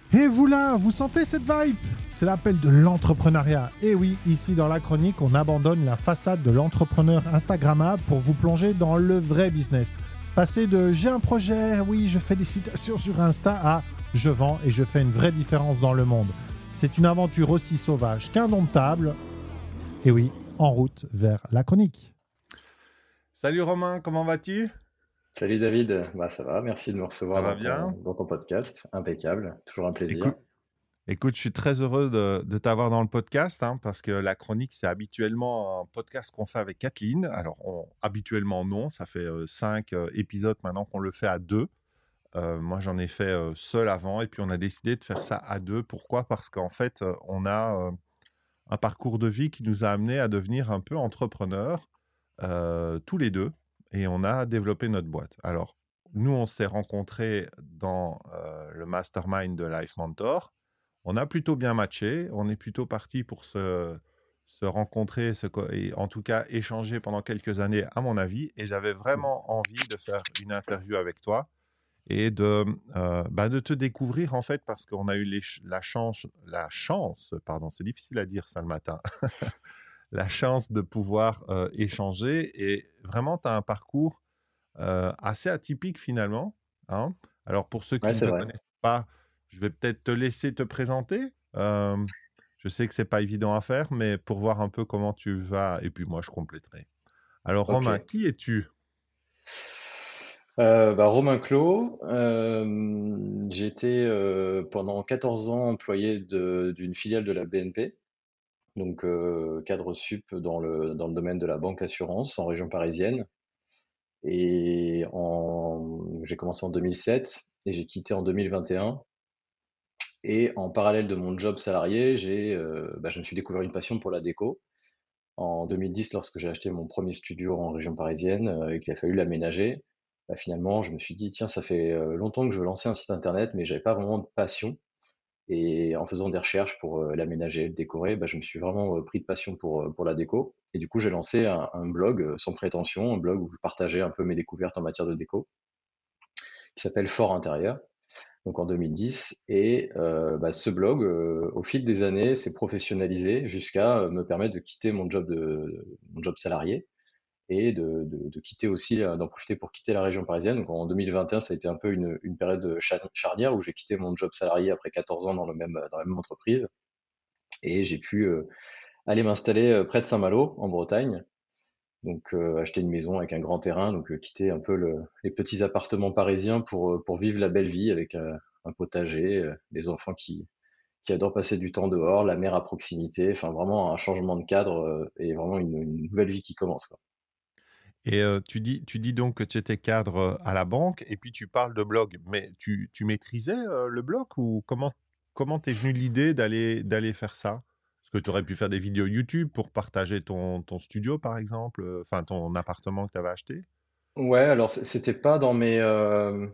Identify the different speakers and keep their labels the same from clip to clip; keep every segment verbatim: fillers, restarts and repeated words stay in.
Speaker 1: Et vous là, vous sentez cette vibe? C'est l'appel de l'entrepreneuriat. Et oui, ici dans la chronique, on abandonne la façade de l'entrepreneur Instagrammable pour vous plonger dans le vrai business. Passer de j'ai un projet, oui, je fais des citations sur Insta à je vends et je fais une vraie différence dans le monde. C'est une aventure aussi sauvage qu'indomptable. Et oui, en route vers la chronique.
Speaker 2: Salut Romain, comment vas-tu?
Speaker 3: Salut David, bah ça va, merci de me
Speaker 2: Ça
Speaker 3: recevoir
Speaker 2: va
Speaker 3: dans ton,
Speaker 2: bien?
Speaker 3: dans ton podcast, impeccable, toujours un plaisir.
Speaker 2: Écoute, écoute, je suis très heureux de, de t'avoir dans le podcast hein, parce que la chronique, c'est habituellement un podcast qu'on fait avec Kathleen. Alors, on- habituellement non, ça fait euh, cinq euh, épisodes maintenant qu'on le fait à deux. Euh, moi, j'en ai fait euh, seul avant et puis on a décidé de faire ça à deux. Pourquoi? Parce qu'en fait, euh, on a euh, un parcours de vie qui nous a amené à devenir un peu entrepreneurs euh, tous les deux et on a développé notre boîte. Alors, nous, on s'est rencontrés dans euh, le mastermind de Life Mentor. On a plutôt bien matché. On est plutôt parti pour se, se rencontrer se co- et en tout cas échanger pendant quelques années, à mon avis. Et j'avais vraiment envie de faire une interview avec toi et de, euh, bah, de te découvrir en fait parce qu'on a eu les ch- la chance, la chance, pardon, c'est difficile à dire ça le matin, la chance de pouvoir euh, échanger. Et vraiment, tu as un parcours euh, assez atypique finalement, hein. Alors, pour ceux qui
Speaker 3: Ouais,
Speaker 2: ne
Speaker 3: c'est
Speaker 2: te
Speaker 3: vrai.
Speaker 2: connaissent pas, je vais peut-être te laisser te présenter. Euh, je sais que c'est pas évident à faire, mais pour voir un peu comment tu vas, et puis moi, je compléterai. Alors,
Speaker 3: Ok.
Speaker 2: Romain, qui es-tu?
Speaker 3: Euh, bah, Romain Clos, euh, j'ai été euh, pendant quatorze ans employé de- d'une filiale de la B N P, donc euh, cadre sup dans le, dans le domaine de la banque assurance en région parisienne. Et en, j'ai commencé en deux mille sept et j'ai quitté en deux mille vingt et un. Et en parallèle de mon job salarié, j'ai, euh, bah, je me suis découvert une passion pour la déco. En deux mille dix, lorsque j'ai acheté mon premier studio en région parisienne euh, et qu'il a fallu l'aménager, bah, finalement, je me suis dit, tiens, ça fait euh, longtemps que je veux lancer un site internet, mais j'avais pas vraiment de passion. Et en faisant des recherches pour euh, l'aménager, le décorer, bah, je me suis vraiment euh, pris de passion pour, euh, pour la déco. Et du coup, j'ai lancé un, un blog euh, sans prétention, un blog où je partageais un peu mes découvertes en matière de déco, qui s'appelle Fort Intérieur, donc en deux mille dix. Et euh, bah, ce blog, euh, au fil des années, s'est professionnalisé jusqu'à euh, me permettre de quitter mon job de mon job salarié et de, de, de quitter aussi, euh, d'en profiter pour quitter la région parisienne. Donc en deux mille vingt et un, ça a été un peu une, une période charnière où j'ai quitté mon job salarié après quatorze ans dans, le même, dans la même entreprise et j'ai pu euh, aller m'installer euh, près de Saint-Malo en Bretagne. Donc euh, acheter une maison avec un grand terrain, donc euh, quitter un peu le, les petits appartements parisiens pour, euh, pour vivre la belle vie avec euh, un potager, euh, des enfants qui, qui adorent passer du temps dehors, la mer à proximité, enfin vraiment un changement de cadre euh, et vraiment une, une nouvelle vie qui commence, quoi.
Speaker 2: Et euh, tu dis, tu dis donc que tu étais cadre euh, à la banque et puis tu parles de blog. Mais tu, tu maîtrisais euh, le blog ou comment comment t'es venu l'idée d'aller d'aller faire ça? Parce que tu aurais pu faire des vidéos YouTube pour partager ton, ton studio, par exemple, euh, enfin ton appartement que tu avais acheté.
Speaker 3: Ouais, alors c- c'était pas dans mes euh,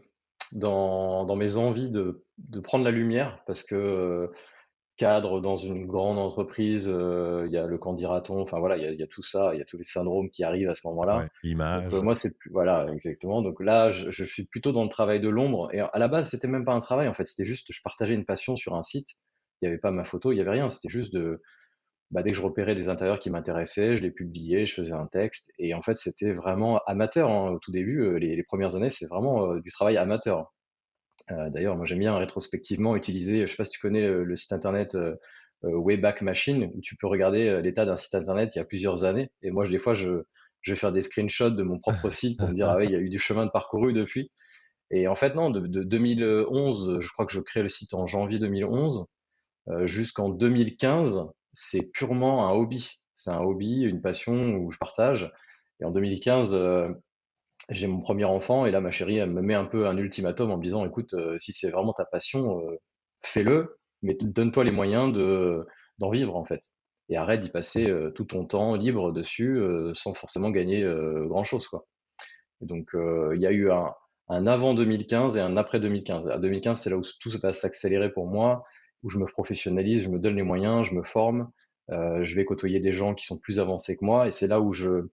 Speaker 3: dans, dans mes envies de, de prendre la lumière parce que euh, cadre dans une grande entreprise, euh, il y a le candidaton, enfin voilà, il y a, il y a tout ça, il y a tous les syndromes qui arrivent à ce moment-là.
Speaker 2: Ouais,
Speaker 3: Donc euh,
Speaker 2: image.
Speaker 3: moi c'est plus, voilà, exactement. Donc là je, je suis plutôt dans le travail de l'ombre et à la base c'était même pas un travail en fait, c'était juste je partageais une passion sur un site. Il n'y avait pas ma photo, il y avait rien, c'était juste de bah, dès que je repérais des intérieurs qui m'intéressaient, je les publiais, je faisais un texte. Et en fait, c'était vraiment amateur hein, au tout début. euh, Les, les premières années, c'est vraiment euh, du travail amateur. Euh, D'ailleurs, moi, j'aime bien rétrospectivement utiliser, je sais pas si tu connais le, le site internet euh, euh, Wayback Machine, où tu peux regarder euh, l'état d'un site internet il y a plusieurs années. Et moi, je- des fois, je, je vais faire des screenshots de mon propre site pour me dire, ah ouais, il y a eu du chemin de parcouru depuis. Et en fait, non, de, de deux mille onze, je crois que je crée le site en janvier deux mille onze, euh, jusqu'en deux mille quinze, c'est purement un hobby. C'est un hobby, une passion où je partage. Et en deux mille quinze, euh, j'ai mon premier enfant et là, ma chérie, elle me met un peu un ultimatum en me disant, écoute, euh, si c'est vraiment ta passion, euh, fais-le, mais donne-toi les moyens de d'en vivre en fait. Et arrête d'y passer euh, tout ton temps libre dessus euh, sans forcément gagner euh, grand-chose, quoi. Et donc, euh, il y a eu un, un avant deux mille quinze et un après deux mille quinze. À deux mille quinze, c'est là où tout va s'accélérer pour moi, où je me professionnalise, je me donne les moyens, je me forme, euh, je vais côtoyer des gens qui sont plus avancés que moi, et c'est là où je,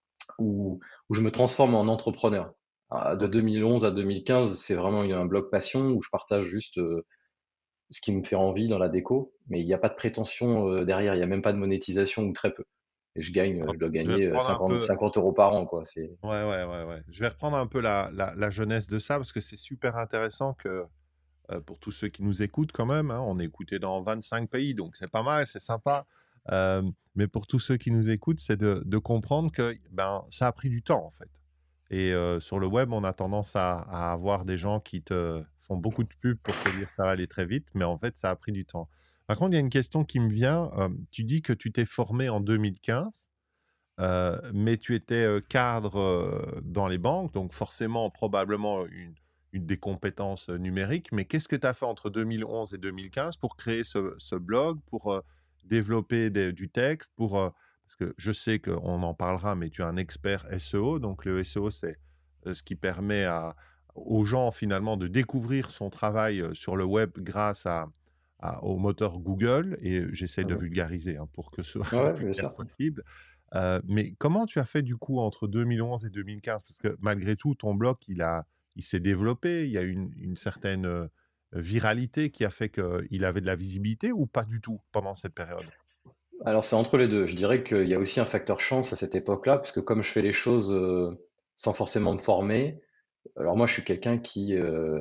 Speaker 3: où, où je me transforme en entrepreneur. Ah, de
Speaker 2: Ok.
Speaker 3: deux mille onze à deux mille quinze, c'est vraiment un blog passion où je partage juste euh, ce qui me fait envie dans la déco, mais il n'y a pas de prétention euh, derrière, il n'y a même pas de monétisation ou très peu. Et je gagne, euh, je dois
Speaker 2: Je vais
Speaker 3: gagner euh,
Speaker 2: reprendre un
Speaker 3: cinquante,
Speaker 2: peu.
Speaker 3: cinquante euros par an, quoi. C'est...
Speaker 2: Ouais, ouais, ouais, ouais. Je vais reprendre un peu la, la, la jeunesse de ça parce que c'est super intéressant que euh, pour tous ceux qui nous écoutent quand même, hein, on est écouté dans vingt-cinq pays, donc c'est pas mal, c'est sympa. Euh, mais pour tous ceux qui nous écoutent, c'est de, de comprendre que ben, ça a pris du temps en fait. Et euh, sur le web, on a tendance à, à avoir des gens qui te font beaucoup de pubs pour te dire ça va aller très vite, mais en fait, ça a pris du temps. Par contre, il y a une question qui me vient. Euh, tu dis que tu t'es formé en deux mille quinze. Euh, mais tu étais euh, cadre euh, dans les banques, donc forcément, probablement une, une des compétences euh, numériques. Mais qu'est-ce que tu as fait entre deux mille onze et deux mille quinze pour créer ce, ce blog, pour euh, développer des- du texte, pour, euh, parce que je sais qu'on en parlera, mais tu es un expert S E O, donc le S E O, c'est euh, ce qui permet à- aux gens finalement de découvrir son travail euh, sur le web grâce à, à- au moteur Google, et j'essaie de
Speaker 3: Mhm.
Speaker 2: vulgariser hein, pour que ce soit le
Speaker 3: Ouais,
Speaker 2: plus
Speaker 3: bien
Speaker 2: clair
Speaker 3: sûr.
Speaker 2: possible. Euh, mais comment tu as fait du coup entre deux mille onze et deux mille quinze? Parce que malgré tout, ton blog, il a, il s'est développé, il y a une, une certaine euh, viralité qui a fait qu'il avait de la visibilité ou pas du tout pendant cette période?
Speaker 3: Alors c'est entre les deux. Je dirais qu'il y a aussi un facteur chance à cette époque-là, parce que comme je fais les choses euh, sans forcément me former, alors moi je suis quelqu'un qui, euh,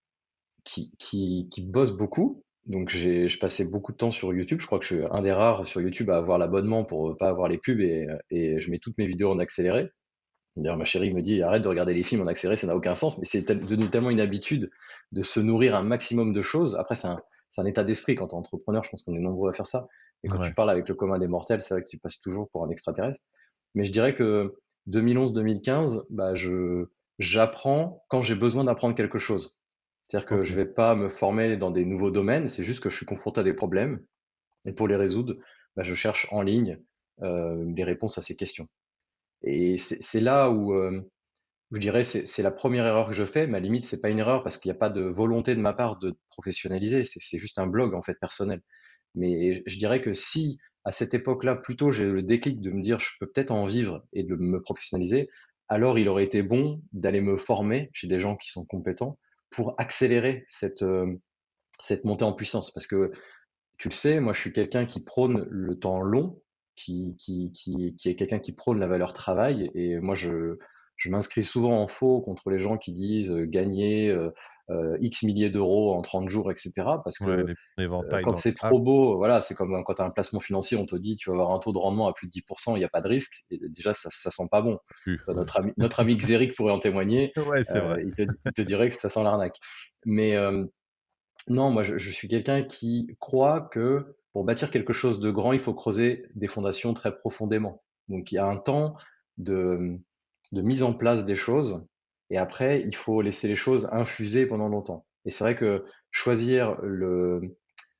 Speaker 3: qui, qui, qui bosse beaucoup. Donc j'ai, je passais beaucoup de temps sur YouTube. Je crois que je suis un des rares sur YouTube à avoir l'abonnement pour euh, pas avoir les pubs et, et je mets toutes mes vidéos en accéléré. D'ailleurs, ma chérie me dit arrête de regarder les films en accéléré, ça n'a aucun sens. Mais c'est tel- devenu tellement une habitude de se nourrir un maximum de choses. Après, c'est un, c'est un état d'esprit quand tu es entrepreneur. Je pense qu'on est nombreux à faire ça. Et quand tu
Speaker 2: Ouais,
Speaker 3: parles avec le commun des mortels, c'est vrai que tu passes toujours pour un extraterrestre. Mais je dirais que deux mille onze-deux mille quinze, bah, je, j'apprends quand j'ai besoin d'apprendre quelque chose. C'est-à-dire que
Speaker 2: ok.
Speaker 3: je vais pas me former dans des nouveaux domaines, c'est juste que je suis confronté à des problèmes. Et pour les résoudre, bah, je cherche en ligne euh, les réponses à ces questions. Et c'est c'est là où euh, je dirais c'est c'est la première erreur que je fais, mais à la limite c'est pas une erreur parce qu'il n'y a pas de volonté de ma part de professionnaliser, c'est c'est juste un blog en fait personnel. Mais je dirais que si à cette époque-là plutôt j'ai le déclic de me dire je peux peut-être en vivre et de me professionnaliser, alors il aurait été bon d'aller me former chez des gens qui sont compétents pour accélérer cette euh, cette montée en puissance parce que tu le sais, moi je suis quelqu'un qui prône le temps long, qui, qui, qui, qui est quelqu'un qui prône la valeur travail, et moi je, je m'inscris souvent en faux contre les gens qui disent euh, gagner euh, euh, X milliers d'euros en trente jours, et cetera. Parce
Speaker 2: Ouais,
Speaker 3: que
Speaker 2: les
Speaker 3: euh,
Speaker 2: éventails
Speaker 3: quand
Speaker 2: dans le
Speaker 3: c'est trop
Speaker 2: sable.
Speaker 3: beau, voilà, c'est comme quand tu as un placement financier, on te dit tu vas avoir un taux de rendement à plus de dix pour cent, il n'y a pas de risque, et déjà ça, ça sent pas bon.
Speaker 2: Plus,
Speaker 3: Euh,
Speaker 2: ouais.
Speaker 3: Notre ami, notre ami Xéric pourrait en témoigner,
Speaker 2: Ouais, c'est
Speaker 3: euh,
Speaker 2: vrai.
Speaker 3: il, te, il te dirait que ça sent l'arnaque. Mais euh, non, moi je, je suis quelqu'un qui croit que pour bâtir quelque chose de grand, il faut creuser des fondations très profondément. Donc il y a un temps de, de mise en place des choses et après il faut laisser les choses infuser pendant longtemps. Et c'est vrai que choisir le,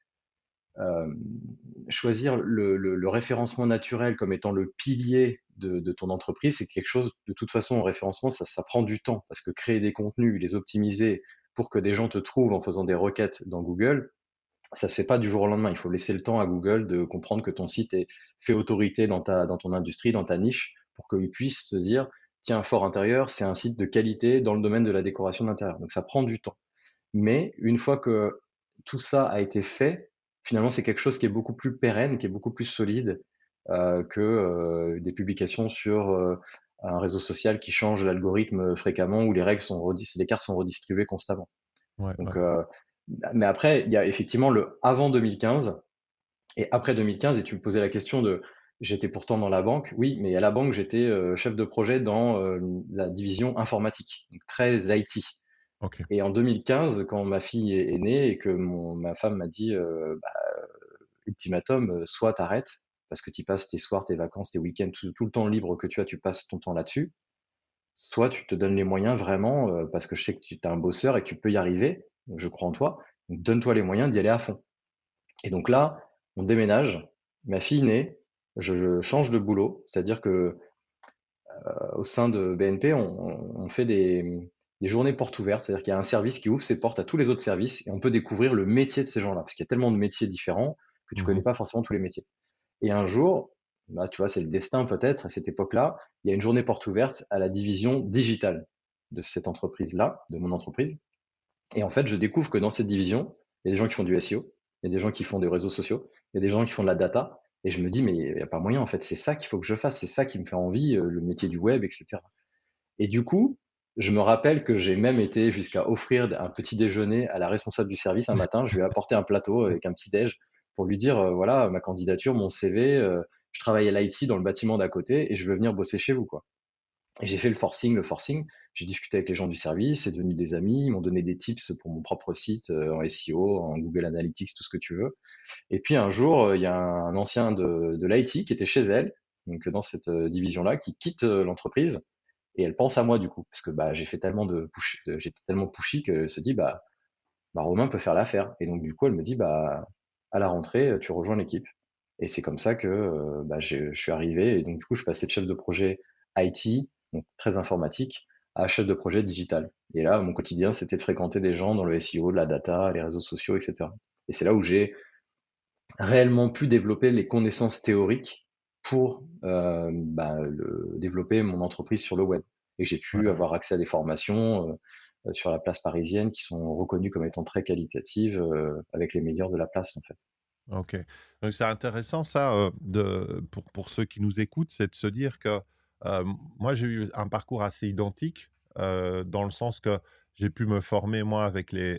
Speaker 3: euh, choisir le, le- le référencement naturel comme étant le pilier de, de ton entreprise, c'est quelque chose, de toute façon, en référencement, ça, ça prend du temps parce que créer des contenus, les optimiser pour que des gens te trouvent en faisant des requêtes dans Google, ça se fait pas du jour au lendemain. Il faut laisser le temps à Google de comprendre que ton site est fait autorité dans ta, dans ton industrie, dans ta niche, pour qu'ils puissent se dire, tiens, Fort Intérieur, c'est un site de qualité dans le domaine de la décoration d'intérieur. Donc ça prend du temps. Mais une fois que tout ça a été fait, finalement, c'est quelque chose qui est beaucoup plus pérenne, qui est beaucoup plus solide euh, que euh, des publications sur euh, un réseau social qui change l'algorithme fréquemment, où les règles sont redis les cartes sont redistribuées constamment.
Speaker 2: Ouais, ouais.
Speaker 3: Donc, euh, mais après, il y a effectivement le avant deux mille quinze et après deux mille quinze. Et tu me posais la question de, j'étais pourtant dans la banque. Oui, mais à la banque, j'étais euh, chef de projet dans euh, la division informatique, donc très I T.
Speaker 2: Ok.
Speaker 3: Et en deux mille quinze, quand ma fille est, est née et que mon, ma femme m'a dit, euh, bah, ultimatum, euh, soit t'arrêtes, parce que tu passes tes soirs, tes vacances, tes week-ends, tout, tout le temps libre que tu as, tu passes ton temps là-dessus, soit tu te donnes les moyens vraiment, euh, parce que je sais que tu es un bosseur et que tu peux y arriver, je crois en toi, donc donne-toi les moyens d'y aller à fond. Et donc là, on déménage, ma fille naît, je, je change de boulot, c'est-à-dire que euh, au sein de B N P, on, on fait des, des journées portes ouvertes, c'est-à-dire qu'il y a un service qui ouvre ses portes à tous les autres services et on peut découvrir le métier de ces gens-là, parce qu'il y a tellement de métiers différents que tu connais
Speaker 2: Mhm.
Speaker 3: pas forcément tous les métiers. Et un jour, bah, tu vois, c'est le destin peut-être, à cette époque-là, il y a une journée porte ouverte à la division digitale de cette entreprise-là, de mon entreprise. Et en fait, je découvre que dans cette division, il y a des gens qui font du S E O, il y a des gens qui font des réseaux sociaux, il y a des gens qui font de la data. Et je me dis, mais il n'y a pas moyen, en fait, c'est ça qu'il faut que je fasse, c'est ça qui me fait envie, euh, le métier du web, et cetera. Et du coup, je me rappelle que j'ai même été jusqu'à offrir un petit déjeuner à la responsable du service un matin. Je lui ai apporté un plateau avec un petit déj pour lui dire, euh, voilà, ma candidature, mon C V, euh, je travaille à l'I T dans le bâtiment d'à côté et je veux venir bosser chez vous, quoi. Et j'ai fait le forcing, le forcing. J'ai discuté avec les gens du service, c'est devenu des amis, ils m'ont donné des tips pour mon propre site euh, en S E O, en Google Analytics, tout ce que tu veux. Et puis un jour, euh, il y a un ancien de, de l'I T qui était chez elle, donc dans cette euh, division-là, qui quitte euh, l'entreprise et elle pense à moi du coup, parce que bah j'ai fait tellement de push, de- j'étais tellement pushy qu'elle se dit bah, bah Romain peut faire l'affaire. Et donc du coup elle me dit bah à la rentrée tu rejoins l'équipe. Et c'est comme ça que euh, bah, j'ai- je suis arrivé et donc du coup je passais de chef de projet I T, donc très informatique, à chef de projet digital. Et là mon quotidien c'était de fréquenter des gens dans le S E O, la data, les réseaux sociaux, et cetera. Et c'est là où j'ai réellement pu développer les connaissances théoriques pour euh, bah, le, développer mon entreprise sur le web. Et j'ai pu
Speaker 2: Ouais.
Speaker 3: avoir accès à des formations euh, sur la place parisienne qui sont reconnues comme étant très qualitatives euh, avec les meilleurs de la place en fait.
Speaker 2: Ok. Donc c'est intéressant ça euh, de, pour, pour ceux qui nous écoutent, c'est de se dire que euh, moi j'ai eu un parcours assez identique euh, dans le sens que j'ai pu me former moi avec les,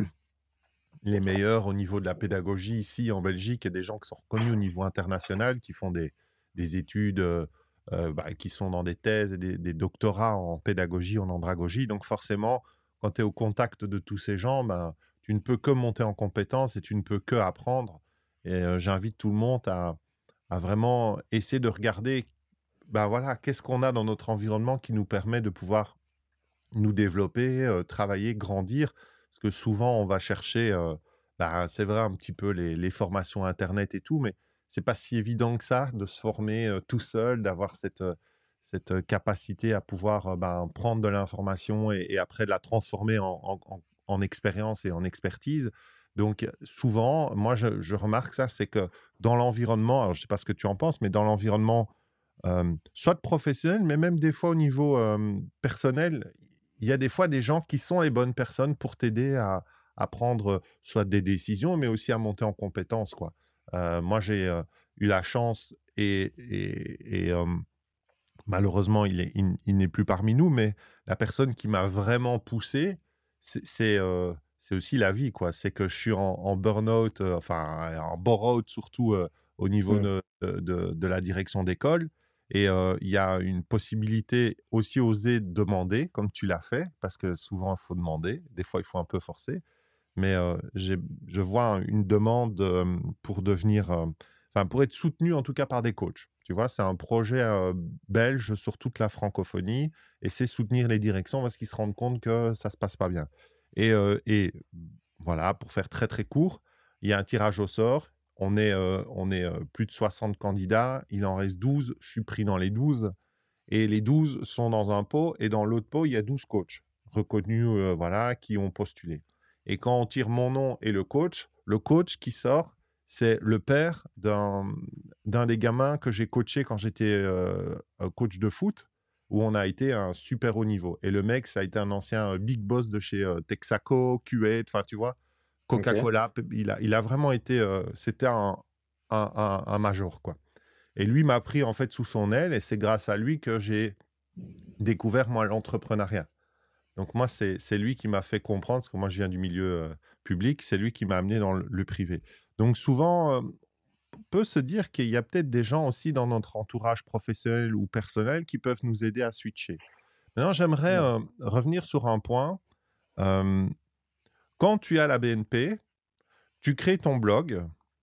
Speaker 2: les meilleurs au niveau de la pédagogie ici en Belgique et des gens qui sont reconnus au niveau international, qui font des, des études, euh, euh, bah, qui sont dans des thèses et des, des doctorats en pédagogie, en andragogie. Donc forcément, quand tu es au contact de tous ces gens, ben, tu ne peux que monter en compétences et tu ne peux que apprendre. Et euh, j'invite tout le monde à, à vraiment essayer de regarder, ben voilà, qu'est-ce qu'on a dans notre environnement qui nous permet de pouvoir nous développer, euh, travailler, grandir. Parce que souvent, on va chercher, euh, bah, c'est vrai, un petit peu les, les formations Internet et tout, mais c'est pas si évident que ça de se former euh, tout seul, d'avoir cette, euh, cette euh, capacité à pouvoir euh, ben, prendre de l'information et, et après de la transformer en, en- en- en expérience et en expertise. Donc, euh, souvent, moi, je, je remarque ça, c'est que dans l'environnement, alors je sais pas ce que tu en penses, mais dans l'environnement euh, soit professionnel, mais même des fois au niveau euh, personnel, il y a des fois des gens qui sont les bonnes personnes pour t'aider à, à prendre euh, soit des décisions, mais aussi à monter en compétences, quoi. Euh, moi, j'ai euh, eu la chance et, et- et, euh, malheureusement, il est, il, il n'est plus parmi nous, mais la personne qui m'a vraiment poussé, c'est c'est, euh, c'est aussi la vie, quoi. C'est que je suis en, en burn-out, euh, enfin en bore-out surtout euh, au niveau
Speaker 3: Mm.
Speaker 2: de, de, de- de la direction d'école. Et euh, il y a une possibilité aussi oser demander, comme tu l'as fait, parce que souvent il faut demander, des fois il faut un peu forcer. Mais euh, j'ai- je vois une demande euh, pour devenir, euh, enfin pour être soutenu en tout cas par des coachs. Tu vois, c'est un projet euh, belge sur toute la francophonie et c'est soutenir les directions parce qu'ils se rendent compte que ça se passe pas bien. Et, euh, et voilà, pour faire très très court, il y a un tirage au sort. On est, euh, on est euh, plus de soixante candidats, il en reste douze, je suis pris dans les douze et les douze sont dans un pot et dans l'autre pot, il y a douze coachs reconnus euh, voilà, qui ont postulé. Et quand on tire mon nom et le coach, le coach qui sort, c'est le père d'un d'un des gamins que j'ai coaché quand j'étais euh, euh, coach de foot, où on a été à un super haut niveau. Et le mec, ça a été un ancien euh, big boss de chez euh, Texaco, Kuwait, enfin tu vois,
Speaker 3: Ok.
Speaker 2: Coca-Cola. Il a, il a vraiment été, euh, c'était un, un, un, un major, quoi. Et lui m'a pris en fait sous son aile et c'est grâce à lui que j'ai découvert moi l'entrepreneuriat. Donc moi, c'est c'est lui qui m'a fait comprendre, parce que moi je viens du milieu euh, public, c'est lui qui m'a amené dans le, le privé. Donc souvent, euh, on peut se dire qu'il y a peut-être des gens aussi dans notre entourage professionnel ou personnel qui peuvent nous aider à switcher. Maintenant, j'aimerais
Speaker 3: Ouais.
Speaker 2: euh, revenir sur un point. Euh, Quand tu es à la B N P, tu crées ton blog,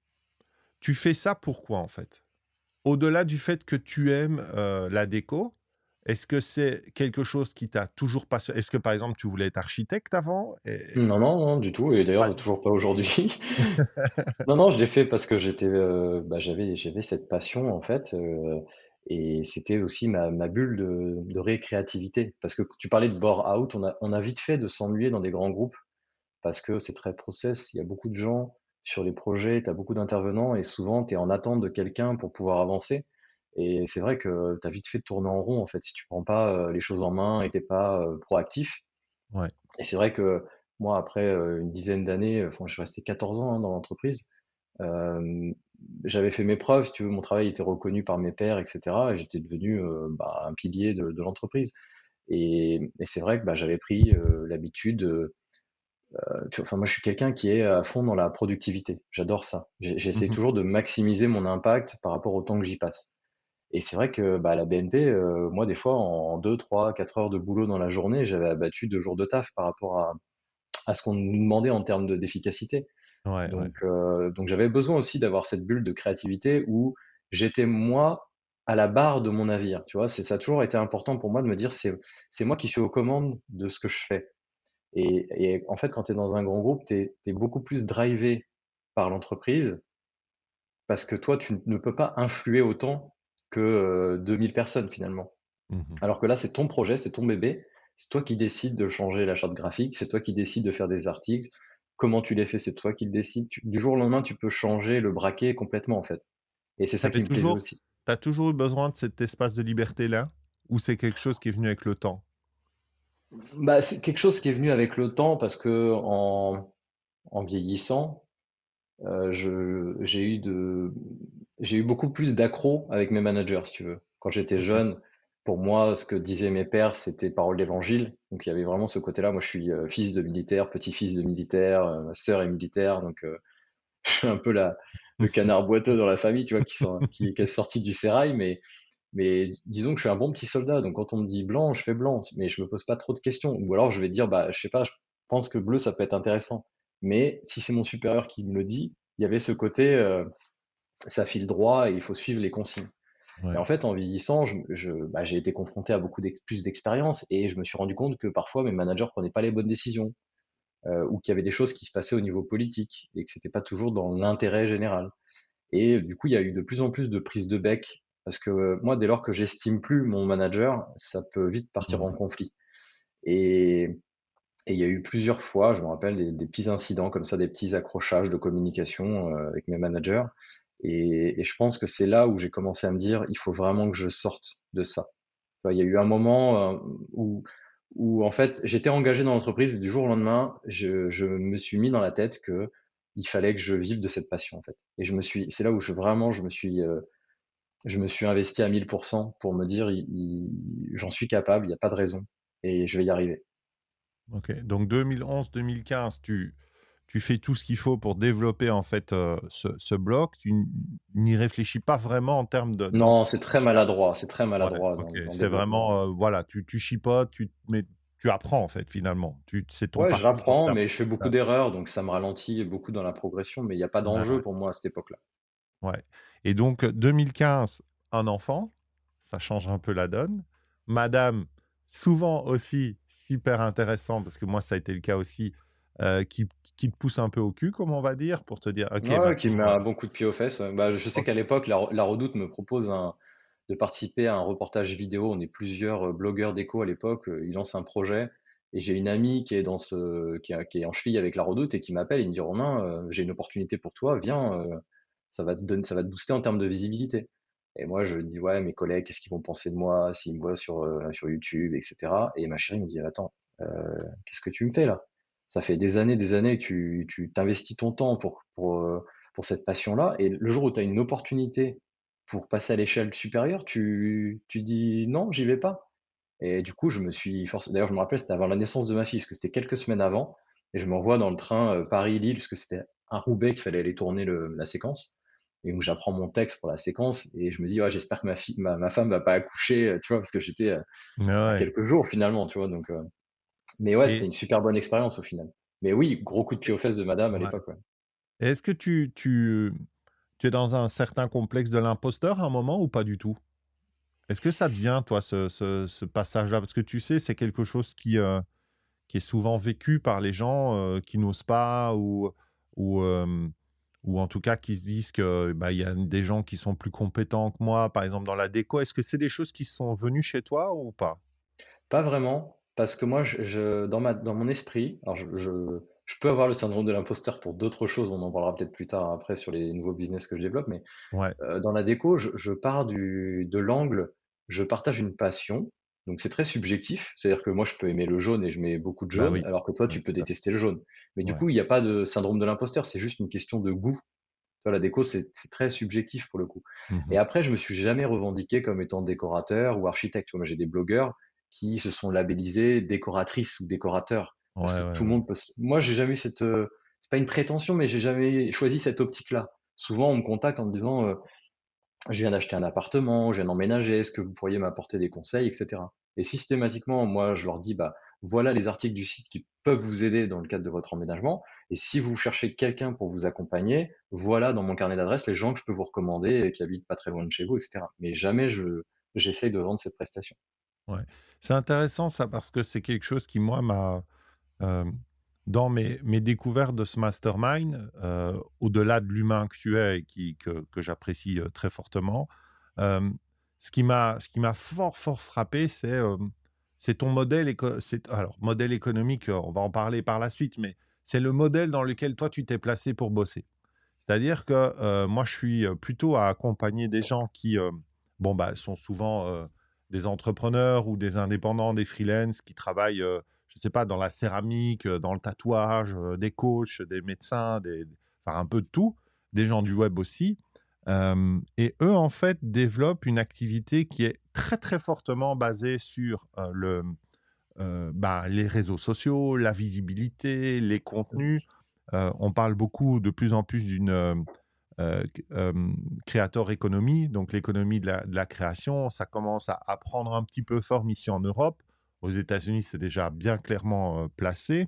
Speaker 2: tu fais ça pourquoi en fait? Au-delà du fait que tu aimes euh, la déco, est-ce que c'est quelque chose qui t'a toujours passionné? Est-ce que par exemple tu voulais être architecte avant? Et-
Speaker 3: Non, non, non, du tout. Et
Speaker 2: Pas
Speaker 3: d'ailleurs,
Speaker 2: du tout.
Speaker 3: toujours pas aujourd'hui. Non, non, je l'ai fait parce que j'étais, euh, bah, j'avais, j'avais cette passion en fait, euh, et c'était aussi ma, ma bulle de, de récréativité. Parce que tu parlais de bore out, on a, on a vite fait de s'ennuyer dans des grands groupes parce que c'est très process. Il y a beaucoup de gens sur les projets, tu as beaucoup d'intervenants et souvent tu es en attente de quelqu'un pour pouvoir avancer. Et c'est vrai que tu as vite fait de tourner en rond en fait si tu prends pas euh, les choses en main et t'es pas euh, proactif.
Speaker 2: Ouais.
Speaker 3: Et c'est vrai que moi, après euh, une dizaine d'années, enfin, je suis resté quatorze ans hein, dans l'entreprise. Euh, J'avais fait mes preuves, si tu veux, mon travail était reconnu par mes pairs, et cetera. Et j'étais devenu euh, bah, un pilier de, de l'entreprise. Et, et c'est vrai que bah, j'avais pris euh, l'habitude. euh, tu vois, enfin, moi, je suis quelqu'un qui est à fond dans la productivité. J'adore ça. J'ai- J'essaie
Speaker 2: Mhm.
Speaker 3: toujours de maximiser mon impact par rapport au temps que j'y passe. Et c'est vrai que bah, la B N P, euh, moi, des fois, en deux, trois, quatre heures de boulot dans la journée, j'avais abattu deux jours de taf par rapport à, à ce qu'on nous demandait en termes de- d'efficacité.
Speaker 2: Ouais, ouais.
Speaker 3: Donc, euh, donc j'avais besoin aussi d'avoir cette bulle de créativité où j'étais moi à la barre de mon navire. Tu vois, c'est ça a toujours été important pour moi de me dire c'est c'est moi qui suis aux commandes de ce que je fais. Et, et en fait, quand tu es dans un grand groupe, tu es beaucoup plus drivé par l'entreprise parce que toi, tu ne peux pas influer autant que euh, deux mille personnes finalement.
Speaker 2: Mhm.
Speaker 3: Alors que là, c'est ton projet, c'est ton bébé, c'est toi qui décides de changer la charte graphique, c'est toi qui décides de faire des articles. Comment tu les fais, c'est toi qui le décides. Tu- du jour au lendemain, tu peux changer le braquet complètement en fait. Et c'est ça
Speaker 2: T'avais
Speaker 3: qui me plaisait
Speaker 2: toujours,
Speaker 3: aussi.
Speaker 2: t'as toujours eu besoin de cet espace de liberté-là? Ou c'est quelque chose qui est venu avec le temps?
Speaker 3: Bah, c'est quelque chose qui est venu avec le temps parce que en, en vieillissant, euh, je, j'ai eu de, j'ai eu beaucoup plus d'accros avec mes managers, si tu veux. Quand j'étais
Speaker 2: Ok.
Speaker 3: jeune, pour moi, ce que disaient mes pères, c'était parole d'évangile. Donc il y avait vraiment ce côté-là. Moi, je suis euh, fils de militaire, petit-fils de militaire, euh, ma sœur est militaire, donc euh, je suis un peu la, le canard boiteux dans la famille, tu vois, qui, sort, qui, qui est sorti du sérail, mais, mais disons que je suis un bon petit soldat. Donc quand on me dit blanc, je fais blanc, mais je me pose pas trop de questions. Ou alors je vais dire, bah, je sais pas, je pense que bleu, ça peut être intéressant. Mais si c'est mon supérieur qui me le dit, il y avait ce côté, euh, ça file droit et il faut suivre les consignes. Et
Speaker 2: Ouais.
Speaker 3: en fait, en vieillissant, je, je, bah, j'ai été confronté à beaucoup d'ex- plus d'expérience et je me suis rendu compte que parfois mes managers prenaient pas les bonnes décisions euh, ou qu'il y avait des choses qui se passaient au niveau politique et que c'était pas toujours dans l'intérêt général. Et du coup, il y a eu de plus en plus de prises de bec parce que euh, moi, dès lors que j'estime plus mon manager, ça peut vite partir
Speaker 2: Mhm.
Speaker 3: en conflit. Et, et il y a eu plusieurs fois, je me rappelle, des, des petits incidents comme ça, des petits accrochages de communication euh, avec mes managers. Et, et je pense que c'est là où j'ai commencé à me dire, il faut vraiment que je sorte de ça. Il y a eu un moment euh, où, où en fait, j'étais engagé dans l'entreprise et du jour au lendemain, je, je me suis mis dans la tête que il fallait que je vive de cette passion en fait. Et je me suis, c'est là où je vraiment, je me suis, euh, je me suis investi à mille pour cent pour me dire, il- il- j'en suis capable, il n'y a pas de raison et je vais y arriver.
Speaker 2: Ok. Donc deux mille onze, deux mille quinze, tu, tu fais tout ce qu'il faut pour développer en fait euh, ce, ce bloc. Tu n- n'y réfléchis pas vraiment en termes de-
Speaker 3: Non, c'est très
Speaker 2: d'entrepreneuriat.
Speaker 3: maladroit, c'est très
Speaker 2: Ouais,
Speaker 3: maladroit dans,
Speaker 2: ok.
Speaker 3: dans le
Speaker 2: C'est
Speaker 3: développement.
Speaker 2: vraiment, euh, voilà, tu, tu chipotes, tu, mais tu apprends en fait finalement. Tu, c'est ton
Speaker 3: Ouais,
Speaker 2: parcours qui
Speaker 3: j'apprends, mais je fais beaucoup
Speaker 2: t'apprend.
Speaker 3: d'erreurs, donc ça me ralentit beaucoup dans la progression, mais il n'y a pas
Speaker 2: Ouais,
Speaker 3: d'enjeu
Speaker 2: ouais.
Speaker 3: pour moi à cette époque-là.
Speaker 2: Ouais. Et donc, deux mille quinze, un enfant, ça change un peu la donne. Madame, souvent aussi super intéressant, parce que moi, ça a été le cas aussi, euh, qui, qui te pousse un peu au cul, comme on va dire, pour te dire, OK,
Speaker 3: Ouais, qui met
Speaker 2: maintenant, euh,
Speaker 3: un bon coup de pied aux fesses. Bah, je sais
Speaker 2: OK.
Speaker 3: qu'à l'époque, la, la Redoute me propose un, de participer à un reportage vidéo. On est plusieurs euh, blogueurs d'éco à l'époque. euh, Ils lancent un projet. Et j'ai une amie qui est dans ce, qui, a- qui est en cheville avec la Redoute et qui m'appelle et me dit, Romain, euh, j'ai une opportunité pour toi, viens, euh, ça va te donner, ça va te booster en termes de visibilité. Et moi, je dis, ouais, mes collègues, qu'est-ce qu'ils vont penser de moi s'ils me voient sur, euh, sur YouTube, et cetera. Et ma chérie me dit, attends, euh, qu'est-ce que tu me fais là? Ça fait des années, des années que tu, tu t'investis ton temps pour, pour, euh, pour cette passion-là. Et le jour où tu as une opportunité pour passer à l'échelle supérieure, tu, tu dis non, j'y vais pas. Et du coup, je me suis forcé. D'ailleurs, je me rappelle, c'était avant la naissance de ma fille, parce que c'était quelques semaines avant. Et je m'envoie dans le train euh, Paris-Lille, parce que c'était un Roubaix qu'il fallait aller tourner le, la séquence. Et donc, j'apprends mon texte pour la séquence. Et je me dis, ouais, j'espère que ma, fille, ma, ma femme va pas accoucher, euh, tu vois, parce que j'étais euh, à
Speaker 2: Ouais.
Speaker 3: quelques jours finalement, tu vois. Donc, euh, mais ouais, c'était
Speaker 2: Et,
Speaker 3: une super bonne expérience au final. Mais oui, gros coup de pied
Speaker 2: et-
Speaker 3: aux fesses de madame à
Speaker 2: ouais.
Speaker 3: l'époque, ouais.
Speaker 2: Et est-ce que tu, tu, tu es dans un certain complexe de l'imposteur à un moment ou pas du tout? Est-ce que ça devient, toi, ce, ce, ce passage-là? Parce que tu sais, c'est quelque chose qui, euh, qui est souvent vécu par les gens euh, qui n'osent pas ou, ou, euh, ou en tout cas qui se disent que bah, il y a des gens qui sont plus compétents que moi, par exemple dans la déco. Est-ce que c'est des choses qui sont venues chez toi ou pas?
Speaker 3: Pas vraiment, parce que moi, je, je- dans ma, dans mon esprit, alors je, je, je peux avoir le syndrome de l'imposteur pour d'autres choses, on en parlera peut-être plus tard après sur les nouveaux business que je développe, mais
Speaker 2: Ouais.
Speaker 3: euh, dans la déco, je, je pars du, de l'angle, je partage une passion, Donc c'est très subjectif, c'est-à-dire que moi je peux aimer le jaune et je mets beaucoup de
Speaker 2: Bah
Speaker 3: jaune,
Speaker 2: oui,
Speaker 3: alors que toi
Speaker 2: oui,
Speaker 3: tu peux
Speaker 2: tout à fait.
Speaker 3: détester le jaune. Mais du
Speaker 2: Ouais.
Speaker 3: coup, il n'y a pas de syndrome de l'imposteur, c'est juste une question de goût. Tu vois, la déco, c'est c'est très subjectif pour le coup. Et
Speaker 2: Mhm.
Speaker 3: après, je me suis jamais revendiqué comme étant décorateur ou architecte. Tu vois, moi, j'ai des blogueurs qui se sont labellisés décoratrices ou décorateurs.
Speaker 2: Ouais,
Speaker 3: Parce que
Speaker 2: ouais,
Speaker 3: tout le
Speaker 2: ouais.
Speaker 3: monde peut se... Moi, j'ai jamais eu cette... euh, c'est pas une prétention, mais j'ai jamais choisi cette optique-là. Souvent, on me contacte en me disant, euh, je viens d'acheter un appartement, je viens d'emménager, est-ce que vous pourriez m'apporter des conseils, et cetera. Et systématiquement, moi, je leur dis, bah, voilà les articles du site qui peuvent vous aider dans le cadre de votre emménagement. Et si vous cherchez quelqu'un pour vous accompagner, voilà dans mon carnet d'adresses les gens que je peux vous recommander et qui habitent pas très loin de chez vous, et cetera. Mais jamais je, j'essaye de vendre cette prestation.
Speaker 2: Ouais. C'est intéressant ça parce que c'est quelque chose qui, moi, m'a, euh, dans mes, mes découvertes de ce mastermind, euh, au-delà de l'humain que tu es et qui, que, que j'apprécie euh, très fortement, euh, ce qui m'a, ce qui m'a fort, fort frappé, c'est euh, c'est ton modèle, éco- c'est, alors, modèle économique, euh, on va en parler par la suite, mais c'est le modèle dans lequel toi, tu t'es placé pour bosser. C'est-à-dire que euh, moi, je suis euh, plutôt à accompagner des gens qui, euh, bon, bah, sont souvent euh, des entrepreneurs ou des indépendants, des freelances qui travaillent, euh, je ne sais pas, dans la céramique, euh, dans le tatouage, euh, des coachs, des médecins, des, enfin un peu de tout, des gens du web aussi. Euh, et eux, en fait, développent une activité qui est très, très fortement basée sur euh, le, euh, bah, les réseaux sociaux, la visibilité, les contenus. Euh, on parle beaucoup de plus en plus d'une euh, euh, euh, créateur économie, donc l'économie de la, de la création. Ça commence à, à prendre un petit peu forme ici en Europe. Aux États-Unis, c'est déjà bien clairement euh, placé.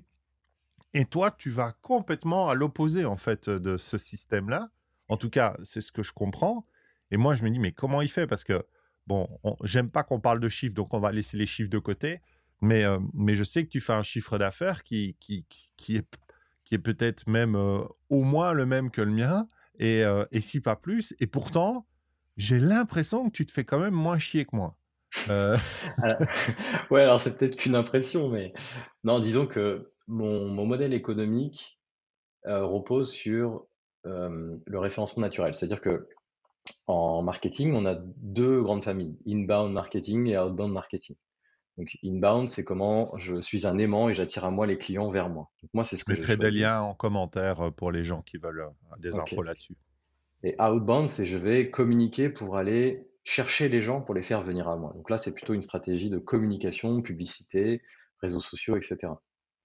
Speaker 2: Et toi, tu vas complètement à l'opposé en fait de ce système-là. En tout cas, c'est ce que je comprends. Et moi, je me dis, mais comment il fait? Parce que, bon, on- j'aime pas qu'on parle de chiffres, donc on va laisser les chiffres de côté. Mais, euh, mais je sais que tu fais un chiffre d'affaires qui, qui, qui qui est, qui est peut-être même euh, au moins le même que le mien, et, euh, et si pas plus. Et pourtant, j'ai l'impression que tu te fais quand même moins chier que moi. Euh,
Speaker 3: Alors- ouais, alors c'est peut-être qu'une impression, mais non, disons que mon, mon modèle économique euh, repose sur euh, le référencement naturel. C'est-à-dire que en marketing, on a deux grandes familles, inbound marketing et outbound marketing. Donc inbound, c'est comment je suis un aimant et j'attire à moi les clients vers moi. Donc moi, c'est
Speaker 2: je
Speaker 3: ce que j'ai
Speaker 2: mettrai des
Speaker 3: choisi.
Speaker 2: liens en commentaire euh, pour les gens qui veulent euh, des
Speaker 3: Ok.
Speaker 2: infos là-dessus.
Speaker 3: Et outbound, c'est je vais communiquer pour aller chercher les gens pour les faire venir à moi. Donc là, c'est plutôt une stratégie de communication, publicité, réseaux sociaux, et cetera.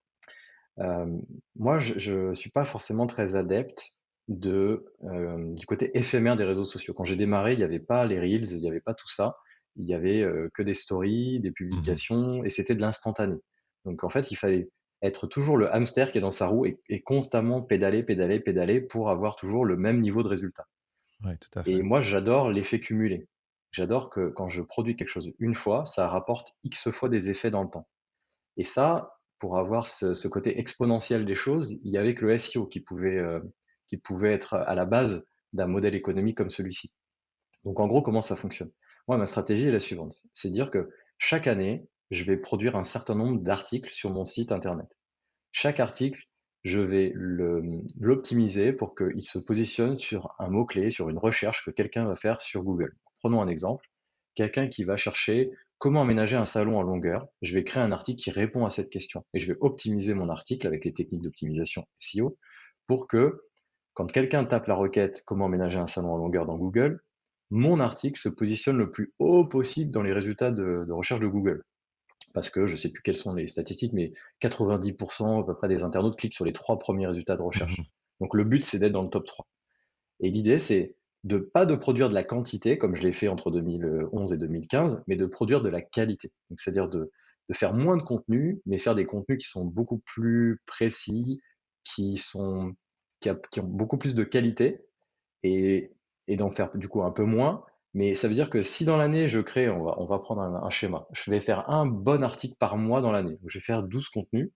Speaker 3: Euh, Moi, je ne suis pas forcément très adepte de, euh, du côté éphémère des réseaux sociaux. Quand j'ai démarré, il n'y avait pas les Reels, il n'y avait pas tout ça. Il y avait euh, que des stories, des
Speaker 2: Mhm.
Speaker 3: publications, et c'était de l'instantané. Donc en fait, il fallait être toujours le hamster qui est dans sa roue et, et constamment pédaler, pédaler, pédaler pour avoir toujours le même niveau de résultat.
Speaker 2: Oui, tout à
Speaker 3: Et
Speaker 2: fait.
Speaker 3: moi, j'adore l'effet cumulé. J'adore que quand je produis quelque chose une fois, ça rapporte X fois des effets dans le temps. Et ça, pour avoir ce, ce côté exponentiel des choses, il y avait que le S E O qui pouvait, euh, qui pouvait être à la base d'un modèle économique comme celui-ci. Donc en gros, comment ça fonctionne? Moi, ma stratégie est la suivante. C'est dire que chaque année, je vais produire un certain nombre d'articles sur mon site internet. Chaque article, je vais le- l'optimiser pour qu'il se positionne sur un mot-clé, sur une recherche que quelqu'un va faire sur Google. Prenons un exemple. Quelqu'un qui va chercher comment aménager un salon en longueur. Je vais créer un article qui répond à cette question et je vais optimiser mon article avec les techniques d'optimisation S E O pour que quand quelqu'un tape la requête comment aménager un salon en longueur dans Google, mon article se positionne le plus haut possible dans les résultats de, de recherche de Google parce que je ne sais plus quelles sont les statistiques, mais quatre-vingt-dix pour cent à peu près des internautes cliquent sur les trois premiers résultats de
Speaker 2: Mhm.
Speaker 3: recherche. Donc le but, c'est d'être dans le top trois. Et l'idée, c'est de pas de produire de la quantité, comme je l'ai fait entre deux mille onze et deux mille quinze, mais de produire de la qualité. Donc c'est-à-dire de, de faire moins de contenu, mais faire des contenus qui sont beaucoup plus précis, qui sont qui, a- qui ont beaucoup plus de qualité et, et d'en faire du coup un peu moins. Mais ça veut dire que si dans l'année je crée, on va, on va prendre un, un schéma, je vais faire un bon article par mois dans l'année. Je vais faire douze contenus.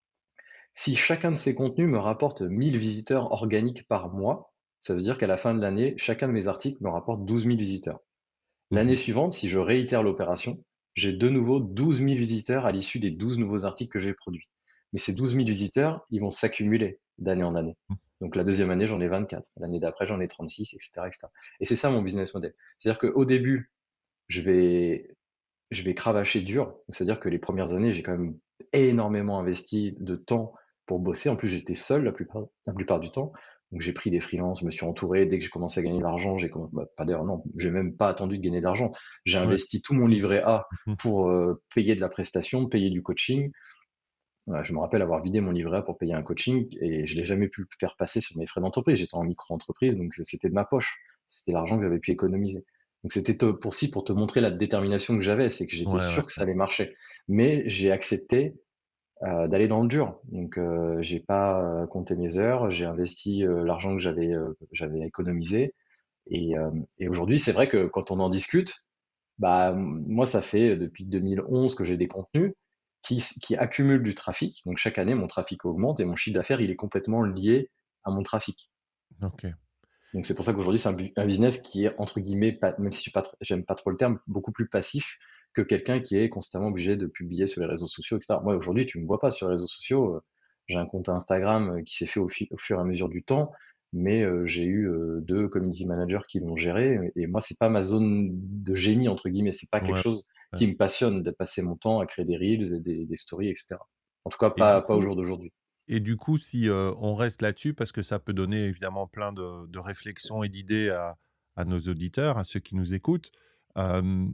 Speaker 3: Si chacun de ces contenus me rapporte mille visiteurs organiques par mois, ça veut dire qu'à la fin de l'année, chacun de mes articles me rapporte douze mille visiteurs. L'année
Speaker 2: Mhm.
Speaker 3: suivante, si je réitère l'opération, j'ai de nouveau douze mille visiteurs à l'issue des douze nouveaux articles que j'ai produits. Mais ces douze mille visiteurs, ils vont s'accumuler d'année en année. Donc la deuxième année, j'en ai vingt-quatre. L'année d'après, j'en ai trente-six, et cetera, et cetera. Et c'est ça mon business model. C'est-à-dire qu'au début, je vais je vais cravacher dur. C'est-à-dire que les premières années, j'ai quand même énormément investi de temps pour bosser. En plus, j'étais seul la plupart, la plupart du temps. Donc, j'ai pris des freelances, je me suis entouré. Dès que j'ai commencé à gagner de l'argent, j'ai commencé, bah, pas d'ailleurs, non, j'ai même pas attendu de gagner de l'argent. J'ai
Speaker 2: Ouais.
Speaker 3: investi tout mon
Speaker 2: Oui.
Speaker 3: livret A
Speaker 2: Mhm.
Speaker 3: pour euh, payer de la prestation, payer du coaching. Voilà, je me rappelle avoir vidé mon livret A pour payer un coaching et je l'ai jamais pu le faire passer sur mes frais d'entreprise. J'étais en micro-entreprise, donc c'était de ma poche. C'était l'argent que j'avais pu économiser. Donc c'était te- pour si pour te montrer la détermination que j'avais, c'est que j'étais
Speaker 2: Ouais, ouais,
Speaker 3: sûr que ça allait marcher. Mais j'ai accepté euh, d'aller dans le dur. Donc euh, j'ai pas euh, compté mes heures, j'ai investi euh, l'argent que j'avais euh, j'avais économisé. Et, euh, et aujourd'hui, c'est vrai que quand on en discute, bah, moi, ça fait depuis deux mille onze que j'ai des contenus qui, qui accumulent du trafic. Donc, chaque année, mon trafic augmente et mon chiffre d'affaires, il est complètement lié à mon trafic.
Speaker 2: ok.
Speaker 3: Donc, c'est pour ça qu'aujourd'hui, c'est un, bu- un business qui est, entre guillemets, pas, même si je pas tr- j'aime pas trop le terme, beaucoup plus passif que quelqu'un qui est constamment obligé de publier sur les réseaux sociaux, et cetera. Moi, aujourd'hui, tu me vois pas sur les réseaux sociaux. euh, J'ai un compte Instagram euh, qui s'est fait au, fi- au fur et à mesure du temps, mais euh, j'ai eu euh, deux community managers qui l'ont géré. Et moi, c'est pas ma zone de génie, entre guillemets. C'est pas quelque
Speaker 2: Ouais,
Speaker 3: chose
Speaker 2: ouais.
Speaker 3: qui me passionne de passer mon temps à créer des reels et des, des stories, et cetera. En tout cas,
Speaker 2: Et du
Speaker 3: pas, pas au
Speaker 2: coup,
Speaker 3: jour d'aujourd'hui.
Speaker 2: et du coup, si euh, on reste là-dessus, parce que ça peut donner évidemment plein de, de réflexions et d'idées à, à nos auditeurs, à ceux qui nous écoutent. euh,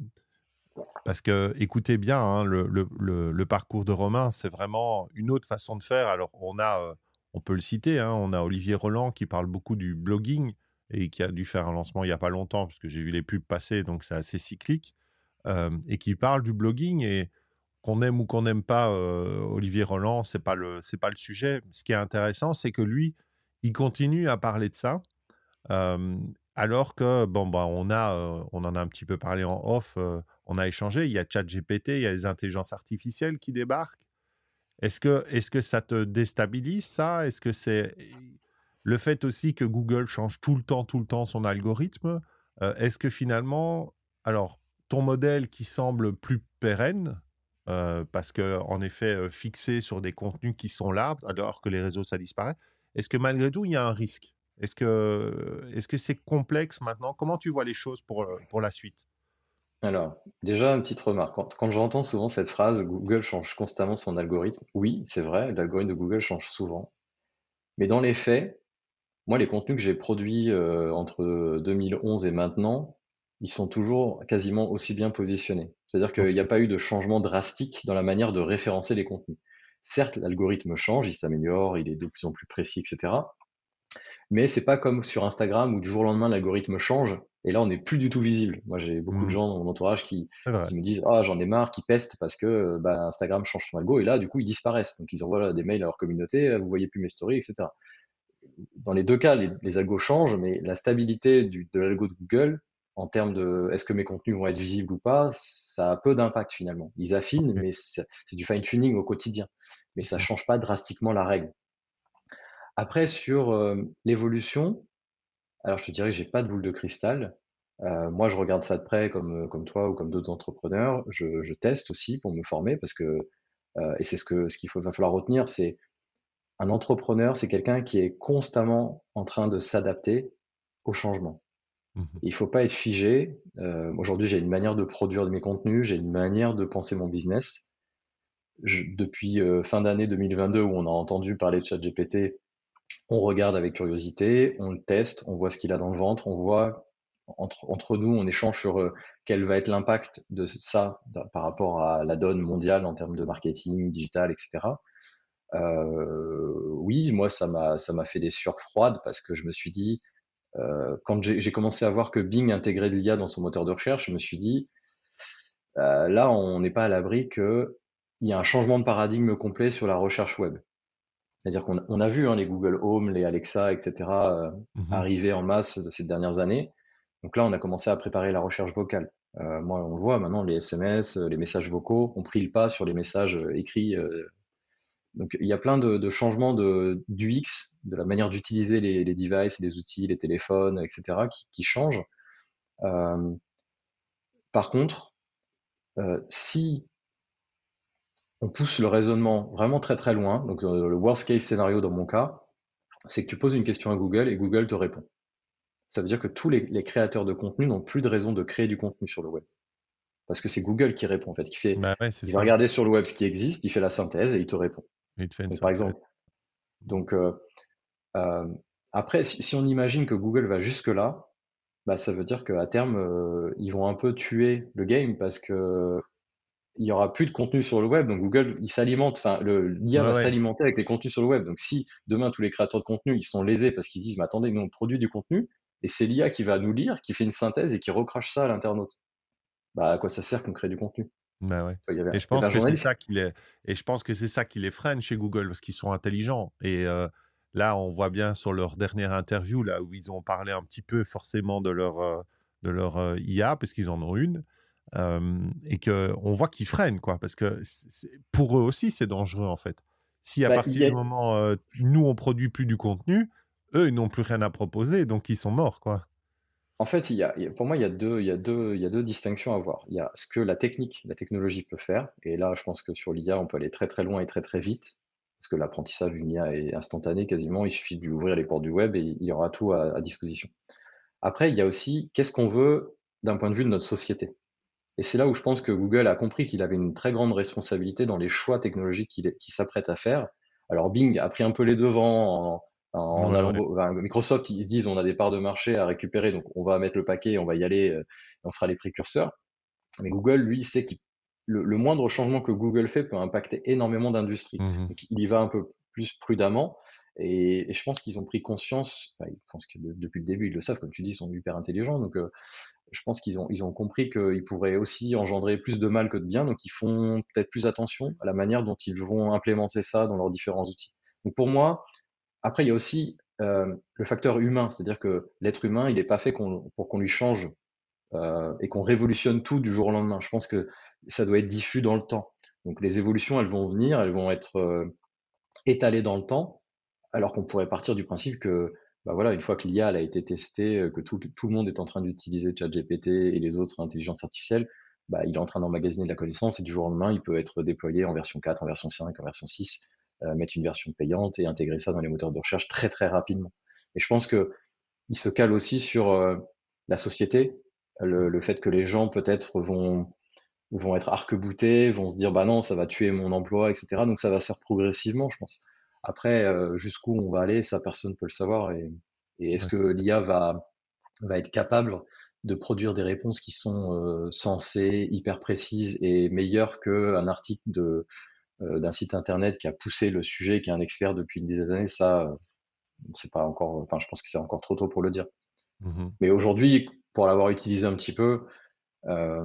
Speaker 2: Parce que, écoutez bien, hein, le, le- le- le parcours de Romain, c'est vraiment une autre façon de faire. Alors, on a, euh, on peut le citer, hein, on a Olivier Roland qui parle beaucoup du blogging et qui a dû faire un lancement il n'y a pas longtemps, parce que j'ai vu les pubs passer, donc c'est assez cyclique, euh, et qui parle du blogging. Et qu'on aime ou qu'on n'aime pas euh, Olivier Roland, c'est pas le, c'est pas le sujet. Ce qui est intéressant, c'est que lui, il continue à parler de ça. Euh, alors que, bon, bah, on a, euh, on en a un petit peu parlé en off, euh, on a échangé, il y a ChatGPT, il y a les intelligences artificielles qui débarquent. Est-ce que, est-ce que ça te déstabilise, ça? Est-ce que c'est le fait aussi que Google change tout le temps, tout le temps son algorithme? Euh, est-ce que finalement, alors, ton modèle qui semble plus pérenne, euh, parce que en effet, euh, fixé sur des contenus qui sont là, alors que les réseaux, ça disparaît, est-ce que malgré tout, il y a un risque? Est-ce que, est-ce que c'est complexe maintenant? Comment tu vois les choses pour, euh, pour la suite?
Speaker 3: Alors, déjà, une petite remarque. Quand, quand j'entends souvent cette phrase, Google change constamment son algorithme. Oui, c'est vrai, l'algorithme de Google change souvent. Mais dans les faits, moi, les contenus que j'ai produits euh, entre deux mille onze et maintenant, ils sont toujours quasiment aussi bien positionnés. C'est-à-dire qu'il
Speaker 2: Ok.
Speaker 3: n'y a pas eu de changement drastique dans la manière de référencer les contenus. Certes, l'algorithme change, il s'améliore, il est de plus en plus précis, et cetera. Mais c'est pas comme sur Instagram où du jour au lendemain l'algorithme change et là on n'est plus du tout visible. Moi j'ai beaucoup de
Speaker 2: Hmm,
Speaker 3: gens dans mon entourage qui,
Speaker 2: c'est vrai.
Speaker 3: qui me disent ah j'en ai marre, qui pestent parce que euh, bah, Instagram change son algo et là du coup ils disparaissent. Donc ils envoient là, des mails à leur communauté, euh, vous voyez plus mes stories, et cetera. Dans les deux cas, les, les algos changent, mais la stabilité du, de l'algo de Google en termes de est-ce que mes contenus vont être visibles ou pas, ça a peu d'impact finalement. Ils affinent,
Speaker 2: Ok.
Speaker 3: mais c'est c'est du fine-tuning au quotidien. Mais ça
Speaker 2: Mhm.
Speaker 3: change pas drastiquement la règle. Après, sur euh, l'évolution, alors, je te dirais que j'ai pas de boule de cristal. Euh, moi, je regarde ça de près comme, comme toi ou comme d'autres entrepreneurs. Je, je teste aussi pour me former parce que, euh, et c'est ce que, ce qu'il faut, va falloir retenir, c'est un entrepreneur, c'est quelqu'un qui est constamment en train de s'adapter au changement.
Speaker 2: Mhm.
Speaker 3: Il faut pas être figé. Euh, aujourd'hui, j'ai une manière de produire mes contenus, j'ai une manière de penser mon business. Je, depuis euh, fin d'année deux mille vingt-deux, où on a entendu parler de ChatGPT, on regarde avec curiosité, on le teste, on voit ce qu'il a dans le ventre, on voit entre, entre nous, on échange sur euh, quel va être l'impact de ça da- par rapport à la donne mondiale en termes de marketing, digital, et cetera. Euh, oui, moi, ça m'a ça m'a fait des sueurs froides parce que je me suis dit, euh, quand j'ai j'ai commencé à voir que Bing intégrait de l'I A dans son moteur de recherche, je me suis dit, euh, là, on n'est pas à l'abri que il y a un changement de paradigme complet sur la recherche web. C'est-à-dire qu'on on a vu hein, les Google Home, les Alexa, et cetera euh,
Speaker 2: Mhm.
Speaker 3: arriver en masse de ces dernières années. Donc là, on a commencé à préparer la recherche vocale. Euh, moi, on le voit maintenant, les S M S, euh, les messages vocaux ont pris le pas sur les messages euh, écrits. euh. Donc il y a plein de, de changements de, du X, de la manière d'utiliser les, les devices, les outils, les téléphones, et cetera, qui, qui changent. Euh, par contre, euh, si on pousse le raisonnement vraiment très très loin, donc euh, le worst case scénario dans mon cas, c'est que tu poses une question à Google et Google te répond. Ça veut dire que tous les, les créateurs de contenu n'ont plus de raison de créer du contenu sur le web. parce que c'est Google qui répond en fait, qui fait,
Speaker 2: Bah ouais, c'est
Speaker 3: il va
Speaker 2: ça.
Speaker 3: regarder sur le web ce qui existe, il fait la synthèse et il te répond.
Speaker 2: Il te fait une
Speaker 3: Donc par
Speaker 2: synthèse.
Speaker 3: exemple, donc euh, euh, après, si, si on imagine que Google va jusque là, bah ça veut dire qu'à terme, euh, ils vont un peu tuer le game parce que il y aura plus de contenu sur le web. Donc Google, il s'alimente, enfin, le, l'I A
Speaker 2: Ouais,
Speaker 3: va
Speaker 2: ouais.
Speaker 3: s'alimenter avec les contenus sur le web. Donc si demain tous les créateurs de contenu, ils sont lésés parce qu'ils disent, mais attendez, nous on produit du contenu et c'est l'I A qui va nous lire, qui fait une synthèse et qui recrache ça à l'internaute. Bah à quoi ça sert qu'on crée du contenu?
Speaker 2: Bah ouais.
Speaker 3: Il y avait,
Speaker 2: Et je
Speaker 3: il y avait
Speaker 2: pense
Speaker 3: un
Speaker 2: que c'est ça
Speaker 3: journaliste.
Speaker 2: qui les et je pense que c'est ça qui les freine chez Google parce qu'ils sont intelligents. Et euh, là, on voit bien sur leur dernière interview là où ils ont parlé un petit peu forcément de leur euh, de leur euh, I A parce qu'ils en ont une euh, et que on voit qu'ils freinent quoi parce que c'est- pour eux aussi c'est dangereux en fait. Si à
Speaker 3: Bah, il
Speaker 2: partir
Speaker 3: y
Speaker 2: du
Speaker 3: a,
Speaker 2: moment euh, nous on produit plus du contenu, eux ils n'ont plus rien à proposer donc ils sont morts quoi.
Speaker 3: En fait, il y a, il y a- pour moi, il y a deux, il y a deux, il y a deux distinctions à voir. Il y a ce que la technique, la technologie peut faire, et là, je pense que sur l'I A, on peut aller très très loin et très très vite, parce que l'apprentissage d'une I A est instantané quasiment. Il suffit d'ouvrir les portes du web et il y aura tout à, à disposition. Après, il y a aussi qu'est-ce qu'on veut d'un point de vue de notre société. Et c'est là où je pense que Google a compris qu'il avait une très grande responsabilité dans les choix technologiques qu'il qu'il s'apprête à faire. Alors Bing a pris un peu les devants en, en
Speaker 2: Ouais,
Speaker 3: allant,
Speaker 2: ouais.
Speaker 3: enfin, Microsoft, ils se disent on a des parts de marché à récupérer, donc on va mettre le paquet, on va y aller, euh, on sera les précurseurs. Mais Google, lui, il sait que le, le moindre changement que Google fait peut impacter énormément d'industries.
Speaker 2: Mhm.
Speaker 3: Donc il y va un peu plus prudemment. Et, et je pense qu'ils ont pris conscience, enfin, je pense que de- depuis le début, ils le savent, comme tu dis, ils sont hyper intelligents. Donc euh, je pense qu'ils ont, ils ont compris qu'ils pourraient aussi engendrer plus de mal que de bien, donc ils font peut-être plus attention à la manière dont ils vont implémenter ça dans leurs différents outils. Donc pour moi, après il y a aussi euh, le facteur humain, c'est-à-dire que l'être humain, il n'est pas fait qu'on- pour qu'on lui change euh, et qu'on révolutionne tout du jour au lendemain. Je pense que ça doit être diffus dans le temps. Donc les évolutions, elles vont venir, elles vont être euh, étalées dans le temps, alors qu'on pourrait partir du principe que, bah voilà, une fois que l'I A elle a été testée, euh, que tout, tout le monde est en train d'utiliser ChatGPT et les autres intelligences artificielles, bah, il est en train d'emmagasiner de la connaissance et du jour au lendemain, il peut être déployé en version quatre, en version cinq, en version six, euh, mettre une version payante et intégrer ça dans les moteurs de recherche très très rapidement. Et je pense que il se cale aussi sur euh, la société, le, le fait que les gens peut-être vont vont être arc-boutés, vont se dire bah non, ça va tuer mon emploi, et cetera. Donc ça va se faire progressivement, je pense. Après, euh, jusqu'où on va aller, ça personne peut le savoir. Et, et est-ce
Speaker 2: Ouais.
Speaker 3: que l'I A va, va être capable de produire des réponses qui sont euh, sensées, hyper précises et meilleures qu'un article de, euh, d'un site internet qui a poussé le sujet, qui est un expert depuis une dizaine d'années? Ça, euh, c'est pas encore. Enfin, je pense que c'est encore trop tôt pour le dire.
Speaker 2: Mhm.
Speaker 3: Mais aujourd'hui, pour l'avoir utilisé un petit peu, euh,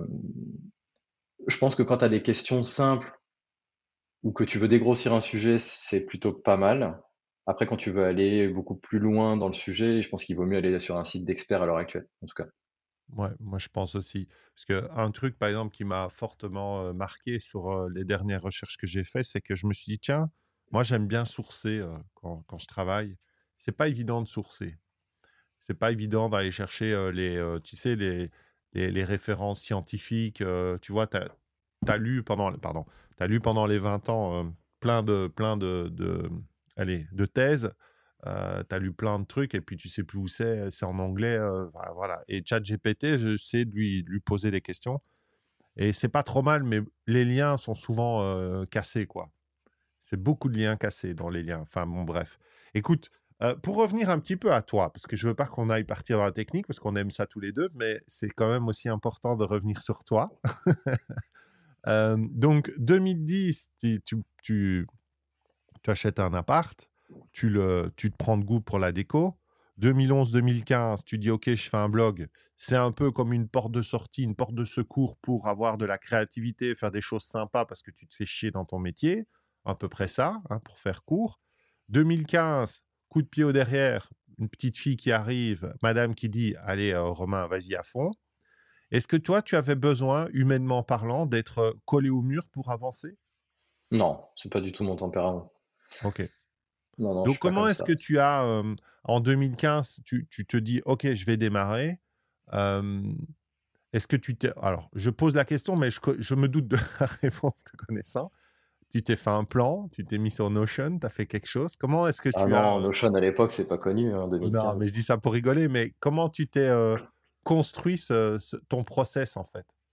Speaker 3: je pense que quand tu as des questions simples ou que tu veux dégrossir un sujet, c'est plutôt pas mal. Après, quand tu veux aller beaucoup plus loin dans le sujet, je pense qu'il vaut mieux aller sur un site d'experts à l'heure actuelle, en tout cas.
Speaker 2: Ouais, moi je pense aussi. Parce que un truc, par exemple, qui m'a fortement euh, marqué sur euh, les dernières recherches que j'ai faites, c'est que je me suis dit, tiens, moi j'aime bien sourcer euh, quand, quand je travaille. C'est pas évident de sourcer. C'est pas évident d'aller chercher euh, les, euh, tu sais, les, les, les références scientifiques. Euh, tu vois, tu as, lu pendant, pardon, t'as lu pendant les vingt ans euh, plein de, plein de, de, allez, de thèses. Euh, tu as lu plein de trucs et puis tu sais plus où c'est, c'est en anglais. Euh, voilà, voilà. Et ChatGPT, je sais de lui, lui poser des questions. Et c'est pas trop mal, mais les liens sont souvent euh, cassés, quoi. C'est beaucoup de liens cassés dans les liens. Enfin, bon, bref. Écoute, euh, pour revenir un petit peu à toi, parce que je veux pas qu'on aille partir dans la technique, parce qu'on aime ça tous les deux, mais c'est quand même aussi important de revenir sur toi. Euh, donc, deux mille dix, tu, tu, tu, tu achètes un appart, tu, le, tu te prends de goût pour la déco. deux mille onze-deux mille quinze, tu dis, OK, je fais un blog. C'est un peu comme une porte de sortie, une porte de secours pour avoir de la créativité, faire des choses sympas parce que tu te fais chier dans ton métier. À peu près ça, hein, pour faire court. deux mille quinze, coup de pied au derrière, une petite fille qui arrive, madame qui dit, allez, euh, Romain, vas-y à fond. Est-ce que toi, tu avais besoin, humainement parlant, d'être euh, collé au mur pour avancer?
Speaker 3: Non, c'est pas du tout mon tempérament.
Speaker 2: OK.
Speaker 3: Non, non, je
Speaker 2: Donc,
Speaker 3: suis pas
Speaker 2: comment
Speaker 3: comme
Speaker 2: est-ce
Speaker 3: ça.
Speaker 2: que tu as, euh, en deux mille quinze, tu, tu te dis, OK, je vais démarrer. Euh, est-ce que tu t'es... Alors, je pose la question, mais je, co- je me doute de la réponse te connaissant. Tu t'es fait un plan, tu t'es mis sur Notion, tu as fait quelque chose. Comment est-ce que
Speaker 3: Ah
Speaker 2: tu as...
Speaker 3: non,
Speaker 2: euh,
Speaker 3: Notion à l'époque, c'est pas connu, hein,
Speaker 2: Non, mais
Speaker 3: deux mille quinze.
Speaker 2: je dis ça pour rigoler, mais comment tu t'es euh, construit ce- ce- ton process, en fait?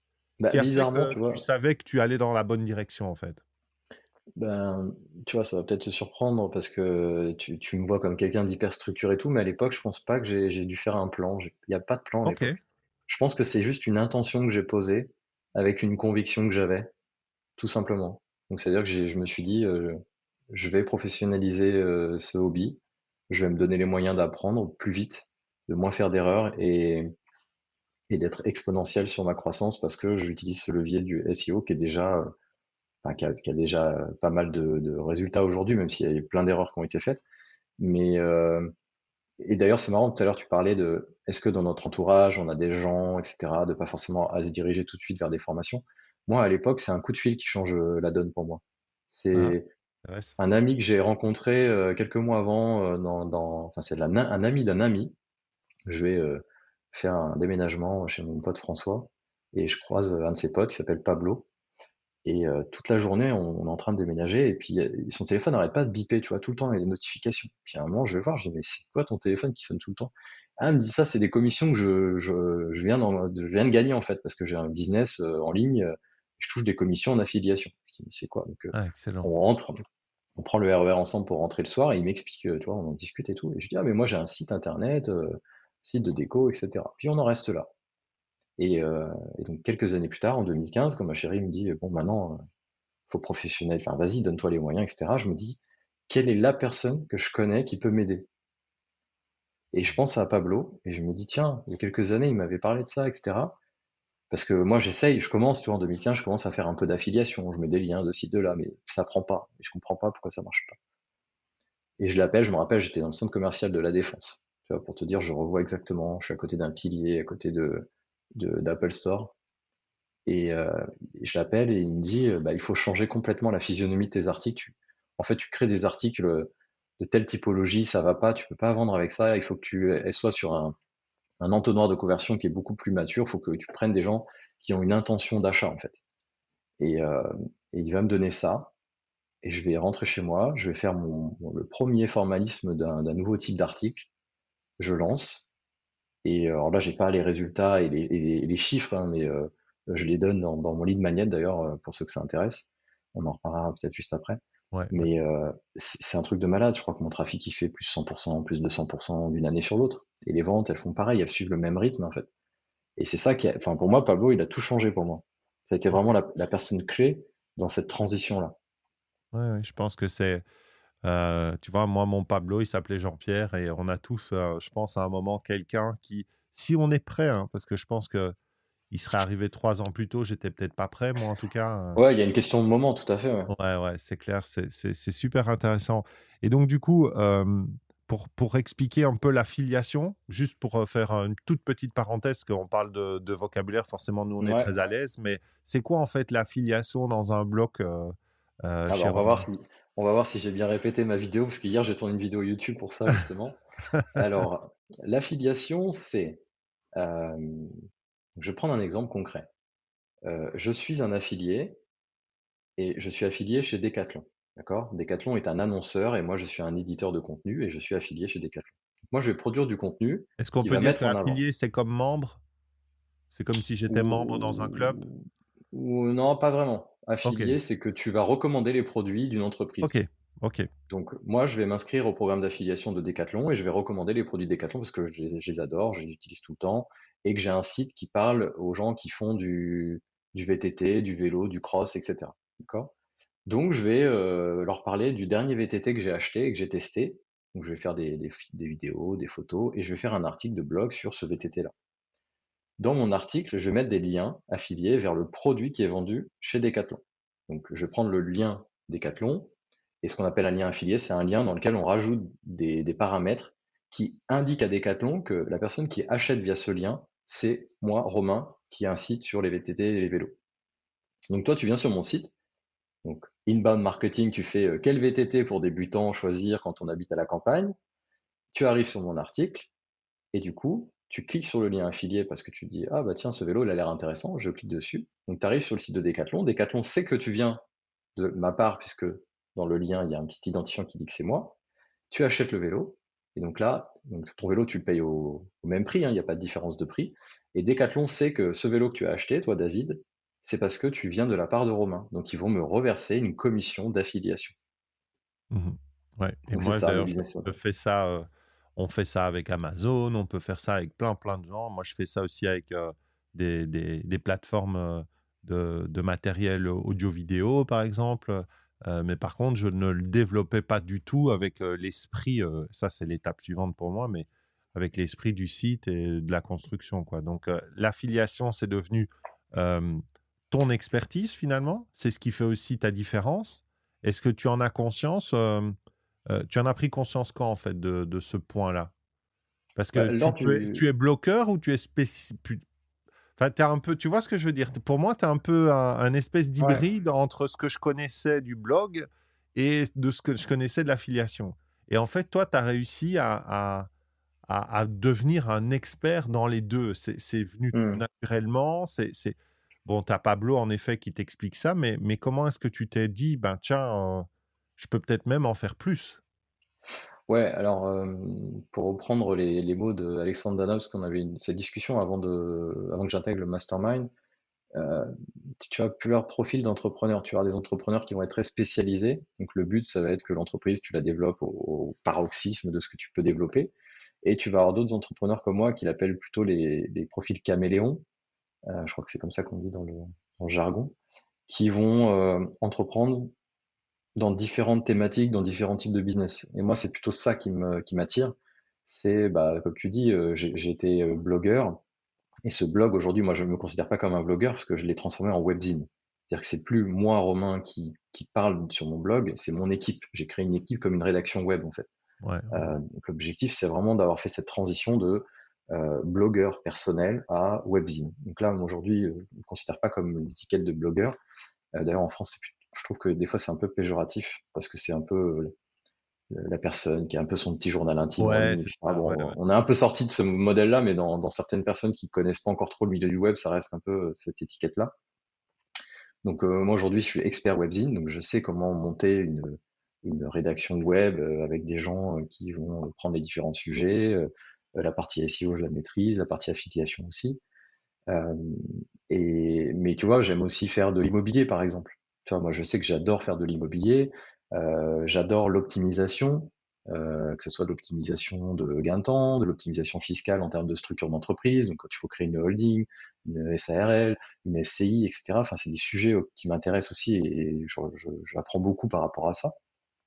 Speaker 3: Bah,
Speaker 2: qui a fait
Speaker 3: bizarrement,
Speaker 2: que
Speaker 3: tu
Speaker 2: tu
Speaker 3: vois,
Speaker 2: savais que tu allais dans la bonne direction, en fait?
Speaker 3: ben, tu vois, ça va peut-être te surprendre parce que tu, tu me vois comme quelqu'un d'hyper structuré et tout, mais à l'époque, je pense pas que j'ai, j'ai dû faire un plan. J'ai- Il n'y a pas de plan à
Speaker 2: Ok.
Speaker 3: l'époque. Je pense que c'est juste une intention que j'ai posée avec une conviction que j'avais, tout simplement. Donc, c'est-à-dire que j'ai, je me suis dit, euh, je vais professionnaliser euh, ce hobby, je vais me donner les moyens d'apprendre plus vite, de moins faire d'erreurs et, et d'être exponentiel sur ma croissance parce que j'utilise ce levier du S E O qui est déjà, euh, enfin, qui a, qui a déjà euh, pas mal de, de résultats aujourd'hui, même s'il y a eu plein d'erreurs qui ont été faites. Mais euh, et d'ailleurs, c'est marrant, tout à l'heure, tu parlais de est-ce que dans notre entourage, on a des gens, et cetera, de pas forcément à se diriger tout de suite vers des formations. Moi, à l'époque, c'est un coup de fil qui change euh, la donne pour moi.
Speaker 2: Ah,
Speaker 3: C'est
Speaker 2: intéressant.
Speaker 3: un ami que j'ai rencontré euh, quelques mois avant, euh, dans, dans, enfin, c'est de la na- un ami d'un ami. Je vais euh, faire un déménagement chez mon pote François et je croise un de ses potes qui s'appelle Pablo. Et euh, toute la journée, on, on est en train de déménager et puis euh, son téléphone n'arrête pas de biper, tu vois, tout le temps, il y a des notifications. Puis à un moment, je vais voir, je dis, mais c'est quoi ton téléphone qui sonne tout le temps? Ah, elle me dit ça, c'est des commissions que je, je, je viens d'en- je viens de gagner en fait, parce que j'ai un business euh, en ligne, euh, je touche des commissions en affiliation. Je dis, mais c'est quoi? Donc euh,
Speaker 2: Ah, excellent.
Speaker 3: on rentre, on prend le R E R ensemble pour rentrer le soir et il m'explique, euh, tu vois, on en discute et tout. Et je dis, ah, mais moi j'ai un site internet, euh, site de déco, et cetera. Puis on en reste là. Et, euh, et donc quelques années plus tard, en deux mille quinze, quand ma chérie me dit, bon, maintenant, euh, faut professionnel, enfin vas-y, donne-toi les moyens, et cetera. Je me dis, quelle est la personne que je connais qui peut m'aider? Et je pense à Pablo, et je me dis, tiens, il y a quelques années, il m'avait parlé de ça, et cetera. Parce que moi, j'essaye, je commence, tu vois, en deux mille quinze, je commence à faire un peu d'affiliation, je mets des liens de ci, de là, mais ça prend pas, et je comprends pas pourquoi ça marche pas. Et je l'appelle, je me rappelle, j'étais dans le centre commercial de La Défense. Tu vois, pour te dire, je revois exactement, je suis à côté d'un pilier, à côté de, de d'Apple Store. Et, euh, et je l'appelle et il me dit, euh, bah, il faut changer complètement la physionomie de tes articles. Tu- en fait, tu crées des articles de telle typologie, ça va pas, tu peux pas vendre avec ça. Il faut que tu euh, sois sur un, un entonnoir de conversion qui est beaucoup plus mature. Il faut que tu prennes des gens qui ont une intention d'achat en fait. Et, euh, et il va me donner ça. Et je vais rentrer chez moi, je vais faire mon, mon- le premier formalisme d'un d'un nouveau type d'article. Je lance. Et euh, alors là, j'ai pas les résultats et les, et les, et les chiffres, hein, mais euh, je les donne dans, dans mon lead magnet d'ailleurs, euh, pour ceux que ça intéresse. On en reparlera peut-être juste après.
Speaker 2: Ouais, ouais.
Speaker 3: Mais euh, c'est c'est un truc de malade. Je crois que mon trafic il fait plus cent pour cent, plus deux cents pour cent d'une année sur l'autre. Et les ventes, elles font pareil, elles suivent le même rythme en fait. Et c'est ça qui, a, enfin pour moi, Pablo, il a tout changé pour moi. Ça a été
Speaker 2: Ok.
Speaker 3: vraiment la, la personne clé dans cette transition-là.
Speaker 2: Ouais, ouais, je pense que c'est, euh, tu vois, moi, mon Pablo, il s'appelait Jean-Pierre et on a tous, euh, je pense, à un moment, quelqu'un qui, si on est prêt, hein, parce que je pense que il serait arrivé trois ans plus tôt, j'étais peut-être pas prêt, moi, en tout cas. euh,
Speaker 3: Ouais, il y a une question de moment, tout à fait. Ouais.
Speaker 2: Ouais, ouais, c'est clair, c'est c'est- c'est super intéressant. Et donc, du coup, euh, pour, pour expliquer un peu l'affiliation, juste pour euh, faire une toute petite parenthèse, qu'on parle de, de vocabulaire, forcément, nous, on est
Speaker 3: Ouais.
Speaker 2: très à l'aise, mais c'est quoi, en fait, l'affiliation dans un bloc euh, euh,
Speaker 3: Ah bah
Speaker 2: chez
Speaker 3: on va voir
Speaker 2: Romain?
Speaker 3: si, on va voir si j'ai bien répété ma vidéo parce qu'hier j'ai tourné une vidéo YouTube pour ça justement. Alors, l'affiliation, c'est, euh, je vais prendre un exemple concret. Euh, je suis un affilié et je suis affilié chez Decathlon. D'accord? Decathlon est un annonceur et moi je suis un éditeur de contenu et je suis affilié chez Decathlon. Moi je vais produire du contenu
Speaker 2: Est-ce qu'on
Speaker 3: qui
Speaker 2: peut
Speaker 3: va
Speaker 2: dire
Speaker 3: mettre en avant.
Speaker 2: qu'affilié, c'est comme membre? C'est comme si j'étais membre dans un club?
Speaker 3: Ou, ou non, pas vraiment.
Speaker 2: Ok,
Speaker 3: Affilié, c'est que tu vas recommander les produits d'une
Speaker 2: ok,
Speaker 3: entreprise.
Speaker 2: ok,
Speaker 3: Donc moi je vais m'inscrire au programme d'affiliation de Decathlon et je vais recommander les produits Decathlon parce que je les, je les adore, je les utilise tout le temps et que j'ai un site qui parle aux gens qui font du, du V T T, du vélo, du cross, et cetera. D'accord? Donc je vais euh, leur parler du dernier V T T que j'ai acheté et que j'ai testé. Donc je vais faire des, des, des vidéos, des photos et je vais faire un article de blog sur ce V T T-là. Dans mon article, je vais mettre des liens affiliés vers le produit qui est vendu chez Decathlon. Donc je vais prendre le lien Decathlon et ce qu'on appelle un lien affilié, c'est un lien dans lequel on rajoute des, des paramètres qui indiquent à Decathlon que la personne qui achète via ce lien, c'est moi, Romain, qui incite sur les V T T et les vélos. Donc toi, tu viens sur mon site, donc inbound marketing, tu fais euh, quel V T T pour débutants choisir quand on habite à la campagne. Tu arrives sur mon article et du coup, tu cliques sur le lien affilié parce que tu te dis, ah bah tiens, ce vélo, il a l'air intéressant, je clique dessus. Donc tu arrives sur le site de Decathlon. Decathlon sait que tu viens de ma part puisque dans le lien, il y a un petit identifiant qui dit que c'est moi. Tu achètes le vélo. Et donc là, donc ton vélo, tu le payes au, au même prix, hein, il n'y a pas de différence de prix. Et Decathlon sait que ce vélo que tu as acheté, toi, David, C'est parce que tu viens de la part de Romain. Donc, ils vont me reverser une commission d'affiliation.
Speaker 2: Mhm. Ouais. Et
Speaker 3: Donc, c'est
Speaker 2: moi,
Speaker 3: ça le
Speaker 2: d'ailleurs, je,
Speaker 3: business
Speaker 2: je
Speaker 3: model.
Speaker 2: fais ça. Euh, on fait ça avec Amazon, on peut faire ça avec plein, plein de gens. Moi, je fais ça aussi avec euh, des, des, des plateformes euh, de, de matériel audio-vidéo, par exemple. Euh, mais par contre, je ne le développais pas du tout avec euh, l'esprit. Euh, ça, c'est l'étape suivante pour moi, mais avec l'esprit du site et de la construction, quoi. Donc, euh, l'affiliation, c'est devenu euh, ton expertise finalement. C'est ce qui fait aussi ta différence. Est-ce que tu en as conscience euh, euh, Tu en as pris conscience quand, en fait, de, de ce point-là? Parce
Speaker 3: Bah,
Speaker 2: que tu,
Speaker 3: lors
Speaker 2: peux, tu
Speaker 3: du...
Speaker 2: es bloqueur ou tu es spécifique. Enfin, t'es un peu, tu vois ce que je veux dire? Pour moi, tu es un peu un, un espèce
Speaker 3: Ouais.
Speaker 2: d'hybride entre ce que je connaissais du blog et de ce que je connaissais de l'affiliation. Et en fait, toi, tu as réussi à, à, à- à devenir un expert dans les deux. C'est c'est venu
Speaker 3: Hmm.
Speaker 2: naturellement. C'est, c'est... Bon, tu as Pablo, en effet, qui t'explique ça, mais, mais comment est-ce que tu t'es dit, ben tiens, euh, je peux peut-être même en faire plus?
Speaker 3: Ouais, alors, euh, pour reprendre les, les mots d'Alexandre Dana, parce qu'on avait une, cette discussion avant, de, avant que j'intègre le mastermind, euh, tu as plusieurs profils d'entrepreneurs. Tu as des entrepreneurs qui vont être très spécialisés. Donc, le but, ça va être que l'entreprise, tu la développes au, au paroxysme de ce que tu peux développer. Et tu vas avoir d'autres entrepreneurs comme moi qui l'appellent plutôt les, les profils caméléons. Euh, je crois que c'est comme ça qu'on dit dans le, dans le jargon, qui vont euh, entreprendre dans différentes thématiques, dans différents types de business. Et moi, c'est plutôt ça qui me, qui m'attire. C'est, bah, comme tu dis, euh, j'ai, j'ai été euh, blogueur. Et ce blog, aujourd'hui, moi, je ne me considère pas comme un blogueur parce que je l'ai transformé en webzine. C'est-à-dire que c'est plus moi, Romain, qui, qui parle sur mon blog, c'est mon équipe. J'ai créé une équipe comme une rédaction web, en fait.
Speaker 2: Ouais, ouais.
Speaker 3: Euh, donc l'objectif, c'est vraiment d'avoir fait cette transition de euh, blogueur personnel à webzine. Donc là, aujourd'hui, euh, je ne me considère pas comme l'étiquette de blogueur. Euh, D'ailleurs, en France, c'est plus- je trouve que des fois, c'est un peu péjoratif parce que c'est un peu euh, la personne qui a un peu son petit journal intime en
Speaker 2: Ouais,
Speaker 3: ligne,
Speaker 2: c'est
Speaker 3: et cetera.
Speaker 2: ça. Ouais,
Speaker 3: Bon,
Speaker 2: ouais.
Speaker 3: on est un peu sorti de ce modèle-là, mais dans, dans certaines personnes qui connaissent pas encore trop le milieu du web, ça reste un peu euh, cette étiquette-là. Donc euh, moi aujourd'hui, je suis expert webzine, donc je sais comment monter une, une rédaction web euh, avec des gens euh, qui vont euh, prendre les différents sujets. Euh, la partie S E O, je la maîtrise, la partie affiliation aussi. Euh, et mais tu vois, j'aime aussi faire de l'immobilier, par exemple. Tu vois, moi, je sais que j'adore faire de l'immobilier. Euh, j'adore l'optimisation, euh, que ce soit de l'optimisation de gain de temps, de l'optimisation fiscale en termes de structure d'entreprise. Donc, quand il faut créer une holding, une S A R L, une S C I, et cetera. Enfin, c'est des sujets euh, qui m'intéressent aussi et je, je, j'apprends beaucoup par rapport à ça.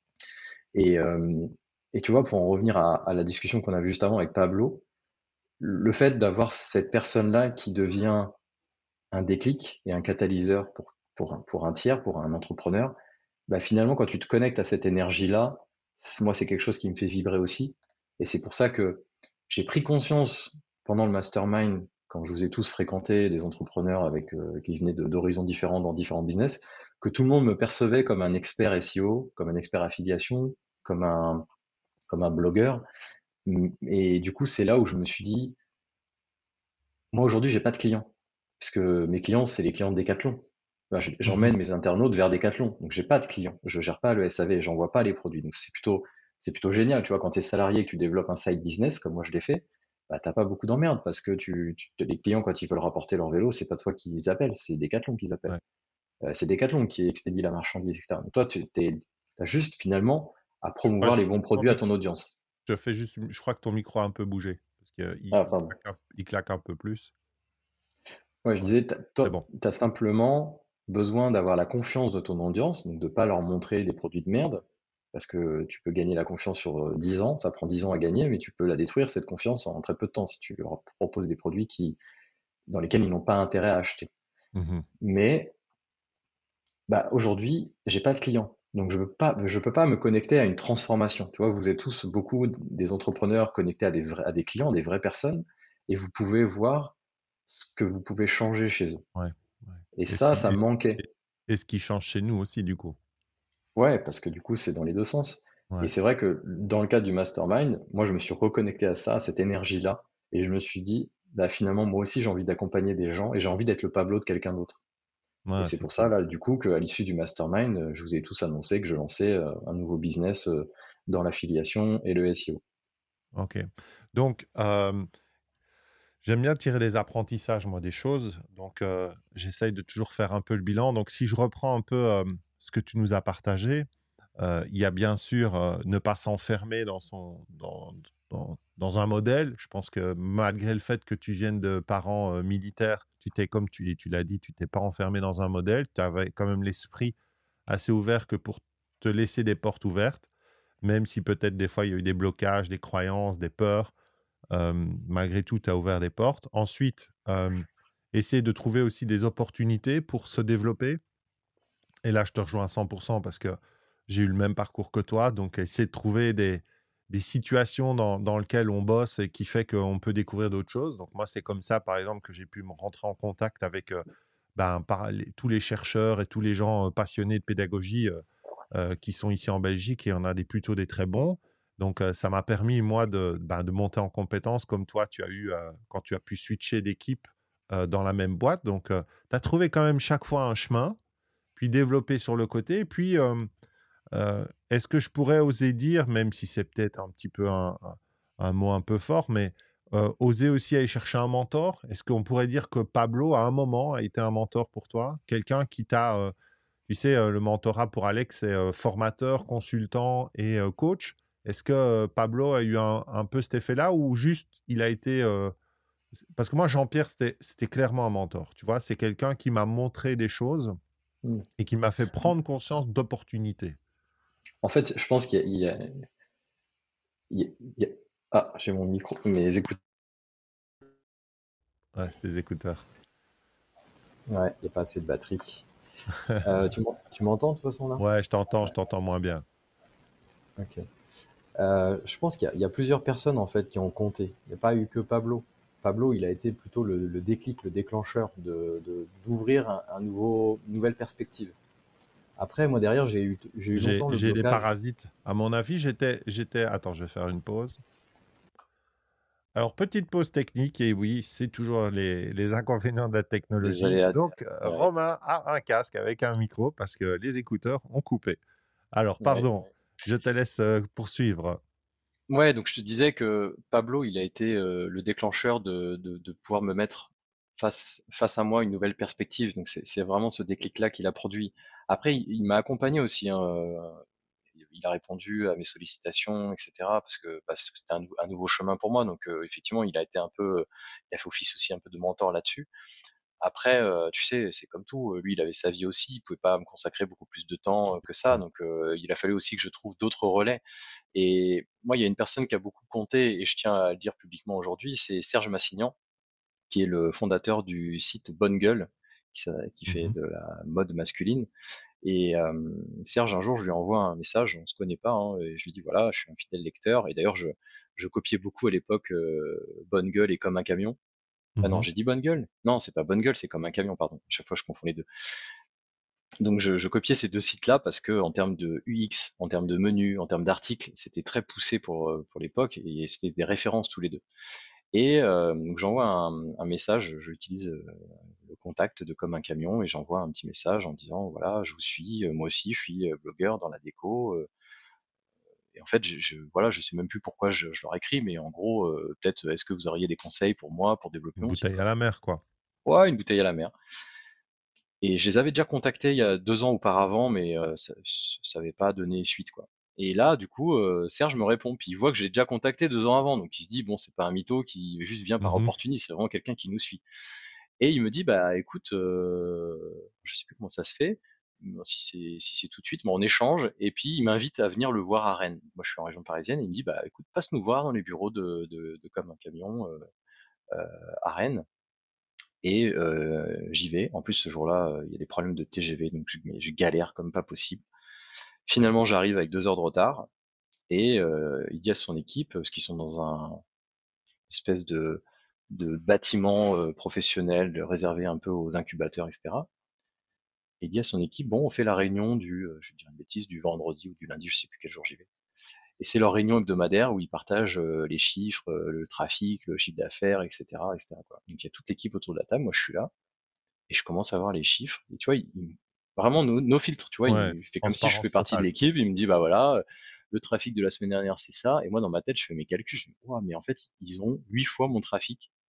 Speaker 3: Et, euh, et tu vois, pour en revenir à, à la discussion qu'on a vue juste avant avec Pablo, le fait d'avoir cette personne-là qui devient un déclic et un catalyseur pour, pour, un, pour un tiers, pour un entrepreneur, bah finalement, quand tu te connectes à cette énergie-là, moi, c'est quelque chose qui me fait vibrer aussi. Et c'est pour ça que j'ai pris conscience pendant le mastermind, quand je vous ai tous fréquenté, des entrepreneurs avec, euh, qui venaient de- d'horizons différents dans différents business, que tout le monde me percevait comme un expert S E O, comme un expert affiliation, comme un, comme un blogueur. Et du coup, c'est là où je me suis dit, moi aujourd'hui, j'ai pas de clients, parce que mes clients, c'est les clients de Decathlon. Enfin, je-
Speaker 2: Mhm.
Speaker 3: J'emmène mes internautes vers Decathlon, donc j'ai pas de clients. Je gère pas le S A V, j'envoie pas les produits. Donc c'est plutôt, c'est plutôt génial, tu vois, quand tu es salarié et que tu développes un side business, comme moi je l'ai fait, bah t'as pas beaucoup d'emmerdes parce que tu, tu, les clients quand ils veulent rapporter leur vélo, c'est pas toi qui les appelles, c'est Decathlon qui les appelle.
Speaker 2: Ouais.
Speaker 3: Euh, c'est Decathlon qui expédie la marchandise, et cetera. Donc toi, tu t'es, t'as juste finalement à
Speaker 2: Ouais,
Speaker 3: promouvoir
Speaker 2: je
Speaker 3: les
Speaker 2: crois
Speaker 3: bons
Speaker 2: que ton
Speaker 3: produits à ton
Speaker 2: micro,
Speaker 3: audience.
Speaker 2: je te fais juste, je crois que ton micro a un peu bougé parce qu'il
Speaker 3: Ah,
Speaker 2: il
Speaker 3: pardon.
Speaker 2: claque un, il claque un peu plus.
Speaker 3: Ouais, je
Speaker 2: Ouais,
Speaker 3: disais, t'as-
Speaker 2: c'est
Speaker 3: toi,
Speaker 2: bon.
Speaker 3: tu as simplement besoin d'avoir la confiance de ton audience, donc de pas leur montrer des produits de merde, parce que tu peux gagner la confiance sur euh, dix ans, ça prend dix ans à gagner, mais tu peux la détruire, cette confiance, en très peu de temps, si tu leur proposes des produits qui, dans lesquels ils n'ont pas intérêt à acheter.
Speaker 2: Mhm.
Speaker 3: Mais bah, aujourd'hui, j'ai pas de clients, donc je veux pas, je peux pas me connecter à une transformation. Tu vois, vous êtes tous beaucoup des entrepreneurs connectés à des vrais, à des clients, des vraies personnes, et vous pouvez voir ce que vous pouvez changer chez eux.
Speaker 2: Ouais, ouais.
Speaker 3: Et
Speaker 2: Et ce
Speaker 3: ça,
Speaker 2: qui,
Speaker 3: ça me
Speaker 2: et,
Speaker 3: manquait.
Speaker 2: et- et ce qui change chez nous aussi, du coup.
Speaker 3: Ouais, parce que du coup, c'est dans les deux sens. Et
Speaker 2: Ouais.
Speaker 3: c'est vrai que dans le cadre du mastermind, moi, je me suis reconnecté à ça, à cette énergie-là, et je me suis dit, bah, finalement, moi aussi, j'ai envie d'accompagner des gens et j'ai envie d'être le Pablo de quelqu'un d'autre. Et
Speaker 2: Ouais,
Speaker 3: c'est
Speaker 2: c'est
Speaker 3: pour ça,
Speaker 2: cool.
Speaker 3: là, du coup, qu'à l'issue du mastermind, euh, je vous ai tous annoncé que je lançais euh, un nouveau business euh, dans l'affiliation et le S E O.
Speaker 2: Ok. Donc, euh, J'aime bien tirer les apprentissages, moi, des choses. Donc, euh, j'essaye de toujours faire un peu le bilan. Donc, si je reprends un peu euh, ce que tu nous as partagé, euh, il y a bien sûr euh, ne pas s'enfermer dans, son, dans, dans, dans un modèle. Je pense que malgré le fait que tu viennes de parents euh, militaires, tu t'es, comme tu, tu l'as dit, tu t'es pas enfermé dans un modèle. Tu avais quand même l'esprit assez ouvert que pour te laisser des portes ouvertes, même si peut-être des fois il y a eu des blocages, des croyances, des peurs. Euh, malgré tout, tu as ouvert des portes. Ensuite, euh, essayer de trouver aussi des opportunités pour se développer. Et là, je te rejoins à cent pour cent parce que j'ai eu le même parcours que toi. Donc, essayer de trouver des, des situations dans, dans lesquelles on bosse et qui fait qu'on peut découvrir d'autres choses. Donc, moi, c'est comme ça, par exemple, que j'ai pu me rentrer en contact avec euh, ben, par les- tous les chercheurs et tous les gens euh, passionnés de pédagogie euh, euh, qui sont ici en Belgique. Et on a des, plutôt des très bons. Donc, euh, ça m'a permis, moi, de, ben, de monter en compétences comme toi, tu as eu euh, quand tu as pu switcher d'équipe euh, dans la même boîte. Donc, tu as trouvé quand même chaque fois un chemin puis développer sur le côté. Puis, euh, euh, est-ce que je pourrais oser dire, même si c'est peut-être un petit peu un, un- un mot un peu fort, mais euh, oser aussi aller chercher un mentor? Est-ce qu'on pourrait dire que Pablo, à un moment, a été un mentor pour toi? Quelqu'un qui t'a, euh, tu sais, euh, le mentorat pour Alex, c'est euh, formateur, consultant et euh, coach. Est-ce que euh, Pablo a eu un, un peu cet effet-là ou juste il a été... euh, parce que moi, Jean-Pierre, c'était c'était clairement un mentor. Tu vois, c'est quelqu'un qui m'a montré des choses
Speaker 3: Hmm.
Speaker 2: et qui m'a fait prendre conscience d'opportunités.
Speaker 3: En fait, je pense qu'il y a, il y a- il y a- il y a- Ah, j'ai mon micro, mes écouteurs.
Speaker 2: Ouais, c'est tes écouteurs.
Speaker 3: Ouais, il n'y a pas assez de batterie. Euh, tu m'en- tu m'entends de toute façon là?
Speaker 2: Ouais, je t'entends, je t'entends moins bien.
Speaker 3: Ok. Euh, je pense qu'il y a, il y a plusieurs personnes en fait qui ont compté. Il n'y a pas eu que Pablo. Pablo, il a été plutôt le, le déclic, le déclencheur de, de- d'ouvrir un, un nouveau, une nouvelle perspective. Après, moi derrière, j'ai eu, j'ai eu
Speaker 2: J'ai,
Speaker 3: longtemps le
Speaker 2: j'ai des
Speaker 3: blocage.
Speaker 2: parasites. À mon avis, j'étais, j'étais. Attends, je vais faire une pause. Alors, petite pause technique, et oui, c'est toujours les, les inconvénients de la
Speaker 3: Les
Speaker 2: technologie.
Speaker 3: aléas.
Speaker 2: Donc, euh,
Speaker 3: Ouais,
Speaker 2: Romain a un casque avec un micro parce que les écouteurs ont coupé. Alors,
Speaker 3: ouais.
Speaker 2: pardon, je te laisse euh, poursuivre.
Speaker 3: Ouais, donc je te disais que Pablo, il a été euh, le déclencheur de, de, de pouvoir me mettre face, face à moi une nouvelle perspective. Donc c'est c'est vraiment ce déclic-là qu'il a produit. Après, il, il m'a accompagné aussi, hein, euh, il a répondu à mes sollicitations, et cetera. Parce que parce que c'était un, nou- un nouveau chemin pour moi. Donc euh, effectivement, il a été un peu, il a fait office aussi un peu de mentor là-dessus. Après, euh, tu sais, c'est comme tout. euh, Lui, il avait sa vie aussi. Il pouvait pas me consacrer beaucoup plus de temps euh, que ça.
Speaker 2: Ouais.
Speaker 3: Donc euh, il a fallu aussi que je trouve d'autres relais. Et moi, il y a une personne qui a beaucoup compté, et je tiens à le dire publiquement aujourd'hui, c'est Serge Massignan, qui est le fondateur du site Bonne Gueule, qui, ça- qui fait
Speaker 2: Mhm.
Speaker 3: de la mode masculine. Et euh, Serge, un jour, je lui envoie un message, on se connaît pas, hein, et je lui dis voilà, je suis un fidèle lecteur. Et d'ailleurs, je, je copiais beaucoup à l'époque euh, Bonne Gueule et Comme un camion. Ah non,
Speaker 2: Mhm.
Speaker 3: j'ai dit Bonne Gueule? Non, c'est pas Bonne Gueule, c'est Comme un camion, pardon. À chaque fois, je confonds les deux. Donc je, je copiais ces deux sites-là parce que en termes de U X, en termes de menu, en termes d'articles, c'était très poussé pour euh, pour l'époque et c'était des références tous les deux. Et euh, donc j'envoie un, un message, j'utilise euh, le contact de Comme un camion et j'envoie un petit message en disant voilà, je vous suis, euh, moi aussi, je suis euh, blogueur dans la déco. euh, et en fait, je, je voilà, je sais même plus pourquoi je, je leur écris, mais en gros, euh, peut-être est-ce que vous auriez des conseils pour moi pour développer
Speaker 2: Une
Speaker 3: mon site
Speaker 2: bouteille
Speaker 3: quoi.
Speaker 2: à la mer, quoi.
Speaker 3: Ouais, une bouteille à la mer. Et je les avais déjà contactés il y a deux ans auparavant, mais euh, ça, ça avait pas donné suite, quoi. Et là, du coup, euh, Serge me répond, puis il voit que j'ai déjà contacté deux ans avant, donc il se dit bon, c'est pas un mytho qui juste vient par
Speaker 2: Mhm.
Speaker 3: opportunisme, c'est vraiment quelqu'un qui nous suit. Et il me dit bah écoute, euh, je sais plus comment ça se fait, si c'est si c'est tout de suite, mais on échange, et puis il m'invite à venir le voir à Rennes. Moi, je suis en région parisienne, et il me dit bah écoute, passe nous voir dans les bureaux de de, de Comme un camion euh, à Rennes. Et euh, j'y vais. En plus, ce jour-là, euh, il y a des problèmes de T G V, donc je, mais je galère comme pas possible. Finalement, j'arrive avec deux heures de retard et euh, il dit à son équipe, parce qu'ils sont dans un espèce de, de bâtiment euh, professionnel réservé un peu aux incubateurs, et cetera. Et il dit à son équipe, bon, on fait la réunion du, euh, je vais dire une bêtise, du vendredi ou du lundi, je sais plus quel jour j'y vais. Et c'est leur réunion hebdomadaire où ils partagent euh, les chiffres, euh, le trafic, le chiffre d'affaires, et cetera, et cetera, quoi. Donc il y a toute l'équipe autour de la table, moi je suis là. Et je commence à voir les chiffres. Et tu vois, il, il- vraiment nos no filtres, tu vois,
Speaker 2: Ouais,
Speaker 3: il fait comme si je fais
Speaker 2: transparence
Speaker 3: partie de
Speaker 2: totale.
Speaker 3: l'équipe. Il me dit, bah voilà, le trafic de la semaine dernière, c'est ça. Et moi, dans ma tête, je fais mes calculs. Je me dis, Ouah, mais en fait, ils ont huit fois mon trafic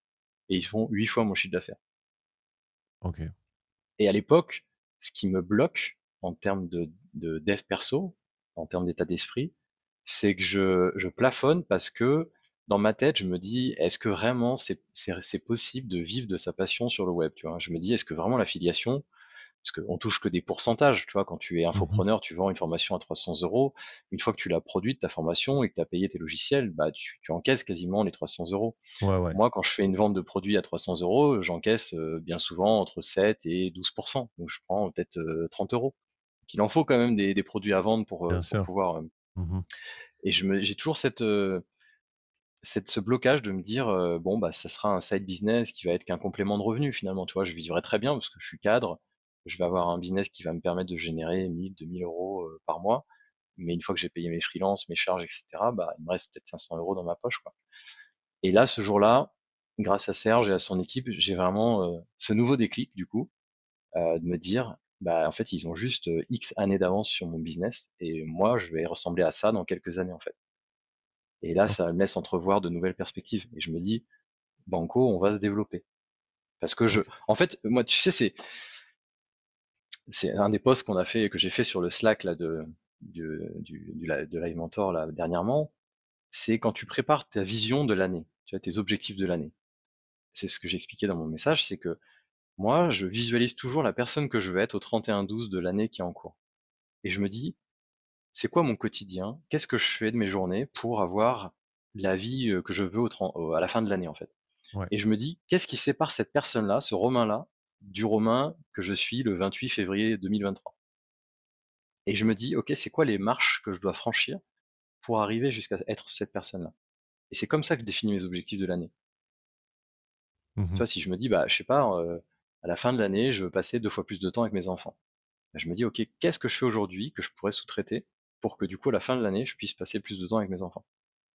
Speaker 3: et ils font huit fois mon chiffre d'affaires.
Speaker 2: Ok.
Speaker 3: Et à l'époque, ce qui me bloque en termes de, de dev perso, en termes d'état d'esprit, c'est que je, je plafonne parce que dans ma tête, je me dis, est-ce que vraiment c'est, c'est, c'est possible de vivre de sa passion sur le web, tu vois? Je me dis, est-ce que vraiment l'affiliation, parce qu'on touche que des pourcentages, tu vois, quand tu es
Speaker 2: Mhm.
Speaker 3: infopreneur, tu vends une formation à trois cents euros, une fois que tu l'as produite, ta formation, et que tu as payé tes logiciels, bah, tu, tu encaisses quasiment les trois cents euros.
Speaker 2: Ouais, ouais.
Speaker 3: Moi, quand je fais une vente de produits à trois cents euros, j'encaisse euh, bien souvent entre sept et douze pour cent. Donc, je prends peut-être euh, trente euros. Qu'il en faut quand même des, des produits à vendre pour,
Speaker 2: Bien
Speaker 3: euh, pour
Speaker 2: sûr.
Speaker 3: pouvoir. euh,
Speaker 2: Mhm.
Speaker 3: Et je me, j'ai toujours cette, euh, cette, ce blocage de me dire, euh, bon, bah, ça sera un side business qui va être qu'un complément de revenu finalement. Tu vois, je vivrai très bien parce que je suis cadre. Je vais avoir un business qui va me permettre de générer mille, deux mille euros euh, par mois. Mais une fois que j'ai payé mes freelances, mes charges, et cetera, bah, il me reste peut-être cinq cents euros dans ma poche, quoi. Et là, ce jour-là, grâce à Serge et à son équipe, j'ai vraiment euh, ce nouveau déclic, du coup, euh, de me dire, bah, en fait, ils ont juste euh, X années d'avance sur mon business et moi, je vais ressembler à ça dans quelques années, en fait. Et là,
Speaker 2: Ok.
Speaker 3: ça me laisse entrevoir de nouvelles perspectives. Et je me dis, Banco, on va se développer. Parce que je,
Speaker 2: Ok.
Speaker 3: en fait, moi, tu sais, c'est, c'est un des posts qu'on a fait, que j'ai fait sur le Slack, là, de, du, du, du, de Live Mentor, là, dernièrement. C'est quand tu prépares ta vision de l'année, tu vois, tes objectifs de l'année. C'est ce que j'expliquais dans mon message, c'est que moi, je visualise toujours la personne que je veux être au trente et un douze de l'année qui est en cours. Et je me dis, c'est quoi mon quotidien? Qu'est-ce que je fais de mes journées pour avoir la vie euh, que je veux au trente au- à la fin de l'année, en fait?
Speaker 2: Ouais.
Speaker 3: Et je me dis, qu'est-ce qui sépare cette personne-là, ce Romain-là, du Romain que je suis le vingt-huit février deux mille vingt-trois? Et je me dis, ok, c'est quoi les marches que je dois franchir pour arriver jusqu'à être cette personne-là? Et c'est comme ça que je définis mes objectifs de l'année. Tu
Speaker 2: Mhm.
Speaker 3: vois, si je me dis, bah, je sais pas, euh, à la fin de l'année, je veux passer deux fois plus de temps avec mes enfants. Bah, je me dis, ok, qu'est-ce que je fais aujourd'hui que je pourrais sous-traiter pour que du coup, à la fin de l'année, je puisse passer plus de temps avec mes enfants.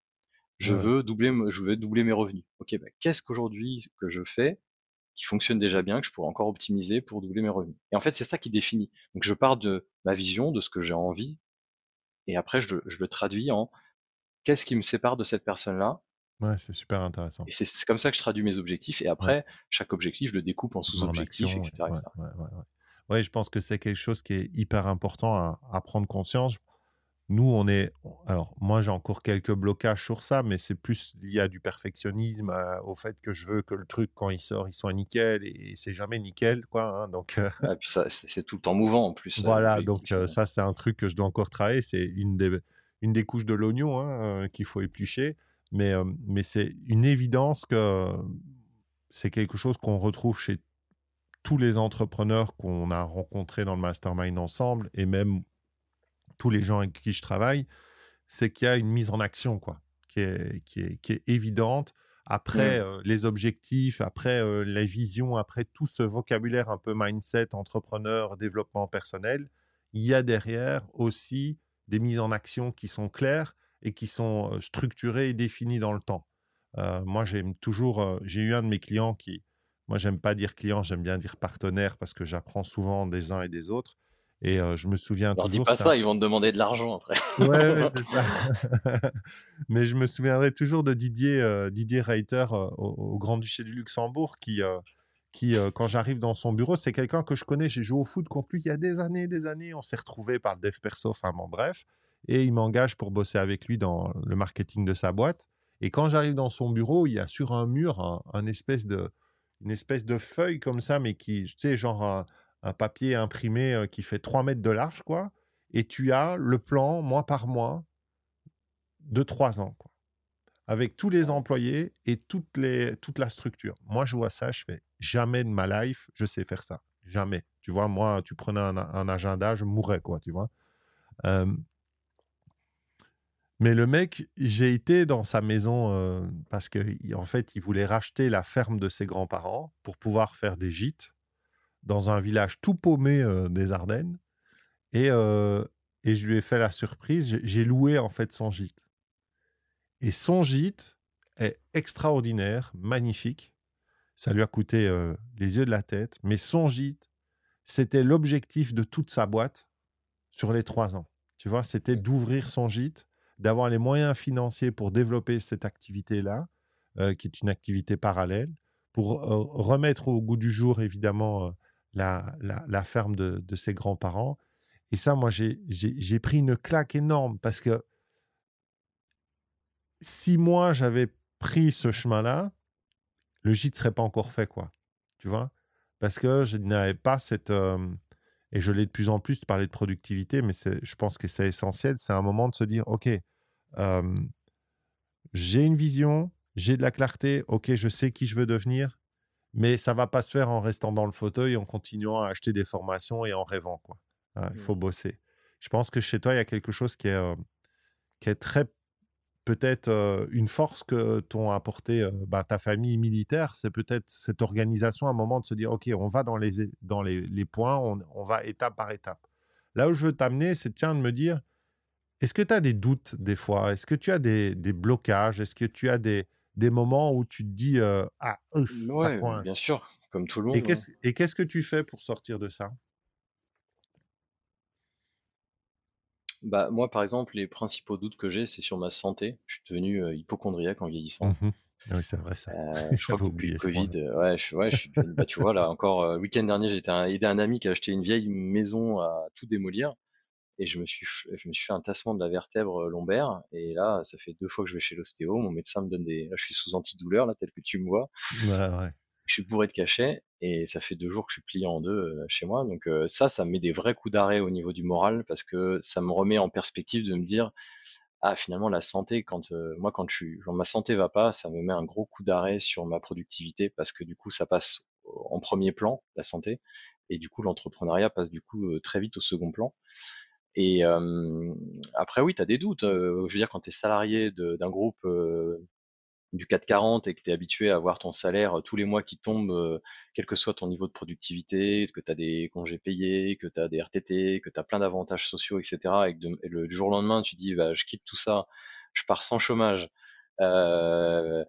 Speaker 3: Je
Speaker 2: Ouais, ouais.
Speaker 3: veux doubler, me- je veux doubler mes revenus. Ok, bah, qu'est-ce qu'aujourd'hui que je fais qui fonctionne déjà bien, que je pourrais encore optimiser pour doubler mes revenus. Et en fait, c'est ça qui définit. Donc, je pars de ma vision, de ce que j'ai envie, et après, je, je le traduis en qu'est-ce qui me sépare de cette personne-là.
Speaker 2: Ouais, c'est super intéressant.
Speaker 3: Et c'est c'est comme ça que je traduis mes objectifs. Et
Speaker 2: Ouais.
Speaker 3: après, chaque objectif, je le découpe en
Speaker 2: En
Speaker 3: sous-objectifs,
Speaker 2: action. Ouais,
Speaker 3: et cetera,
Speaker 2: ouais,
Speaker 3: et cetera.
Speaker 2: ouais, ouais, ouais. Ouais, je pense que c'est quelque chose qui est hyper important à, à prendre conscience. Nous, on est. Alors, moi, j'ai encore quelques blocages sur ça, mais c'est plus lié à du perfectionnisme, à- au fait que je veux que le truc, quand il sort, il soit nickel, et c'est jamais nickel, quoi, hein. Donc, euh,
Speaker 3: Et puis ça, c'est c'est tout le temps mouvant en plus, euh,
Speaker 2: voilà. Donc,
Speaker 3: l'objectif.
Speaker 2: euh,
Speaker 3: euh.
Speaker 2: ça, c'est un truc que je dois encore travailler. C'est une des, une des couches de l'oignon, hein, euh, qu'il faut éplucher. Mais, euh, mais c'est une évidence que c'est quelque chose qu'on retrouve chez tous les entrepreneurs qu'on a rencontrés dans le mastermind ensemble, et même tous les gens avec qui je travaille, c'est qu'il y a une mise en action, quoi, qui est, qui est, qui est évidente. Après
Speaker 3: Hmm.
Speaker 2: euh, les objectifs, après euh, les visions, après tout ce vocabulaire un peu mindset, entrepreneur, développement personnel, il y a derrière aussi des mises en action qui sont claires et qui sont euh, structurées et définies dans le temps. Euh, moi, j'aime toujours, euh, j'ai eu un de mes clients qui, moi, j'aime pas dire client, j'aime bien dire partenaire parce que j'apprends souvent des uns et des autres. Et euh, je me souviens
Speaker 3: Leur dis
Speaker 2: toujours,
Speaker 3: pas
Speaker 2: c'était un.
Speaker 3: ça, ils vont te demander de l'argent après.
Speaker 2: Ouais, ouais, c'est ça. Mais je me souviendrai toujours de Didier, euh, Didier Reiter euh, au, au Grand-Duché du Luxembourg qui, euh, qui euh, quand j'arrive dans son bureau, c'est quelqu'un que je connais. J'ai joué au foot contre lui il y a des années, des années. On s'est retrouvés par le dev perso, enfin bon, bref. Et il m'engage pour bosser avec lui dans le marketing de sa boîte. Et quand j'arrive dans son bureau, il y a sur un mur un, un espèce de, une espèce de feuille comme ça, mais qui, tu sais, genre un, un papier imprimé euh, qui fait trois mètres de large, quoi. Et tu as le plan, mois par mois, de trois ans, quoi, avec tous les
Speaker 3: Ouais.
Speaker 2: employés et toutes les, toute la structure. Moi, je vois ça, je fais jamais de ma life, je sais faire ça. Jamais. Tu vois, moi, tu prenais un, un agenda, je mourrais, quoi, tu vois. Euh, mais le mec, j'ai été dans sa maison euh, parce qu'en fait, il voulait racheter la ferme de ses grands-parents pour pouvoir faire des gîtes dans un village tout paumé euh, des Ardennes. Et, euh, et je lui ai fait la surprise, j'ai j'ai loué en fait son gîte. Et son gîte est extraordinaire, magnifique. Ça lui a coûté euh, les yeux de la tête. Mais son gîte, c'était l'objectif de toute sa boîte sur les trois ans. Tu vois, c'était d'ouvrir son gîte, d'avoir les moyens financiers pour développer cette activité-là, euh, qui est une activité parallèle, pour euh, remettre au goût du jour, évidemment, euh, la, la, la ferme de, de ses grands-parents. Et ça, moi, j'ai j'ai- j'ai pris une claque énorme parce que si moi, j'avais pris ce chemin-là, le gîte ne serait pas encore fait, quoi. Tu vois? Parce que je n'avais pas cette... euh, et je l'ai de plus en plus de parler de productivité, mais c'est- je pense que c'est essentiel. C'est un moment de se dire, OK, euh, j'ai une vision, j'ai de la clarté, OK, je sais qui je veux devenir, mais ça va pas se faire en restant dans le fauteuil, en continuant à acheter des formations et en rêvant, quoi. Hein, il faut
Speaker 3: Mm.
Speaker 2: bosser. Je pense que chez toi, il y a quelque chose qui est, euh, qui est très peut-être euh, une force que t'ont apporté euh, bah, ta famille militaire, c'est peut-être cette organisation à un moment de se dire, OK, on va dans les, é- dans les, les points, on, on va étape par étape. Là où je veux t'amener, c'est tiens de me dire, est-ce que tu as des doutes des fois? Est-ce que tu as des, des blocages? Est-ce que tu as des, des moments où tu te dis, euh, ah, ouf, ça
Speaker 3: Ouais, bien
Speaker 2: coince?
Speaker 3: sûr, comme tout le
Speaker 2: Et
Speaker 3: monde, hein.
Speaker 2: qu'est-ce, et qu'est-ce que tu fais pour sortir de ça?
Speaker 3: Bah, moi, par exemple, les principaux doutes que j'ai, c'est sur ma santé. Je suis devenu euh, hypocondriaque en vieillissant.
Speaker 2: Mhm. Ah oui, c'est vrai ça.
Speaker 3: Euh, je crois
Speaker 2: J'avais
Speaker 3: que depuis le
Speaker 2: oublié ce
Speaker 3: Covid,
Speaker 2: point-là.
Speaker 3: euh, ouais, je, ouais, je suis devenu, bah, tu vois, là, encore, euh, le week-end dernier, j'ai été un- aider un ami qui a acheté une vieille maison à tout démolir. Et je me suis, f- je me suis fait un tassement de la vertèbre lombaire. Et là, ça fait deux fois que je vais chez l'ostéo. Mon médecin me donne des, là, je suis sous antidouleur, là, tel que tu me vois.
Speaker 2: Ouais, ouais.
Speaker 3: Je suis bourré de cachets et ça fait deux jours que je suis plié en deux euh, chez moi. Donc euh, ça, ça me met des vrais coups d'arrêt au niveau du moral parce que ça me remet en perspective de me dire, ah, finalement, la santé, quand euh, moi, quand je suis, quand ma santé va pas, ça me met un gros coup d'arrêt sur ma productivité parce que du coup, ça passe en premier plan, la santé, et du coup, l'entrepreneuriat passe du coup euh, très vite au second plan. Et euh, après, oui, tu as des doutes. Euh, je veux dire, quand tu es salarié de- d'un groupe euh, du CAC quarante et que tu es habitué à voir ton salaire euh, tous les mois qui tombe, euh, quel que soit ton niveau de productivité, que tu as des congés payés, que tu as des R T T, que tu as plein d'avantages sociaux, et cetera. Et que de- et le du jour au lendemain, tu dis, bah, je quitte tout ça, je pars sans chômage. euh,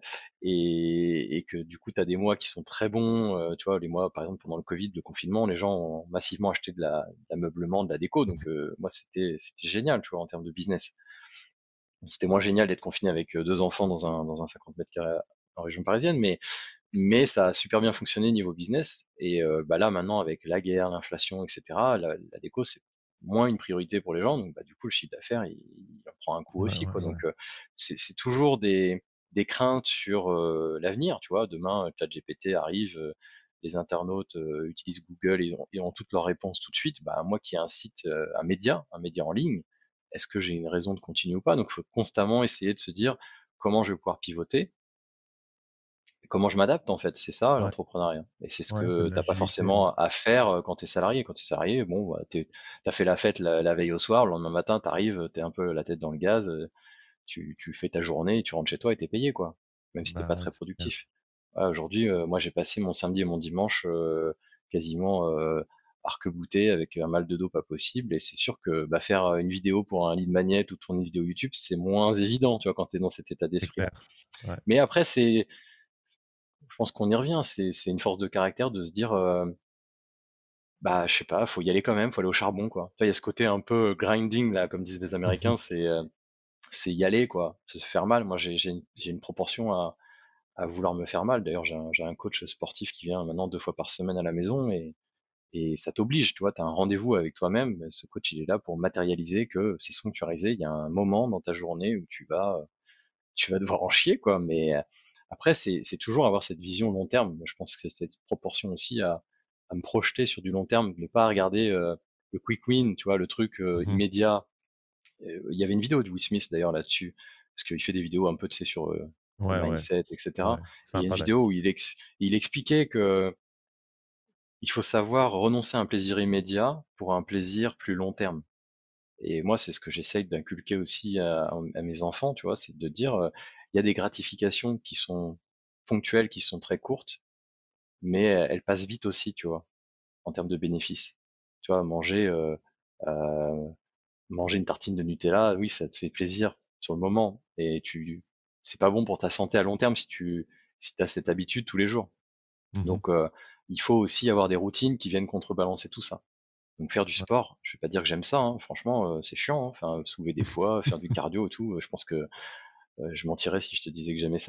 Speaker 3: et, et que du coup, tu as des mois qui sont très bons. Euh, tu vois, les mois, par exemple, pendant le Covid, le confinement, les gens ont massivement acheté de la, de l'ameublement, de la déco. Donc, euh, moi, c'était, c'était génial, tu vois, en termes de business. C'était moins génial d'être confiné avec euh, deux enfants dans un, dans un cinquante mètres carrés en région parisienne, mais, mais ça a super bien fonctionné niveau business. Et euh, bah là, maintenant, avec la guerre, l'inflation, et cetera, la, la déco, c'est moins une priorité pour les gens. Donc, bah, du coup, le chiffre d'affaires, il, il en prend un coup
Speaker 2: Ouais,
Speaker 3: aussi,
Speaker 2: ouais,
Speaker 3: quoi.
Speaker 2: ouais.
Speaker 3: Donc, euh, c'est c'est toujours des, des craintes sur euh, l'avenir, tu vois. Demain, ChatGPT arrive, euh, les internautes euh, utilisent Google et ont, et ont toutes leurs réponses tout de suite. Bah, moi qui ai un site, euh, un média, un média en ligne, est-ce que j'ai une raison de continuer ou pas? Donc, il faut constamment essayer de se dire comment je vais pouvoir pivoter, comment je m'adapte en fait. C'est ça
Speaker 2: Ouais,
Speaker 3: l'entrepreneuriat. Et c'est ce
Speaker 2: ouais, c'est
Speaker 3: que
Speaker 2: de
Speaker 3: t'as pas
Speaker 2: l'agilité, ouais.
Speaker 3: forcément à faire euh, quand tu es salarié. Quand tu es salarié, bon, bah, t'es- t'as fait la fête la, la veille au soir, le lendemain matin, t'arrives, t'es un peu la tête dans le gaz, euh, tu, tu fais ta journée, et tu rentres chez toi et t'es payé, quoi. Même si t'es pas
Speaker 2: Bah ouais,
Speaker 3: très
Speaker 2: c'est clair.
Speaker 3: productif. Ouais, aujourd'hui, euh, moi j'ai passé mon samedi et mon dimanche euh, quasiment euh, arc-bouté avec un mal de dos pas possible. Et c'est sûr que bah, faire une vidéo pour un lead magnet ou tourner une vidéo YouTube, c'est moins évident, tu vois, quand tu es dans cet état
Speaker 2: C'est
Speaker 3: d'esprit-là.
Speaker 2: clair. Ouais.
Speaker 3: Mais après, c'est, je pense qu'on y revient, c'est, c'est une force de caractère de se dire, euh, bah, je sais pas, faut y aller quand même, faut aller au charbon, quoi. Tu vois, il y a ce côté un peu grinding, là, comme disent les
Speaker 2: Mhm.
Speaker 3: Américains, c'est, euh, c'est y aller, quoi. C'est se faire mal. Moi, j'ai, j'ai une, j'ai une proportion à, à vouloir me faire mal. D'ailleurs, j'ai un, j'ai un coach sportif qui vient maintenant deux fois par semaine à la maison et, et ça t'oblige, tu vois, tu as un rendez-vous avec toi-même. Ce coach, il est là pour matérialiser que c'est sanctuarisé. Il y a un moment dans ta journée où tu vas, tu vas devoir en chier, quoi. Mais euh, après, c'est, c'est toujours avoir cette vision long terme. Je pense que c'est cette proportion aussi à, à me projeter sur du long terme, ne pas regarder euh, le quick win, tu vois, le truc euh,
Speaker 2: Mhm.
Speaker 3: immédiat. Euh, Il y avait une vidéo de Will Smith d'ailleurs là-dessus, parce qu'il fait des vidéos un peu, tu sais, sur euh, le
Speaker 2: Ouais, ouais,
Speaker 3: mindset,
Speaker 2: ouais.
Speaker 3: et cetera. Et il y a une
Speaker 2: Sympa
Speaker 3: vidéo
Speaker 2: d'ailleurs.
Speaker 3: où il, ex- il expliquait que il faut savoir renoncer à un plaisir immédiat pour un plaisir plus long terme. Et moi, c'est ce que j'essaye d'inculquer aussi à, à mes enfants, tu vois, c'est de dire, euh, il y a des gratifications qui sont ponctuelles, qui sont très courtes, mais elles passent vite aussi, tu vois, en termes de bénéfices. Tu vois, manger, euh, euh, manger une tartine de Nutella, oui, ça te fait plaisir sur le moment, et tu, c'est pas bon pour ta santé à long terme si tu, si t'as cette habitude tous les jours.
Speaker 2: Mhm.
Speaker 3: Donc, euh, il faut aussi avoir des routines qui viennent contrebalancer tout ça. Donc faire du
Speaker 2: Ouais.
Speaker 3: sport, je vais pas dire que j'aime ça, hein, franchement, euh, c'est chiant, hein, enfin soulever des poids, faire du cardio et tout, euh, je pense que euh, je mentirais si je te disais que j'aimais ça.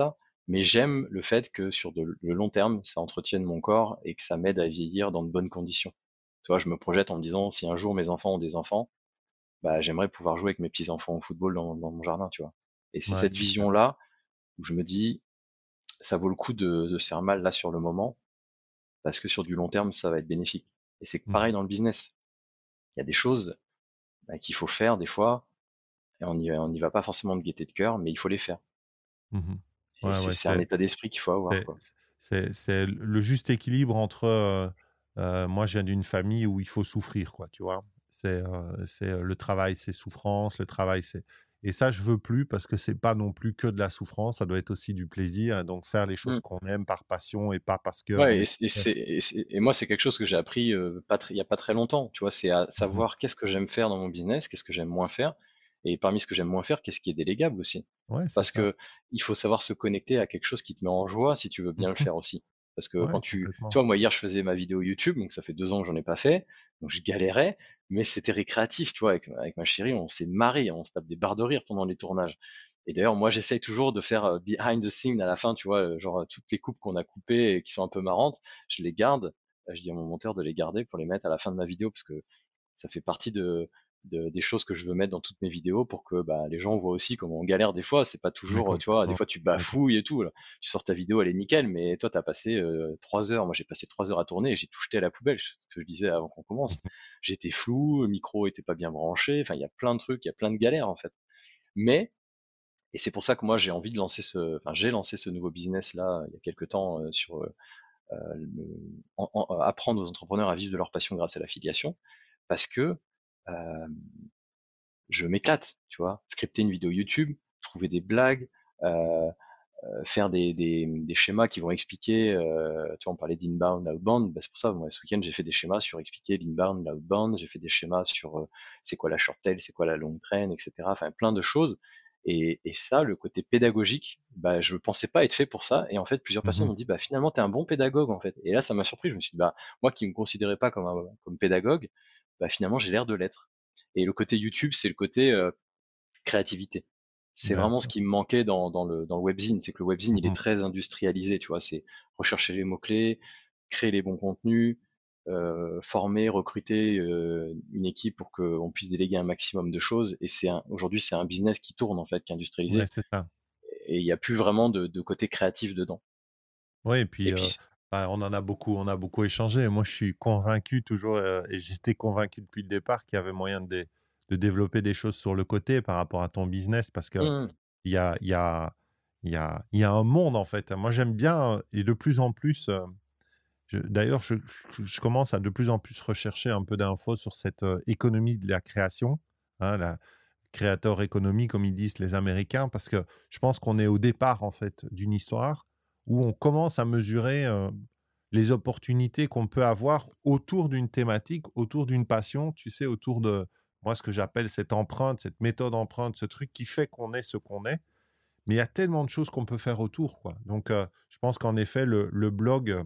Speaker 3: Mais j'aime le fait que sur de- le long terme, ça entretienne mon corps et que ça m'aide à vieillir dans de bonnes conditions. Tu vois, je me projette en me disant, si un jour mes enfants ont des enfants, bah, j'aimerais pouvoir jouer avec mes petits-enfants au football dans, dans mon jardin, tu vois. Et c'est
Speaker 2: Ouais,
Speaker 3: cette
Speaker 2: c'est clair.
Speaker 3: vision-là où je me dis, ça vaut le coup de, de se faire mal là sur le moment, parce que sur du long terme, ça va être bénéfique. Et c'est
Speaker 2: Mhm.
Speaker 3: pareil dans le business. Il y a des choses bah, qu'il faut faire des fois, et on n'y on n'y va pas forcément de gaieté de cœur, mais il faut les faire.
Speaker 2: Mhm.
Speaker 3: Et
Speaker 2: Ouais,
Speaker 3: c'est
Speaker 2: ouais,
Speaker 3: c'est un
Speaker 2: c'est,
Speaker 3: état d'esprit qu'il faut avoir,
Speaker 2: c'est,
Speaker 3: quoi.
Speaker 2: c'est, c'est le juste équilibre entre. Euh, euh, moi, je viens d'une famille où il faut souffrir, quoi, tu vois. C'est, euh, c'est euh, le travail, c'est souffrance, le travail, c'est. Et ça, je veux plus parce que c'est pas non plus que de la souffrance, ça doit être aussi du plaisir. Et donc, faire les choses
Speaker 3: Mm.
Speaker 2: qu'on aime par passion et pas parce qu'on
Speaker 3: Ouais,
Speaker 2: est
Speaker 3: et, c'est- et,
Speaker 2: super.
Speaker 3: c'est- et, c'est- et moi, c'est quelque chose que j'ai appris euh, pas très- il y a pas très longtemps. Tu vois, c'est à
Speaker 2: Mhm.
Speaker 3: savoir qu'est-ce que j'aime faire dans mon business, qu'est-ce que j'aime moins faire, et parmi ce que j'aime moins faire, qu'est-ce qui est délégable aussi.
Speaker 2: Ouais, c'est
Speaker 3: Parce
Speaker 2: ça.
Speaker 3: que il faut savoir se connecter à quelque chose qui te met en joie si tu veux bien le
Speaker 2: Mhm.
Speaker 3: faire aussi. Parce que quand
Speaker 2: Ouais,
Speaker 3: tu,
Speaker 2: complètement.
Speaker 3: toi, moi hier, je faisais ma vidéo YouTube, donc ça fait deux ans que j'en ai pas fait, donc je galérais, mais c'était récréatif, tu vois, avec, avec ma chérie, on s'est marré, on se tape des barres de rire pendant les tournages. Et d'ailleurs, moi, j'essaye toujours de faire euh, behind the scene à la fin, tu vois, euh, genre euh, toutes les coupes qu'on a coupées et qui sont un peu marrantes, je les garde. Euh, Je dis à mon monteur de les garder pour les mettre à la fin de ma vidéo parce que ça fait partie de, de- des choses que je veux mettre dans toutes mes vidéos pour que bah, les gens voient aussi comment on galère des fois. C'est pas
Speaker 2: Mais
Speaker 3: toujours, euh, tu vois, des
Speaker 2: complètement.
Speaker 3: fois tu
Speaker 2: Complètement.
Speaker 3: bafouilles et tout. Là. Tu sors ta vidéo, elle est nickel, mais toi, t'as passé euh, trois heures. Moi, j'ai passé trois heures à tourner et j'ai tout jeté à la poubelle, ce que je disais avant qu'on commence.
Speaker 2: Mhm.
Speaker 3: J'étais flou, le micro était pas bien branché. Enfin, il y a plein de trucs, il y a plein de galères en fait. Mais et c'est pour ça que moi j'ai envie de lancer ce, enfin j'ai lancé ce nouveau business là il y a quelques temps euh, sur euh, le- en- en- apprendre aux entrepreneurs à vivre de leur passion grâce à l'affiliation, parce que euh, je m'éclate, tu vois, scripter une vidéo YouTube, trouver des blagues, euh, euh, faire des, des, des schémas qui vont expliquer, euh, tu vois, on parlait d'inbound, outbound, bah, c'est pour ça, moi, ce week-end, j'ai fait des schémas sur expliquer l'inbound, l'outbound, j'ai fait des schémas sur euh, c'est quoi la short tail, c'est quoi la long train, et cetera. Enfin, plein de choses. Et, et ça, le côté pédagogique, bah, je ne pensais pas être fait pour ça. Et en fait, plusieurs personnes
Speaker 2: Mhm.
Speaker 3: m'ont dit, bah, finalement, tu es un bon pédagogue, en fait. Et là, ça m'a surpris. Je me suis dit, bah, moi qui me considérais pas comme un comme pédagogue, bah, finalement, j'ai l'air de l'être. Et le côté YouTube, c'est le côté euh, créativité. C'est
Speaker 2: Bien
Speaker 3: vraiment ce
Speaker 2: sûr.
Speaker 3: qui me manquait dans, dans le, dans le webzine, c'est que le webzine, il est
Speaker 2: Mhm.
Speaker 3: très industrialisé, tu vois, c'est rechercher les mots-clés, créer les bons contenus, euh, former, recruter euh, une équipe pour qu'on puisse déléguer un maximum de choses. Et c'est un, aujourd'hui, c'est un business qui tourne, en fait, qui est
Speaker 2: Ouais,
Speaker 3: industrialisé,
Speaker 2: c'est ça.
Speaker 3: et il n'y a plus vraiment de, de côté créatif dedans.
Speaker 2: Oui, et
Speaker 3: Et
Speaker 2: puis euh,
Speaker 3: puis,
Speaker 2: bah, on en a beaucoup, on a beaucoup échangé. Moi, je suis convaincu toujours, euh, et j'étais convaincu depuis le départ qu'il y avait moyen de, dé- de développer des choses sur le côté par rapport à ton business, parce que
Speaker 3: hum,
Speaker 2: il y a, il y a, il y a, il y a un monde en fait. Moi, j'aime bien, euh, et de plus en plus. euh, je- D'ailleurs, je, je- je commence à de plus en plus rechercher un peu d'infos sur cette euh, économie de la création, hein, la créateur économie, comme ils disent les Américains, parce que je pense qu'on est au départ en fait d'une histoire où on commence à mesurer euh, les opportunités qu'on peut avoir autour d'une thématique, autour d'une passion, tu sais, autour de moi ce que j'appelle cette empreinte, cette méthode empreinte, ce truc qui fait qu'on est ce qu'on est. Mais il y a tellement de choses qu'on peut faire autour, quoi. Donc, euh, je pense qu'en effet, le, le blog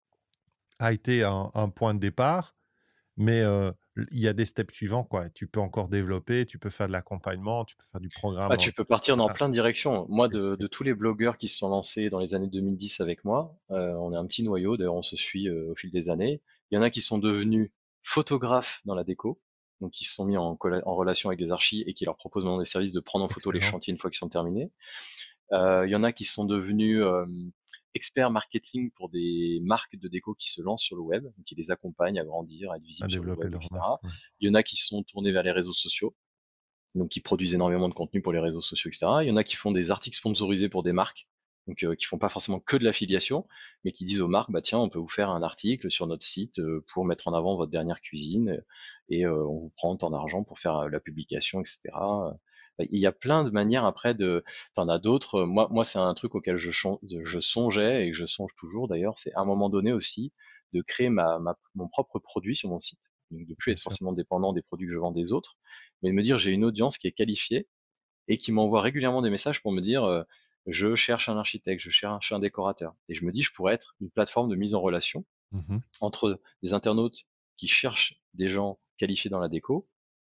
Speaker 2: a été un, un point de départ, mais euh, il y a des steps suivants, quoi. Tu peux encore développer, tu peux faire de l'accompagnement, tu peux faire du
Speaker 3: bah,
Speaker 2: programme.
Speaker 3: tu
Speaker 2: euh,
Speaker 3: peux partir dans
Speaker 2: voilà,
Speaker 3: plein de directions. Moi,
Speaker 2: des
Speaker 3: de, de
Speaker 2: steps.
Speaker 3: tous les blogueurs qui se sont lancés dans les années deux mille dix avec moi, euh, on est un petit noyau, d'ailleurs on se suit euh, au fil des années. Il y en a qui sont devenus photographes dans la déco, donc qui se sont mis en, colla- en relation avec des archis et qui leur proposent maintenant des services de prendre en photo les
Speaker 2: Excellent.
Speaker 3: chantiers une fois qu'ils sont terminés. Euh, il y en a qui sont devenus euh, experts marketing pour des marques de déco qui se lancent sur le web, donc qui les accompagnent à grandir, à être
Speaker 2: À
Speaker 3: visibles sur le
Speaker 2: développer
Speaker 3: web,
Speaker 2: leur marque.
Speaker 3: et cetera.
Speaker 2: Ouais.
Speaker 3: Il y en a qui sont tournés vers les réseaux sociaux, donc qui produisent énormément de contenu pour les réseaux sociaux, et cetera. Il y en a qui font des articles sponsorisés pour des marques, donc euh, qui font pas forcément que de l'affiliation, mais qui disent aux marques, bah tiens, on peut vous faire un article sur notre site euh, pour mettre en avant votre dernière cuisine, euh, et euh, on vous prend tant d'argent pour faire euh, la publication, et cetera. Il y a plein de manières après de, t'en as d'autres. Moi, moi, c'est un truc auquel je, chon- je songeais et que je songe toujours d'ailleurs, c'est à un moment donné aussi de créer ma, ma- mon propre produit sur mon site. Donc de plus
Speaker 2: Bien
Speaker 3: être
Speaker 2: sûr.
Speaker 3: forcément dépendant des produits que je vends des autres, mais de me dire j'ai une audience qui est qualifiée et qui m'envoie régulièrement des messages pour me dire euh, je cherche un architecte, je cherche un décorateur. Et je me dis je pourrais être une plateforme de mise en relation
Speaker 2: Mhm.
Speaker 3: entre des internautes qui cherchent des gens qualifiés dans la déco et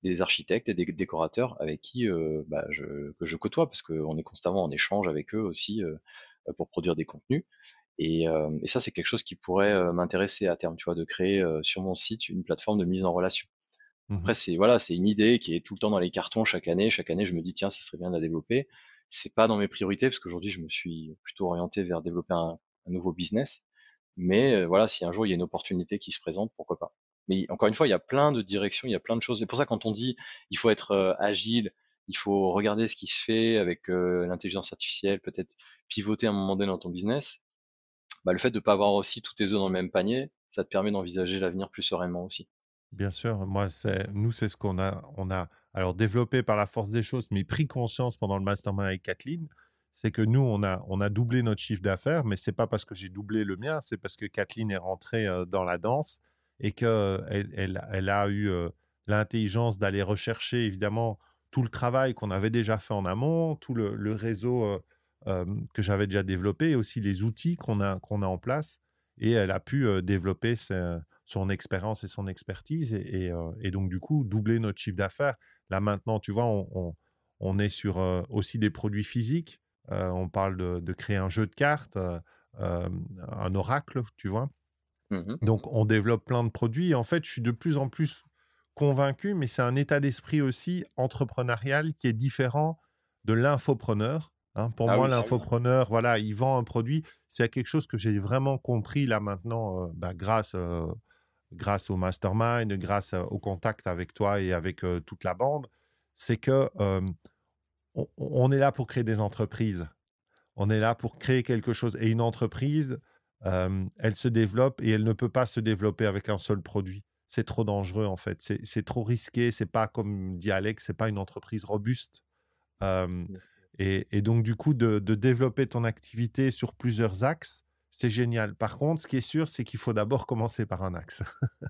Speaker 3: des architectes et des décorateurs avec qui euh, bah, je, que je côtoie parce qu'on est constamment en échange avec eux aussi euh, pour produire des contenus. Et, euh, et ça, c'est quelque chose qui pourrait euh, m'intéresser à terme, tu vois, de créer euh, sur mon site une plateforme de mise en relation.
Speaker 2: Mhm.
Speaker 3: Après, c'est voilà, c'est une idée qui est tout le temps dans les cartons chaque année. Chaque année, je me dis tiens, ça serait bien de la développer. C'est pas dans mes priorités parce qu'aujourd'hui, je me suis plutôt orienté vers développer un, un nouveau business. Mais euh, voilà, si un jour il y a une opportunité qui se présente, pourquoi pas. Mais encore une fois, il y a plein de directions, il y a plein de choses. C'est pour ça quand on dit il faut être euh, agile, il faut regarder ce qui se fait avec euh, l'intelligence artificielle, peut-être pivoter à un moment donné dans ton business. Bah, le fait de ne pas avoir aussi tous tes œufs dans le même panier, ça te permet d'envisager l'avenir plus sereinement aussi.
Speaker 2: Bien sûr, moi, c'est, nous, c'est ce qu'on a, on a, alors développé par la force des choses, mais pris conscience pendant le mastermind avec Kathleen, c'est que nous, on a, on a doublé notre chiffre d'affaires, mais c'est pas parce que j'ai doublé le mien, c'est parce que Kathleen est rentrée euh, dans la danse et que elle, elle, elle a eu euh, l'intelligence d'aller rechercher, évidemment, tout le travail qu'on avait déjà fait en amont, tout le, le réseau euh, euh, que j'avais déjà développé, et aussi les outils qu'on a, qu'on a en place, et elle a pu euh, développer ce- son expérience et son expertise et, et, euh, et donc du coup doubler notre chiffre d'affaires. Là maintenant, tu vois, on, on- on est sur euh, aussi des produits physiques. Euh, on parle de, de créer un jeu de cartes, euh, euh, un oracle, tu vois.
Speaker 3: Mhm.
Speaker 2: Donc on développe plein de produits et en fait, je suis de plus en plus convaincu, mais c'est un état d'esprit aussi entrepreneurial qui est différent de l'infopreneur. Hein. Pour
Speaker 3: Ah
Speaker 2: moi,
Speaker 3: oui, ça oui.
Speaker 2: l'infopreneur, voilà, il vend un produit. C'est quelque chose que j'ai vraiment compris là maintenant, euh, bah, grâce euh, grâce au mastermind, grâce euh, au contact avec toi et avec euh, toute la bande, c'est que euh, on, on est là pour créer des entreprises. On est là pour créer quelque chose. Et une entreprise, euh, elle se développe et elle ne peut pas se développer avec un seul produit. C'est trop dangereux en fait. C'est c'est trop risqué. C'est pas comme dit Alex, c'est pas une entreprise robuste. Euh, et, et donc du coup, de, de développer ton activité sur plusieurs axes, c'est génial. Par contre, ce qui est sûr, c'est qu'il faut d'abord commencer par un axe.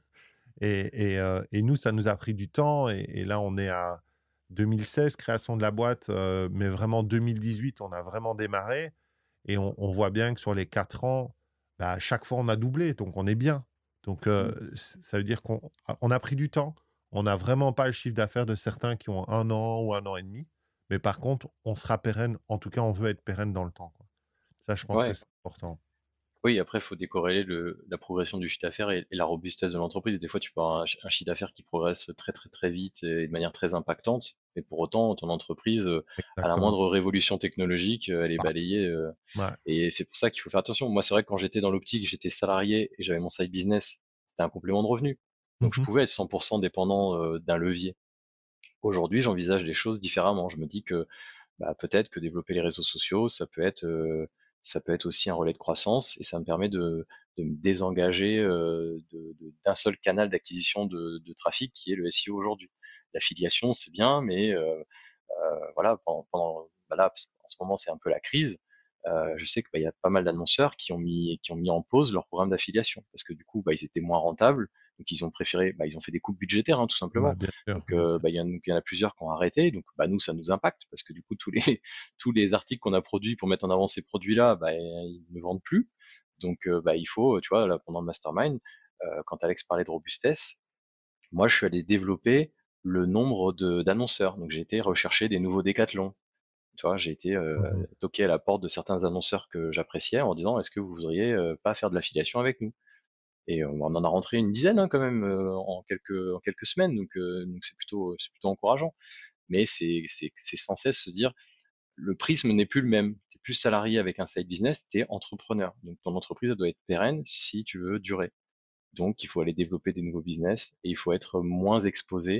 Speaker 2: Et, et, euh, et nous, ça nous a pris du temps. Et, et là, on est à deux mille seize, création de la boîte, euh, mais vraiment deux mille dix-huit, on a vraiment démarré. Et on, on voit bien que sur les quatre ans, bah, à chaque fois, on a doublé. Donc, on est bien. Donc, euh,
Speaker 3: Mm.
Speaker 2: c- ça veut dire qu'on on a pris du temps. On n'a vraiment pas le chiffre d'affaires de certains qui ont un an ou un an et demi. Mais par contre, on sera pérenne. En tout cas, on veut être pérenne dans le temps, quoi. Ça, je pense que
Speaker 3: Ouais.
Speaker 2: c'est important.
Speaker 3: Oui, après, il faut décorréler le, la progression du chiffre d'affaires et, et la robustesse de l'entreprise. Des fois, tu peux avoir un, chi- un chiffre d'affaires qui progresse très, très, très vite et de manière très impactante, mais pour autant, ton entreprise, euh, à la
Speaker 2: Exactement.
Speaker 3: moindre révolution technologique, euh, elle est
Speaker 2: Ah,
Speaker 3: balayée. euh,
Speaker 2: ouais.
Speaker 3: et c'est pour ça qu'il faut faire attention. Moi, c'est vrai que quand j'étais dans l'optique, j'étais salarié et j'avais mon side business, c'était un complément de revenu. Donc, je
Speaker 2: Mhm.
Speaker 3: pouvais être cent pour cent dépendant euh, d'un levier. Aujourd'hui, j'envisage les choses différemment. Je me dis que bah, peut-être que développer les réseaux sociaux, ça peut être, euh, ça peut être aussi un relais de croissance et ça me permet de, de me désengager euh, de- de- d'un seul canal d'acquisition de, de trafic qui est le S E O aujourd'hui. L'affiliation, c'est bien, mais euh, euh, voilà, pendant, pendant bah là, parce qu'en ce moment, c'est un peu la crise. Euh, je sais qu'il y a pas mal d'annonceurs qui ont mis qui ont mis en pause leur programme d'affiliation parce que du coup, bah, ils étaient moins rentables, donc ils ont préféré, bah, ils ont fait des coupes budgétaires, hein, tout
Speaker 2: Ouais,
Speaker 3: simplement.
Speaker 2: bien sûr,
Speaker 3: Donc,
Speaker 2: bien
Speaker 3: euh,
Speaker 2: sûr.
Speaker 3: bah, il y, en- il y en a plusieurs qui ont arrêté, donc bah, nous, ça nous impacte parce que du coup, tous les tous les articles qu'on a produits pour mettre en avant ces produits-là, bah, ils ne vendent plus. Donc, euh, bah, il faut, tu vois, là, pendant le mastermind, euh, quand Alex parlait de robustesse, moi, je suis allé développer le nombre de d'annonceurs. Donc, j'ai été rechercher des nouveaux décathlons. Tu vois, j'ai été euh,
Speaker 2: Mhm.
Speaker 3: toquer à la porte de certains annonceurs que j'appréciais en disant est-ce que vous voudriez euh, pas faire de l'affiliation avec nous? Et on en a rentré une dizaine hein, quand même euh, en quelques en quelques semaines, donc euh, donc c'est plutôt c'est plutôt encourageant. Mais c'est c'est c'est sans cesse se dire le prisme n'est plus le même. T'es plus salarié avec un side business, t'es entrepreneur. Donc ton entreprise elle doit être pérenne si tu veux durer. Donc il faut aller développer des nouveaux business et il faut être moins exposé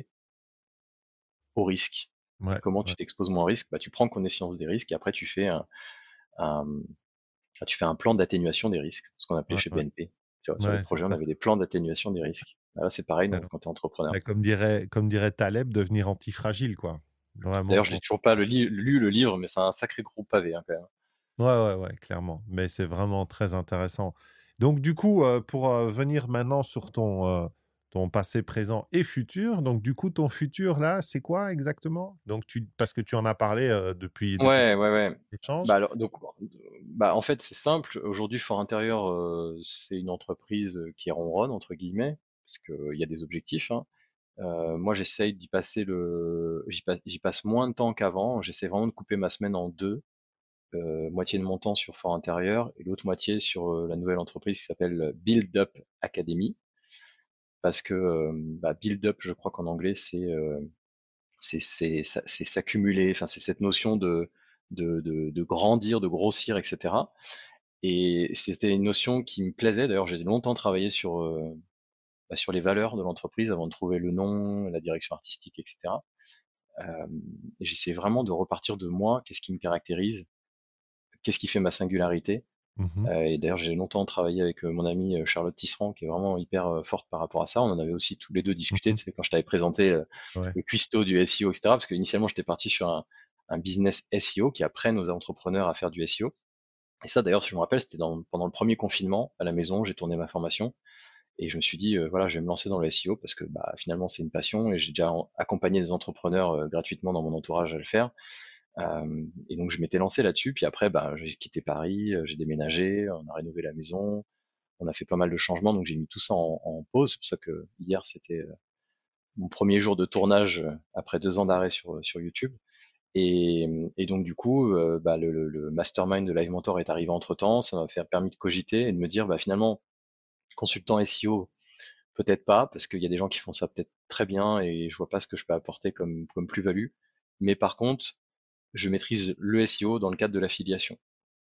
Speaker 3: au risque. Et
Speaker 2: Ouais,
Speaker 3: comment
Speaker 2: ouais,
Speaker 3: tu t'exposes moins au risque? Bah, tu prends connaissance des risques et après tu fais un, un, ah, tu fais un plan d'atténuation des risques, ce qu'on appelait
Speaker 2: ouais,
Speaker 3: chez
Speaker 2: ouais.
Speaker 3: B N P. Tu vois, sur les
Speaker 2: Ouais, c'est
Speaker 3: projets, on
Speaker 2: ça.
Speaker 3: avait des plans d'atténuation des risques. Ah, là, c'est pareil
Speaker 2: Ouais.
Speaker 3: donc, quand tu es entrepreneur.
Speaker 2: Bah, comme dirait, comme dirait Taleb, devenir antifragile, quoi. Vraiment.
Speaker 3: D'ailleurs, je l'ai
Speaker 2: Pour-
Speaker 3: toujours pas le li- lu le livre, mais c'est un sacré gros pavé hein, quand même.
Speaker 2: Ouais, ouais, ouais, clairement. Mais c'est vraiment très intéressant. Donc, du coup, euh, pour euh, venir maintenant sur ton, euh, ton passé, présent et futur, donc, du coup, ton futur, là, c'est quoi exactement? Donc, tu, parce que tu en as parlé euh, depuis, depuis
Speaker 3: Ouais, ouais, ouais.
Speaker 2: l'échange.
Speaker 3: Bah alors, donc, bah en fait, c'est simple. Aujourd'hui, Fort Intérieur, euh, c'est une entreprise qui ronronne entre guillemets, parce qu'il y a des objectifs, hein. Euh, moi, j'essaye d'y passer le, j'y passe, j'y passe moins de temps qu'avant. J'essaie vraiment de couper ma semaine en deux, euh, moitié de mon temps sur Fort Intérieur et l'autre moitié sur euh, la nouvelle entreprise qui s'appelle Build Up Academy, parce que euh, bah, Build Up, je crois qu'en anglais, c'est euh, c'est c'est ça- c'est s'accumuler. Enfin, c'est cette notion de de, de de grandir, de grossir, et cetera. Et c'était une notion qui me plaisait. D'ailleurs, j'ai longtemps travaillé sur euh, bah, sur les valeurs de l'entreprise avant de trouver le nom, la direction artistique, et cetera. Euh, et j'essaie vraiment de repartir de moi, qu'est-ce qui me caractérise, qu'est-ce qui fait ma singularité.
Speaker 1: Mhm.
Speaker 3: Euh, et d'ailleurs, j'ai longtemps travaillé avec euh, mon amie euh, Charlotte Tisserand, qui est vraiment hyper euh, forte par rapport à ça. On en avait aussi tous les deux discuté,
Speaker 1: Mhm.
Speaker 3: tu sais, quand je t'avais présenté euh,
Speaker 1: Ouais.
Speaker 3: le cuistot du S E O, et cetera. Parce que initialement, j'étais parti sur un, un business S E O qui apprenne aux entrepreneurs à faire du S E O. Et ça, d'ailleurs, si je me rappelle, c'était dans, pendant le premier confinement à la maison. J'ai tourné ma formation et je me suis dit, euh, voilà, je vais me lancer dans le S E O parce que bah, finalement, c'est une passion et j'ai déjà en- accompagné des entrepreneurs euh, gratuitement dans mon entourage à le faire. Euh, et donc, je m'étais lancé là-dessus. Puis après, bah, j'ai quitté Paris, euh, j'ai déménagé, on a rénové la maison, on a fait pas mal de changements. Donc, j'ai mis tout ça en, en pause. C'est pour ça que hier, c'était euh, mon premier jour de tournage euh, après deux ans d'arrêt sur, sur YouTube. Et, et donc du coup, euh, bah, le, le- le mastermind de Live Mentor est arrivé entre temps. Ça m'a fait permis de cogiter et de me dire, bah, finalement, consultant S E O, peut-être pas, parce qu'il y a des gens qui font ça peut-être très bien et je vois pas ce que je peux apporter comme, comme plus-value. Mais par contre, je maîtrise le S E O dans le cadre de l'affiliation.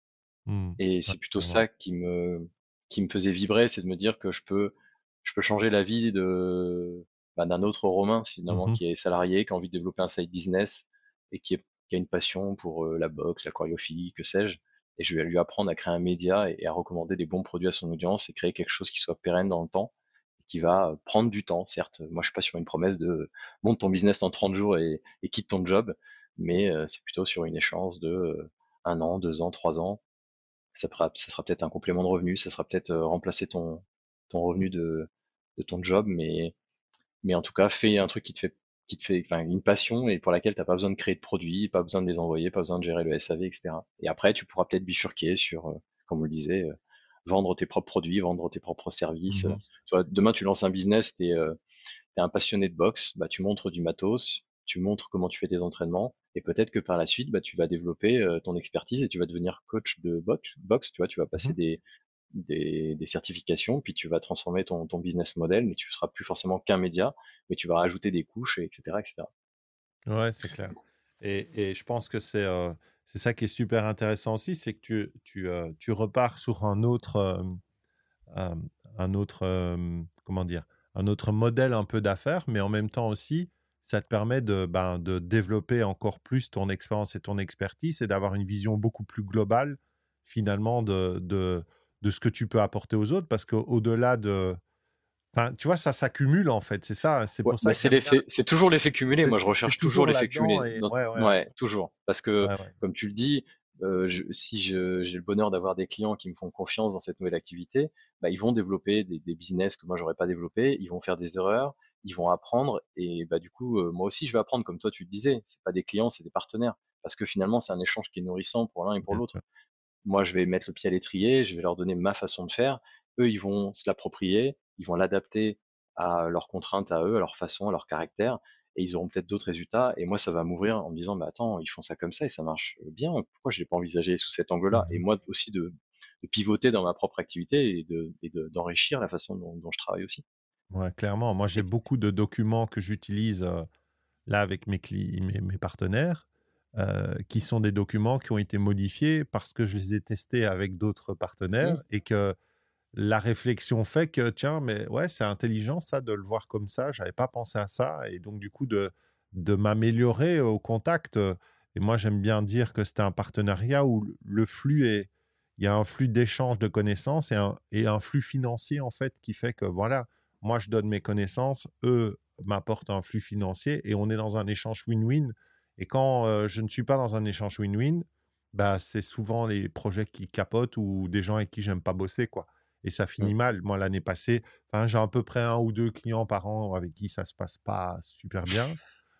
Speaker 1: Mhm.
Speaker 3: Et
Speaker 1: Ouais,
Speaker 3: c'est plutôt
Speaker 1: clairement.
Speaker 3: ça qui me, qui me faisait vibrer, c'est de me dire que je peux, je peux changer la vie de, bah, d'un autre Romain, finalement,
Speaker 1: Mhm.
Speaker 3: qui est salarié, qui a envie de développer un side business et qui, est- qui a une passion pour euh, la boxe, la chorégraphie, que sais-je. Et je vais lui apprendre à créer un média et, et à recommander des bons produits à son audience et créer quelque chose qui soit pérenne dans le temps, qui va euh, prendre du temps, certes. Moi, je suis pas sur une promesse de monte ton business en trente jours et, et quitte ton job, mais euh, c'est plutôt sur une échéance de euh, un an, deux ans, trois ans. Ça, sera, ça sera peut-être un complément de revenu, ça sera peut-être euh, remplacer ton, ton revenu de, de ton job, mais, mais en tout cas, fais un truc qui te fait, qui te fait, enfin, une passion et pour laquelle t'as pas besoin de créer de produits, pas besoin de les envoyer, pas besoin de gérer le S A V, et cetera. Et après, tu pourras peut-être bifurquer sur, euh, comme on le disait, euh, vendre tes propres produits, vendre tes propres services. Euh,
Speaker 1: Mhm.
Speaker 3: Tu vois, demain, tu lances un business, t'es, euh, t'es un passionné de boxe, bah, tu montres du matos, tu montres comment tu fais tes entraînements, et peut-être que par la suite, bah, tu vas développer euh, ton expertise et tu vas devenir coach de boxe, boxe, tu vois, tu vas passer
Speaker 1: Mhm.
Speaker 3: des, des, des certifications, puis tu vas transformer ton, ton business model, mais tu ne seras plus forcément qu'un média, mais tu vas rajouter des couches, et etc., et cetera.
Speaker 1: Ouais, c'est clair. Et, et je pense que c'est euh, c'est ça qui est super intéressant aussi, c'est que tu, tu, euh, tu repars sur un autre, euh, un, un autre, euh, comment dire, un autre modèle un peu d'affaires, mais en même temps aussi, ça te permet de, ben, de développer encore plus ton expérience et ton expertise et d'avoir une vision beaucoup plus globale, finalement, de, de, de ce que tu peux apporter aux autres, parce qu'au-delà de... Enfin, tu vois, ça s'accumule, en fait. C'est ça, c'est
Speaker 3: Ouais,
Speaker 1: pour
Speaker 3: bah
Speaker 1: ça que
Speaker 3: c'est
Speaker 1: j'aime bien.
Speaker 3: l'effet, c'est toujours l'effet cumulé.
Speaker 1: C'est
Speaker 3: Moi, je
Speaker 1: c'est
Speaker 3: recherche toujours
Speaker 1: toujours
Speaker 3: l'effet
Speaker 1: là-dedans
Speaker 3: cumulé.
Speaker 1: et
Speaker 3: Dans-
Speaker 1: ouais, ouais, à
Speaker 3: Ouais,
Speaker 1: fond.
Speaker 3: toujours. Parce que,
Speaker 1: Ouais, ouais.
Speaker 3: comme tu le dis, euh, je- si je- j'ai le bonheur d'avoir des clients qui me font confiance dans cette nouvelle activité, bah, ils vont développer des, des business que moi j'aurais pas développé. Ils vont faire des erreurs, ils vont apprendre et bah du coup, euh, moi aussi, je vais apprendre. Comme toi, tu le disais, c'est pas des clients, c'est des partenaires. Parce que finalement, c'est un échange qui est nourrissant pour l'un et pour
Speaker 1: Bien
Speaker 3: l'autre.
Speaker 1: sûr.
Speaker 3: Moi, je vais mettre le pied à l'étrier, je vais leur donner ma façon de faire. Eux, ils vont se l'approprier, ils vont l'adapter à leurs contraintes à eux, à leur façon, à leur caractère, et ils auront peut-être d'autres résultats. Et moi, ça va m'ouvrir en me disant, bah attends, ils font ça comme ça et ça marche bien. Pourquoi je l'ai pas envisagé sous cet angle-là? Et
Speaker 1: Mhm.
Speaker 3: moi aussi de, de pivoter dans ma propre activité et de, et de- d'enrichir la façon dont, dont je travaille aussi.
Speaker 1: Ouais, clairement. Moi, j'ai
Speaker 3: Et,
Speaker 1: beaucoup de documents que j'utilise euh, là avec mes, cli- mes, mes partenaires, euh, qui sont des documents qui ont été modifiés parce que je les ai testés avec d'autres
Speaker 3: Hmm.
Speaker 1: partenaires et que la réflexion fait que, tiens, mais ouais, c'est intelligent ça de le voir comme ça, j'avais pas pensé à ça. Et donc, du coup, de, de m'améliorer au contact. euh, Et moi, j'aime bien dire que c'était un partenariat où le flux est, il y a un flux d'échange de connaissances et un, et un flux financier, en fait, qui fait que, voilà, moi, je donne mes connaissances, eux m'apportent un flux financier et on est dans un échange win-win. Et quand euh, je ne suis pas dans un échange win-win, bah, c'est souvent les projets qui capotent ou des gens avec qui j'aime pas bosser, quoi. Et ça
Speaker 3: Hmm.
Speaker 1: finit mal. Moi, l'année passée, enfin, j'ai à peu près un ou deux clients par an avec qui ça se passe pas super bien.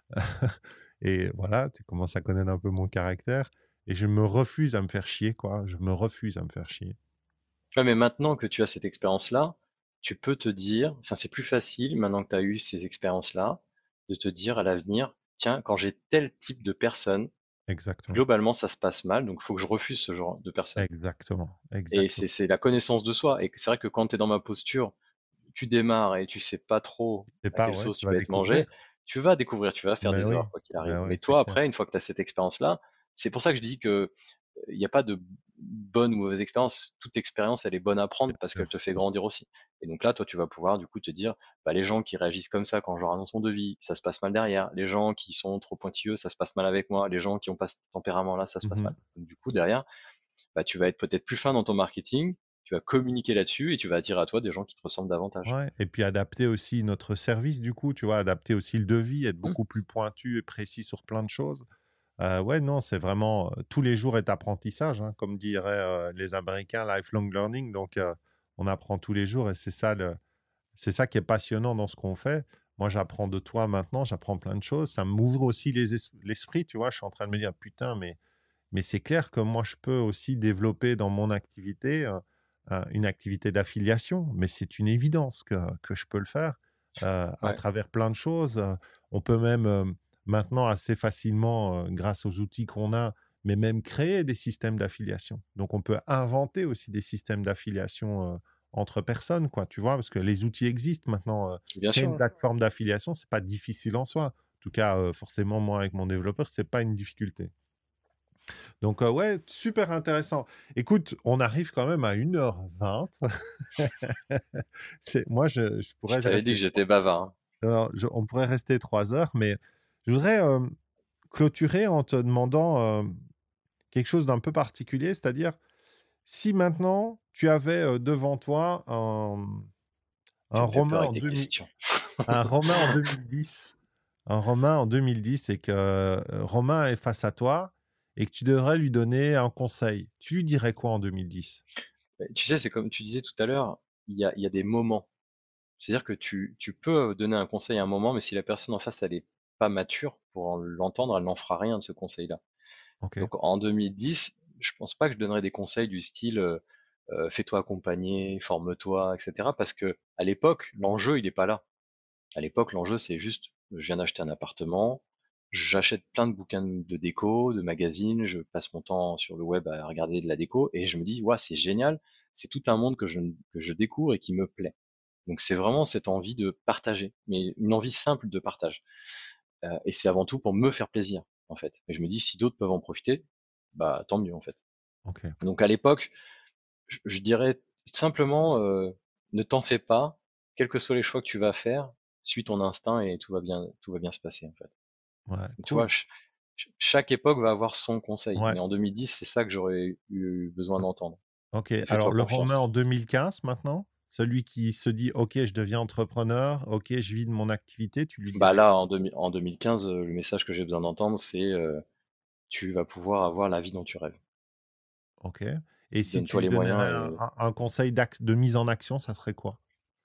Speaker 1: Et voilà, tu commences à connaître un peu mon caractère. Et je me refuse à me faire chier, quoi. Je me refuse à me faire chier.
Speaker 3: Ouais, mais maintenant que tu as cette expérience-là, tu peux te dire, enfin, c'est plus facile maintenant que tu as eu ces expériences-là, de te dire à l'avenir, tiens, quand j'ai tel type de personne,
Speaker 2: Exactement.
Speaker 3: globalement, ça se passe mal, donc il faut que je refuse ce genre de personne.
Speaker 2: Exactement.
Speaker 3: Et
Speaker 2: Exactement.
Speaker 3: c'est c'est la connaissance de soi. Et c'est vrai que quand tu es dans ma posture, tu démarres et tu sais pas trop
Speaker 2: C'est
Speaker 3: à
Speaker 2: pas,
Speaker 3: quelle
Speaker 2: ouais,
Speaker 3: sauce
Speaker 2: tu
Speaker 3: tu
Speaker 2: vas
Speaker 3: vas être mangé,
Speaker 2: découvrir.
Speaker 3: tu vas découvrir, tu vas faire
Speaker 2: Mais
Speaker 3: des
Speaker 2: oui.
Speaker 3: erreurs quoi qu'il arrive.
Speaker 2: Ben ouais,
Speaker 3: Mais
Speaker 2: c'est
Speaker 3: toi,
Speaker 2: clair.
Speaker 3: après, une fois que tu as cette expérience-là, c'est pour ça que je dis que il n'y a pas de bonne ou mauvaise expérience. Toute expérience, elle est bonne à prendre
Speaker 2: Bien
Speaker 3: parce qu'elle
Speaker 2: sûr.
Speaker 3: te fait grandir aussi. Et donc là, toi, tu vas pouvoir du coup te dire, bah, les gens qui réagissent comme ça quand je leur annonce mon devis, ça se passe mal derrière. Les gens qui sont trop pointilleux, ça se passe mal avec moi. Les gens qui ont pas ce tempérament-là, ça se passe
Speaker 2: Mhm.
Speaker 3: mal. Donc du coup, derrière, bah, tu vas être peut-être plus fin dans ton marketing, tu vas communiquer là-dessus et tu vas attirer à toi des gens qui te ressemblent davantage.
Speaker 2: Ouais. Et puis adapter aussi notre service, du coup, tu vois, adapter aussi le devis, être
Speaker 3: Mmh.
Speaker 2: beaucoup plus pointu et précis sur plein de choses. Euh, ouais, non, c'est vraiment euh, tous les jours est apprentissage, hein, comme diraient euh, les Américains, lifelong learning. Donc, euh, on apprend tous les jours et c'est ça, le, c'est ça qui est passionnant dans ce qu'on fait. Moi, j'apprends de toi maintenant, j'apprends plein de choses. Ça m'ouvre aussi les es- l'esprit, tu vois. Je suis en train de me dire, putain, mais, mais c'est clair que moi, je peux aussi développer dans mon activité euh, euh, une activité d'affiliation. Mais c'est une évidence que, que je peux le faire euh, à
Speaker 3: Ouais,
Speaker 2: travers plein de choses. Euh, On peut même euh, maintenant assez facilement, euh, grâce aux outils qu'on a, mais même créer des systèmes d'affiliation. Donc, on peut inventer aussi des systèmes d'affiliation euh, entre personnes, quoi, tu vois, parce que les outils existent maintenant. euh,
Speaker 3: bien
Speaker 2: créer
Speaker 3: sûr,
Speaker 2: une
Speaker 3: ouais.
Speaker 2: plateforme d'affiliation, c'est pas difficile en soi. En tout cas, euh, forcément, moi, avec mon développeur, c'est pas une difficulté. Donc, euh, ouais, super intéressant. Écoute, on arrive quand même à une heure vingt. C'est, moi, je, je
Speaker 3: Je
Speaker 2: pourrais
Speaker 3: t'avais dit
Speaker 2: rester
Speaker 3: que
Speaker 2: trois,
Speaker 3: j'étais bavard, hein.
Speaker 2: alors, je- on pourrait rester trois heures, mais je voudrais euh, clôturer en te demandant euh, quelque chose d'un peu particulier, c'est-à-dire si maintenant tu avais euh, devant toi un, un
Speaker 3: Tu me fais
Speaker 2: Romain
Speaker 3: peur
Speaker 2: en
Speaker 3: avec tes
Speaker 2: deux mille,
Speaker 3: questions.
Speaker 2: un Romain en deux mille dix, un Romain en deux mille dix, et que euh, Romain est face à toi et que tu devrais lui donner un conseil, tu lui dirais quoi en deux mille dix?
Speaker 3: Mais tu sais, c'est comme tu disais tout à l'heure, il y a, il y a des moments. C'est-à-dire que tu, tu peux donner un conseil à un moment, mais si la personne en face, elle est pas mature pour en- l'entendre, elle n'en fera rien de ce conseil-là.
Speaker 2: Ok,
Speaker 3: Donc en deux mille dix, je pense pas que je donnerais des conseils du style euh, euh, fais-toi accompagner, forme-toi, et cetera. Parce que à l'époque, l'enjeu, il est pas là. À l'époque, l'enjeu, c'est juste, je viens d'acheter un appartement, j'achète plein de bouquins de déco, de magazines, je passe mon temps sur le web à regarder de la déco, et je me dis, ouais, c'est génial, c'est tout un monde que je, que je découvre et qui me plaît. Donc c'est vraiment cette envie de partager, mais une envie simple de partage. Euh, et c'est avant tout pour me faire plaisir, en fait. Et je me dis, si d'autres peuvent en profiter, bah tant mieux, en fait.
Speaker 2: ok,
Speaker 3: Donc à l'époque, je, je dirais simplement, euh, ne t'en fais pas, quels que soient les choix que tu vas faire, suis ton instinct et tout va bien, tout va bien se passer en fait.
Speaker 2: ouais,
Speaker 3: Tu vois,
Speaker 2: cool.
Speaker 3: ch- ch- chaque époque va avoir son conseil,
Speaker 2: Ouais,
Speaker 3: mais en deux mille dix, c'est ça que j'aurais eu besoin d'entendre.
Speaker 2: ok.
Speaker 3: C'est
Speaker 2: Alors,
Speaker 3: fais-toi
Speaker 2: le Romain
Speaker 3: confiance.
Speaker 2: en deux mille quinze maintenant, celui qui se dit, ok, je deviens entrepreneur, ok, je vis de mon activité, tu lui
Speaker 3: Bah
Speaker 2: dirais
Speaker 3: là,
Speaker 2: quoi?
Speaker 3: en, deux mille en deux mille quinze, euh, le message que j'ai besoin d'entendre, c'est euh, tu vas pouvoir avoir la vie dont tu rêves.
Speaker 2: Ok. Et si tu
Speaker 3: Donne-toi
Speaker 2: lui
Speaker 3: les
Speaker 2: donnerais
Speaker 3: moyens
Speaker 2: un,
Speaker 3: et
Speaker 2: un- un conseil d'ac- de mise en action, ça serait quoi?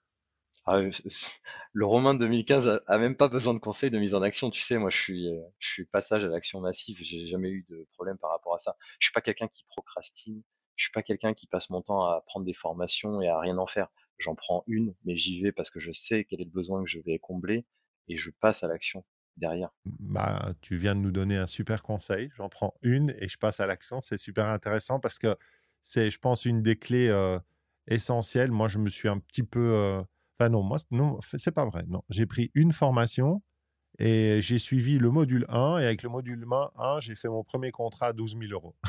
Speaker 3: ah, euh, le Romain de deux mille quinze a, a même pas besoin de conseils de mise en action. Tu sais, moi, je suis, euh, je suis passage à l'action massive. J'ai jamais eu de problème par rapport à ça. Je suis pas quelqu'un qui procrastine. Je suis pas quelqu'un qui passe mon temps à prendre des formations et à rien en faire. J'en prends une, mais j'y vais parce que je sais quel est le besoin que je vais combler et je passe à l'action derrière.
Speaker 2: Bah, tu viens de nous donner un super conseil. J'en prends une et je passe à l'action. C'est super intéressant parce que c'est, je pense, une des clés euh, essentielles. Moi, je me suis un petit peu. euh, Enfin, non, moi, c- non, f- c'est pas vrai. Non, j'ai pris une formation et j'ai suivi le module un. Et avec le module un, j'ai fait mon premier contrat à douze mille euros.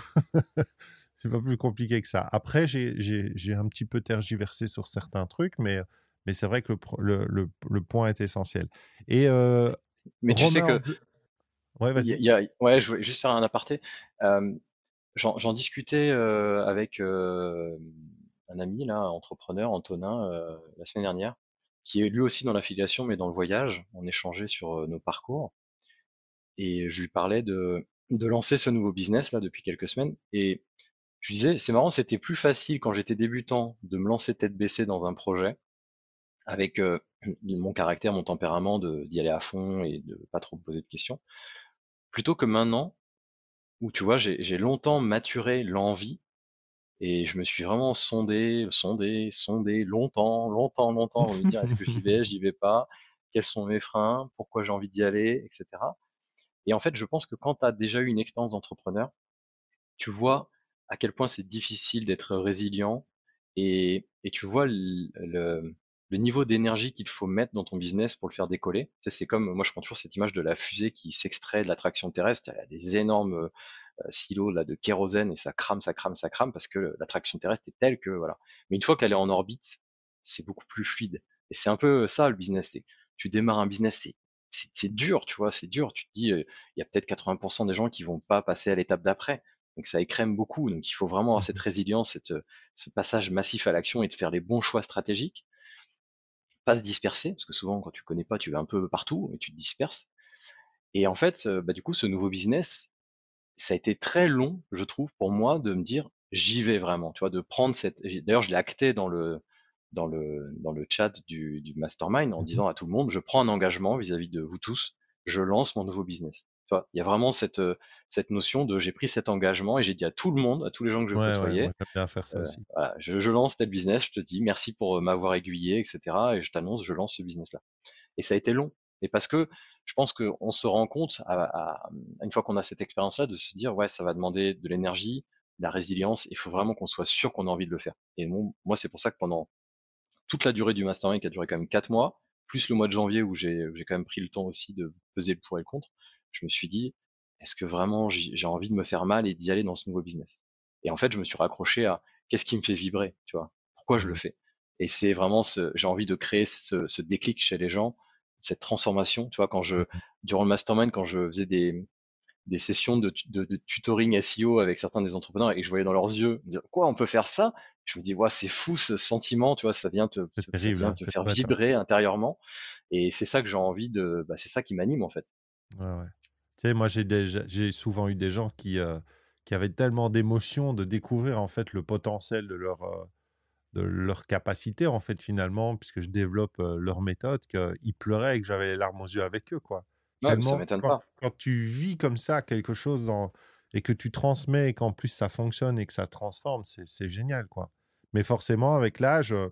Speaker 2: C'est pas plus compliqué que ça. Après, j'ai j'ai- j'ai un petit peu tergiversé sur certains trucs, mais, mais c'est vrai que le, pro- le, le- le point est essentiel. Et euh,
Speaker 3: Mais tu sais
Speaker 2: Romain, en
Speaker 3: que
Speaker 2: deux- ouais,
Speaker 3: il y a,
Speaker 2: vas-y.
Speaker 3: il y a- ouais, je voulais juste faire un aparté. Euh, J'en j'en discutais euh, avec euh, un ami là, entrepreneur, Antonin, euh, la semaine dernière, qui est lui aussi dans l'affiliation, mais dans le voyage. On échangeait sur euh, nos parcours et je lui parlais de, de lancer ce nouveau business là depuis quelques semaines. Et je lui disais, c'est marrant, c'était plus facile quand j'étais débutant de me lancer tête baissée dans un projet avec euh, mon caractère, mon tempérament, de d'y aller à fond et de pas trop me poser de questions, plutôt que maintenant où tu vois, j'ai j'ai longtemps maturé l'envie. Et je me suis vraiment sondé, sondé, sondé longtemps, longtemps, longtemps pour me dire est-ce que j'y vais, j'y vais pas, quels sont mes freins, pourquoi j'ai envie d'y aller, et cetera. Et en fait, je pense que quand tu as déjà eu une expérience d'entrepreneur, tu vois à quel point c'est difficile d'être résilient et, et tu vois le, le, le niveau d'énergie qu'il faut mettre dans ton business pour le faire décoller. Tu sais, c'est comme, moi je prends toujours cette image de la fusée qui s'extrait de l'attraction terrestre. Il y a des énormes euh, silos là de kérosène et ça crame, ça crame, ça crame parce que l'attraction terrestre est telle que voilà. Mais une fois qu'elle est en orbite, c'est beaucoup plus fluide. Et c'est un peu ça le business. C'est- Tu démarres un business, c'est c'est c'est dur, tu vois, c'est dur. Tu te dis, euh, il y a peut-être quatre-vingts pour cent des gens qui vont pas passer à l'étape d'après. Donc ça écrème beaucoup. Donc il faut vraiment avoir cette résilience, cette, euh, ce passage massif à l'action et de faire les bons choix stratégiques, pas se disperser, parce que souvent quand tu connais pas, tu vas un peu partout et tu te disperses. Et en fait, euh, bah, du coup, ce nouveau business, ça a été très long, je trouve, pour moi, de me dire j'y vais vraiment, tu vois, de prendre cette. D'ailleurs, je l'ai acté dans le dans le dans le chat du, du mastermind en disant à tout le monde je prends un engagement vis-à-vis de vous tous, je lance mon nouveau business. Tu vois, il y a vraiment cette euh, cette notion de j'ai pris cet engagement et j'ai dit à tout le monde, à tous les gens que je
Speaker 2: Ouais, ouais, moi
Speaker 3: côtoyais,
Speaker 2: j'aime bien faire ça
Speaker 3: euh,
Speaker 2: aussi.
Speaker 3: voilà, je, je lance tel business, je te dis merci pour euh, m'avoir aiguillé, et cetera. Et je t'annonce, je lance ce business-là. Et ça a été long. Et parce que je pense qu'on se rend compte, à, à- une fois qu'on a cette expérience-là, de se dire, ouais, ça va demander de l'énergie, de la résilience, il faut vraiment qu'on soit sûr qu'on a envie de le faire. Et mon- moi, c'est pour ça que pendant toute la durée du mastermind, qui a duré quand même quatre mois, plus le mois de janvier où j'ai où j'ai quand même pris le temps aussi de peser le pour et le contre, je me suis dit, est-ce que vraiment j'ai j'ai envie de me faire mal et d'y aller dans ce nouveau business? Et en fait, je me suis raccroché à qu'est-ce qui me fait vibrer, tu vois? Pourquoi je le
Speaker 2: Mhm.
Speaker 3: fais? Et c'est vraiment ce, j'ai envie de créer ce, ce déclic chez les gens, cette transformation, tu vois, quand je,
Speaker 2: Mhm.
Speaker 3: durant le mastermind, quand je faisais des, des sessions de, de, de tutoring S E O avec certains des entrepreneurs et que je voyais dans leurs yeux, me dire, quoi, on peut faire ça? Je me dis, ouais, c'est fou ce sentiment, tu vois, ça vient te,
Speaker 2: C'est
Speaker 3: ça
Speaker 2: terrible,
Speaker 3: vient
Speaker 2: hein,
Speaker 3: te
Speaker 2: c'est
Speaker 3: faire
Speaker 2: chouette, hein.
Speaker 3: vibrer intérieurement. Et c'est ça que j'ai envie de, bah, c'est ça qui m'anime, en fait.
Speaker 2: Ouais, ouais. Tu sais, moi, j'ai déjà, j'ai souvent eu des gens qui, euh, qui avaient tellement d'émotions de découvrir en fait le potentiel de leur, euh, de leur capacité en fait finalement, puisque je développe euh, leur méthode, qu'ils pleuraient et que j'avais les larmes aux yeux avec eux, quoi.
Speaker 3: Ouais, mais ça
Speaker 2: Tellement,
Speaker 3: m'étonne
Speaker 2: quand,
Speaker 3: pas.
Speaker 2: quand tu vis comme ça quelque chose dans, et que tu transmets et qu'en plus ça fonctionne et que ça transforme, c'est, c'est génial, quoi. Mais forcément, avec l'âge, euh,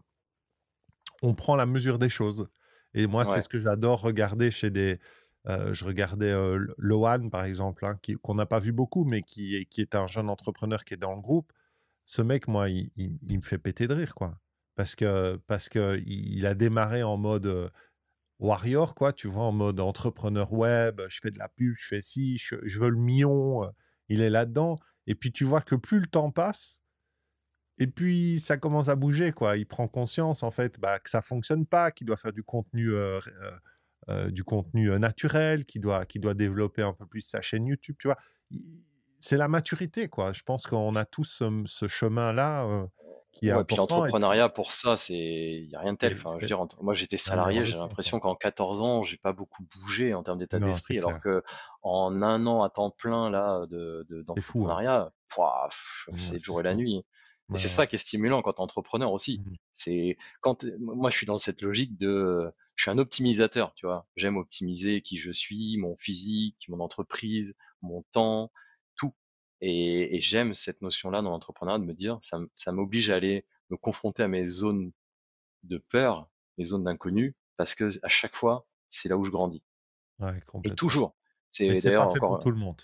Speaker 2: on prend la mesure des choses. Et moi, c'est
Speaker 3: Ouais.
Speaker 2: ce que j'adore regarder chez des. Euh, je regardais euh, Lohan, par exemple, hein, qui- qu'on n'a pas vu beaucoup, mais qui est, qui est un jeune entrepreneur qui est dans le groupe. Ce mec, moi, il, il- il me fait péter de rire, quoi. Parce que, parce que il il a démarré en mode euh, warrior, quoi, tu vois, en mode entrepreneur web, je fais de la pub, je fais ci, je, je veux le million, euh, il est là-dedans. Et puis, tu vois que plus le temps passe, et puis, ça commence à bouger, quoi. Il prend conscience, en fait, bah, que ça fonctionne pas, qu'il doit faire du contenu, euh, euh, euh, du contenu euh, naturel, qu'il doit, qu'il doit développer un peu plus sa chaîne YouTube, tu vois. Il- C'est la maturité, quoi. Je pense qu'on a tous ce, ce chemin-là euh, qui est
Speaker 3: Ouais, puis
Speaker 2: important. Et puis,
Speaker 3: l'entrepreneuriat pour ça, c'est, il y a rien de tel.
Speaker 2: c'est
Speaker 3: Enfin, je veux
Speaker 2: c'est
Speaker 3: dire, ent- moi j'étais
Speaker 2: la meilleure
Speaker 3: salarié, j'ai
Speaker 2: leçon, quoi.
Speaker 3: l'impression qu'en quatorze ans, j'ai pas beaucoup bougé en termes d'état
Speaker 2: Non, c'est
Speaker 3: d'esprit, alors
Speaker 2: clair.
Speaker 3: que en un an à temps plein là de, de-
Speaker 2: C'est fou, hein.
Speaker 3: d'entrepreneuriat, pouah, pff,
Speaker 2: Ouais,
Speaker 3: c'est le
Speaker 2: c'est
Speaker 3: jour et la
Speaker 2: fou.
Speaker 3: nuit. Et
Speaker 2: Ouais,
Speaker 3: c'est
Speaker 2: ouais.
Speaker 3: ça qui est stimulant quand t'es entrepreneur aussi.
Speaker 2: Mhm.
Speaker 3: C'est quand moi je suis dans cette logique de, je suis un optimisateur, tu vois. J'aime optimiser qui je suis, mon physique, mon entreprise, mon temps, tout. Et, et j'aime cette notion-là dans l'entrepreneuriat de me dire, ça, m- ça m'oblige à aller me confronter à mes zones de peur, mes zones d'inconnu, parce que à chaque fois, c'est là où je grandis.
Speaker 2: Ouais,
Speaker 3: Et
Speaker 2: complètement.
Speaker 3: toujours.
Speaker 2: Mais
Speaker 3: C'est
Speaker 2: c'est
Speaker 3: d'ailleurs
Speaker 2: pas fait pour
Speaker 3: encore,
Speaker 2: tout le monde.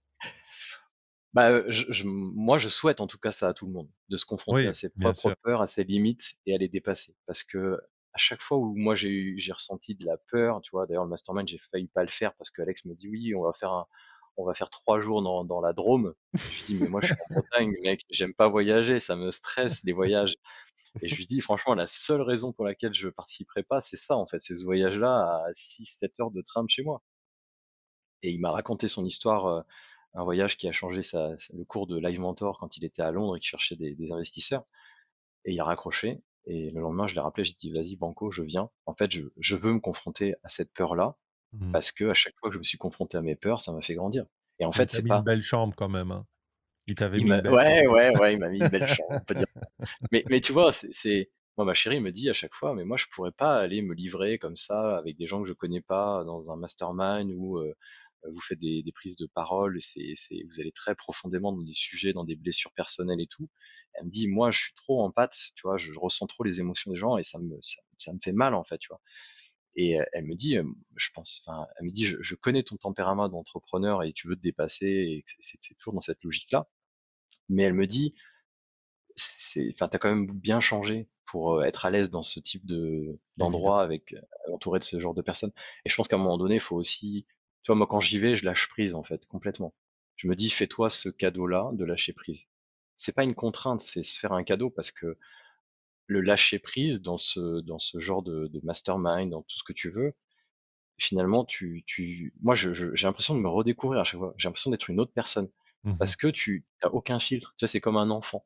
Speaker 3: bah, euh, je, je- moi, je souhaite en tout cas ça à tout le monde, de se confronter à
Speaker 2: Oui,
Speaker 3: ses
Speaker 2: bien
Speaker 3: propres
Speaker 2: sûr.
Speaker 3: peurs, à ses limites et à les dépasser. Parce que à chaque fois où moi j'ai eu, j'ai ressenti de la peur, tu vois, d'ailleurs le mastermind, j'ai failli pas le faire parce que Alex me dit oui, on va faire un, on va faire trois jours dans, dans la Drôme. Je lui dis mais moi je suis en Bretagne, mec, j'aime pas voyager, ça me stresse les voyages. Et je lui dis, franchement, la seule raison pour laquelle je participerai pas, c'est ça, en fait, c'est ce voyage-là à six sept heures de train de chez moi. Et il m'a raconté son histoire, euh, un voyage qui a changé sa, le cours de Live Mentor quand il était à Londres et qu'il cherchait des, des investisseurs. Et il a raccroché. Et le lendemain, je l'ai rappelé, j'ai dit, vas-y, Banco, je viens. En fait, je, je veux me confronter à cette peur-là
Speaker 2: Mhm.
Speaker 3: parce que à chaque fois que je me suis confronté à mes peurs, ça m'a fait grandir. Et en
Speaker 2: Mais il
Speaker 3: fait,
Speaker 2: t'a
Speaker 3: c'est
Speaker 2: mis une
Speaker 3: pas,
Speaker 2: belle chambre quand même, hein. Il t'avait
Speaker 3: il
Speaker 2: mis une
Speaker 3: m'a,
Speaker 2: belle chambre.
Speaker 3: ouais, ouais, ouais, il m'a mis une belle chambre, on peut dire. Mais, mais tu vois, c'est, c'est- moi, ma chérie me dit à chaque fois, mais moi, je pourrais pas aller me livrer comme ça avec des gens que je connais pas dans un mastermind ou, euh, euh, vous faites des, des prises de parole, et c'est, c'est, vous allez très profondément dans des sujets, dans des blessures personnelles et tout. Elle me dit, moi, je suis trop en pâte, tu vois, je, je ressens trop les émotions des gens et ça me, ça, ça me fait mal, en fait, tu vois. Et euh, elle me dit, euh, je pense, enfin, elle me dit, je, je connais ton tempérament d'entrepreneur et tu veux te dépasser, et que c'est c'est toujours dans cette logique-là. Mais elle me dit, c'est, enfin, t'as quand même bien changé pour euh, être à l'aise dans ce type de
Speaker 2: C'est évident.
Speaker 3: d'endroit avec euh, entouré de ce genre de personnes. Et je pense qu'à un moment donné, il faut aussi, tu vois, moi quand j'y vais, je lâche prise en fait complètement. Je me dis, fais-toi ce cadeau-là de lâcher prise. C'est pas une contrainte, c'est se faire un cadeau parce que le lâcher prise dans ce dans ce genre de, de mastermind, dans tout ce que tu veux, finalement, tu tu, moi, je, je- j'ai l'impression de me redécouvrir à chaque fois. J'ai l'impression d'être une autre personne
Speaker 2: Mhm.
Speaker 3: parce que tu t'as aucun filtre. Tu vois, c'est comme un enfant.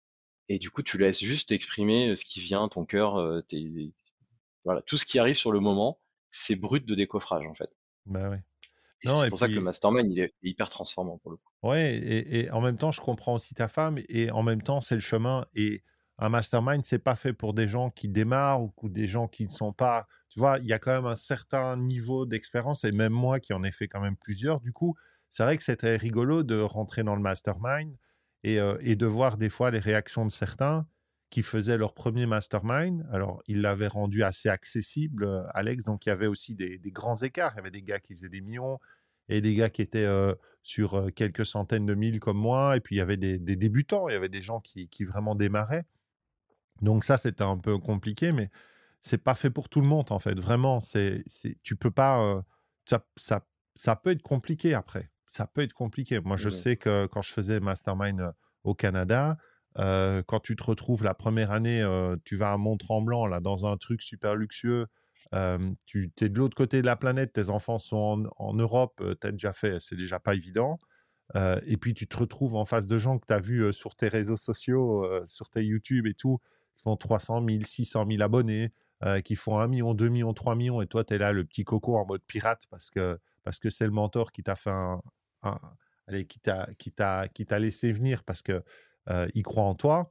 Speaker 3: Et du coup, tu laisses juste exprimer ce qui vient, ton cœur, euh, tes- voilà, tout ce qui arrive sur le moment, c'est brut de décoffrage en fait.
Speaker 2: Bah ouais.
Speaker 3: Et
Speaker 2: Non,
Speaker 3: c'est
Speaker 2: et
Speaker 3: pour ça que le
Speaker 2: puis,
Speaker 3: mastermind, il est hyper transformant pour le coup.
Speaker 2: ouais, et, et en même temps, je comprends aussi ta femme, et en même temps, c'est le chemin. Et un mastermind, c'est pas fait pour des gens qui démarrent ou ou des gens qui ne sont pas. Tu vois, il y a quand même un certain niveau d'expérience, et même moi qui en ai fait quand même plusieurs, du coup, c'est vrai que c'était rigolo de rentrer dans le mastermind et, euh, et de voir des fois les réactions de certains qui faisaient leur premier mastermind. Alors, ils l'avaient rendu assez accessible, euh, Alex, donc il y avait aussi des, des grands écarts. Il y avait des gars qui faisaient des millions et des gars qui étaient euh, sur euh, quelques centaines de mille comme moi, et puis il y avait des, des débutants, il y avait des gens qui, qui vraiment démarraient. Donc ça, c'était un peu compliqué, mais c'est pas fait pour tout le monde en fait. Vraiment, c'est, c'est, tu peux pas. euh, ça, ça, ça peut être compliqué après. Ça peut être compliqué. Moi, je
Speaker 3: Mhm.
Speaker 2: sais que quand je faisais Mastermind euh, au Canada, euh, quand tu te retrouves la première année, euh, tu vas à Mont-Tremblant, là, dans un truc super luxueux. euh, tu es de l'autre côté de la planète, tes enfants sont en, en Europe, tu as déjà fait, c'est déjà pas évident. Euh, et puis tu te retrouves en face de gens que tu as vus euh, sur tes réseaux sociaux, euh, sur tes YouTube et tout, qui font trois cent mille, six cent mille abonnés, euh, qui font un million, deux millions, trois millions, et toi, tu es là, le petit coco en mode pirate, parce que parce que c'est le mentor qui t'a fait un, un- allez, qui t'a qui t'a qui t'a laissé venir parce que euh, il croit en toi.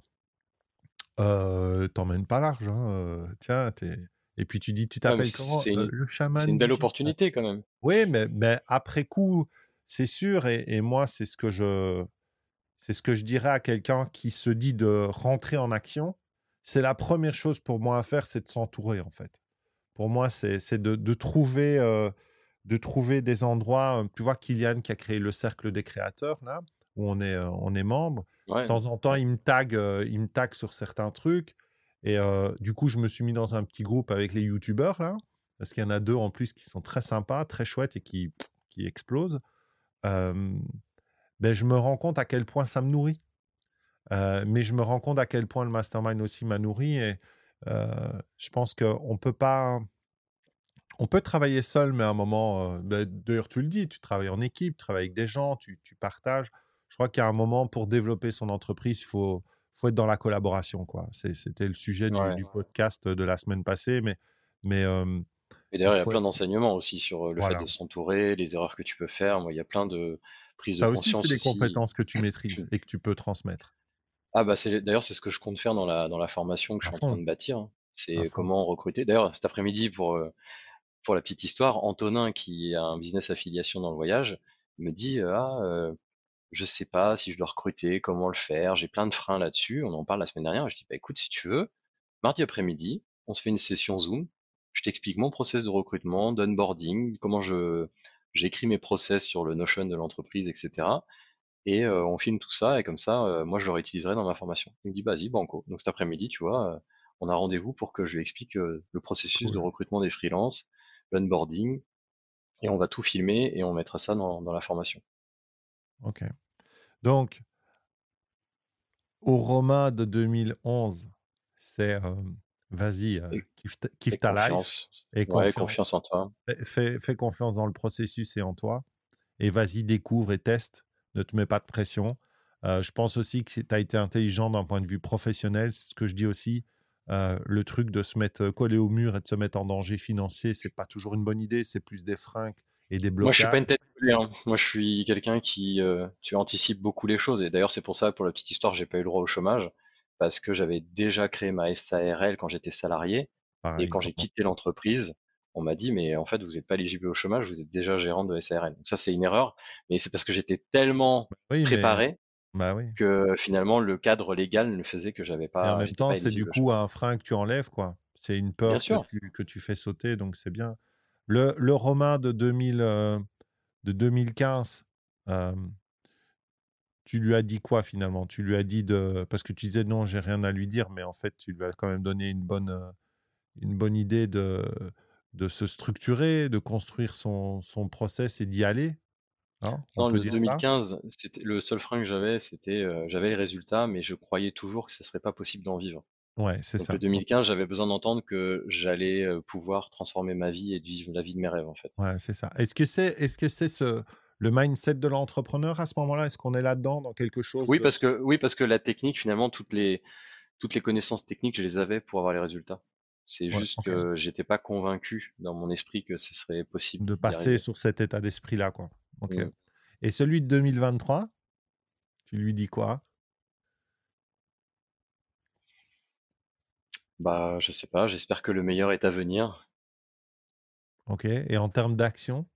Speaker 2: Euh, t'emmènes pas large, hein, euh, tiens, t'es- et puis tu dis, tu
Speaker 3: Ouais, mais
Speaker 2: t'appelles comment?
Speaker 3: c'est
Speaker 2: Euh,
Speaker 3: une,
Speaker 2: le
Speaker 3: c'est
Speaker 2: chaman
Speaker 3: une belle
Speaker 2: digital.
Speaker 3: opportunité quand même.
Speaker 2: Oui, mais, mais après coup, c'est sûr, et, et moi, c'est ce que je c'est ce que je dirais à quelqu'un qui se dit de rentrer en action. C'est la première chose pour moi à faire, c'est de s'entourer en fait. Pour moi, c'est c'est de, de trouver, euh, de trouver des endroits. euh, Tu vois, Kylian qui a créé le Cercle des créateurs, là, où on est, euh, on est membre. De
Speaker 3: Ouais,
Speaker 2: temps en temps,
Speaker 3: ouais.
Speaker 2: il me tag, euh, il me tag sur certains trucs. Et euh, du coup, je me suis mis dans un petit groupe avec les youtubeurs, là, parce qu'il y en a deux en plus qui sont très sympas, très chouettes et qui, qui explosent. Euh, ben, je me rends compte à quel point ça me nourrit. Euh, mais je me rends compte à quel point le mastermind aussi m'a nourri. Et euh, je pense qu'on peut pas. On peut travailler seul, mais à un moment. euh, ben, D'ailleurs, tu le dis, tu travailles en équipe, tu travailles avec des gens, tu, tu partages. Je crois qu'à un moment, pour développer son entreprise, il faut, faut être dans la collaboration, quoi. C'est- C'était le sujet du,
Speaker 3: Ouais.
Speaker 2: du podcast de la semaine passée, mais, mais euh,
Speaker 3: Et
Speaker 2: il
Speaker 3: d'ailleurs, il y a
Speaker 2: faut
Speaker 3: plein
Speaker 2: être.
Speaker 3: d'enseignements aussi sur euh, le fait
Speaker 2: Voilà.
Speaker 3: de s'entourer, les erreurs que tu peux faire. Moi, il y a plein de prises de
Speaker 2: Ça aussi, c'est
Speaker 3: conscience
Speaker 2: des
Speaker 3: aussi.
Speaker 2: compétences que tu maîtrises et que tu peux transmettre.
Speaker 3: Ah bah c'est d'ailleurs c'est ce que je compte faire dans la dans la formation que je
Speaker 2: À
Speaker 3: suis en train
Speaker 2: fond,
Speaker 3: de bâtir, hein.
Speaker 2: à
Speaker 3: C'est
Speaker 2: fond.
Speaker 3: comment recruter. D'ailleurs, cet après-midi pour euh, pour la petite histoire, Antonin qui a un business affiliation dans le voyage me dit euh, ah euh, je sais pas si je dois recruter, comment le faire, j'ai plein de freins là-dessus. On en parle la semaine dernière. Je dis bah écoute si tu veux, mardi après-midi, on se fait une session Zoom. Je t'explique mon process de recrutement, d'onboarding, comment je j'écris mes process sur le Notion de l'entreprise, et cetera. Et euh, on filme tout ça, et comme ça, euh, moi, je le réutiliserai dans ma formation. Il me dit, vas-y, banco. Donc cet après-midi, tu vois, euh, on a rendez-vous pour que je lui explique euh, le processus de
Speaker 2: Cool.
Speaker 3: recrutement des freelances, l'onboarding, et on va tout filmer et on mettra ça dans, dans la formation.
Speaker 2: OK. Donc, au Romain de deux mille onze, c'est euh, vas-y, euh,
Speaker 3: Et,
Speaker 2: kiffe, ta kiffe
Speaker 3: et
Speaker 2: ta life
Speaker 3: confiance.
Speaker 2: et
Speaker 3: Ouais,
Speaker 2: confiance.
Speaker 3: confiance en toi.
Speaker 2: Fais, fais- fais confiance dans le processus et en toi. Et vas-y, découvre et teste. Ne te mets pas de pression. Euh, je pense aussi que tu as été intelligent d'un point de vue professionnel. C'est ce que je dis aussi. Euh, le truc de se mettre collé au mur et de se mettre en danger financier, c'est pas toujours une bonne idée. C'est plus des freins et des
Speaker 3: Moi, je suis pas
Speaker 2: blocages.
Speaker 3: une tête brûlée, hein. Moi, je suis quelqu'un qui, euh, tu anticipe beaucoup les choses. Et d'ailleurs, c'est pour ça, pour la petite histoire, j'ai pas eu le droit au chômage parce que j'avais déjà créé ma S A R L quand j'étais salarié. Et
Speaker 2: Pareil
Speaker 3: quand j'ai
Speaker 2: comme moi.
Speaker 3: quitté l'entreprise, on m'a dit, mais en fait, vous n'êtes pas éligible au chômage, vous êtes déjà gérant de S A R L. Donc ça, c'est une erreur, mais c'est parce que j'étais tellement
Speaker 2: Oui, mais
Speaker 3: préparé
Speaker 2: bah oui.
Speaker 3: que finalement, le cadre légal ne faisait que j'avais
Speaker 2: Et en
Speaker 3: pas,
Speaker 2: même
Speaker 3: j'étais
Speaker 2: temps,
Speaker 3: pas
Speaker 2: c'est du
Speaker 3: éligible au
Speaker 2: coup
Speaker 3: chômage.
Speaker 2: un frein que tu enlèves, quoi. C'est une
Speaker 3: Bien
Speaker 2: peur que
Speaker 3: sûr.
Speaker 2: tu, que tu fais sauter, donc c'est bien. Le, le Romain de deux mille, euh, de deux mille quinze, euh, tu lui as dit quoi finalement? Tu lui as dit de... Parce que tu disais non, j'ai rien à lui dire, mais en fait, tu lui as quand même donné une bonne, euh, une bonne idée de, de se structurer, de construire son, son process et d'y aller. Hein, on
Speaker 3: Non,
Speaker 2: peut
Speaker 3: le
Speaker 2: dire ça?
Speaker 3: deux mille quinze, c'était le seul frein que j'avais, c'était euh, j'avais les résultats, mais je croyais toujours que ce serait pas possible d'en vivre.
Speaker 2: Ouais, c'est
Speaker 3: Donc le
Speaker 2: ça. Ok.
Speaker 3: deux mille quinze, j'avais besoin d'entendre que j'allais euh, pouvoir transformer ma vie et de vivre la vie de mes rêves, en fait.
Speaker 2: Ouais, c'est ça. Est-ce que c'est, est-ce que c'est ce, le mindset de l'entrepreneur à ce moment-là? Est-ce qu'on est là-dedans dans quelque chose
Speaker 3: Oui,
Speaker 2: de...
Speaker 3: parce que oui, parce que la technique, finalement, toutes les toutes les connaissances techniques, je les avais pour avoir les résultats. C'est
Speaker 2: Ouais,
Speaker 3: juste
Speaker 2: ok.
Speaker 3: que j'étais pas convaincu dans mon esprit que ce serait possible
Speaker 2: De
Speaker 3: d'y
Speaker 2: passer
Speaker 3: arriver.
Speaker 2: sur cet état d'esprit-là, quoi. Ok.
Speaker 3: Mm.
Speaker 2: Et celui de deux mille vingt-trois, tu lui dis quoi?
Speaker 3: Bah, je sais pas, j'espère que le meilleur est à venir.
Speaker 2: Ok. Et en termes d'action,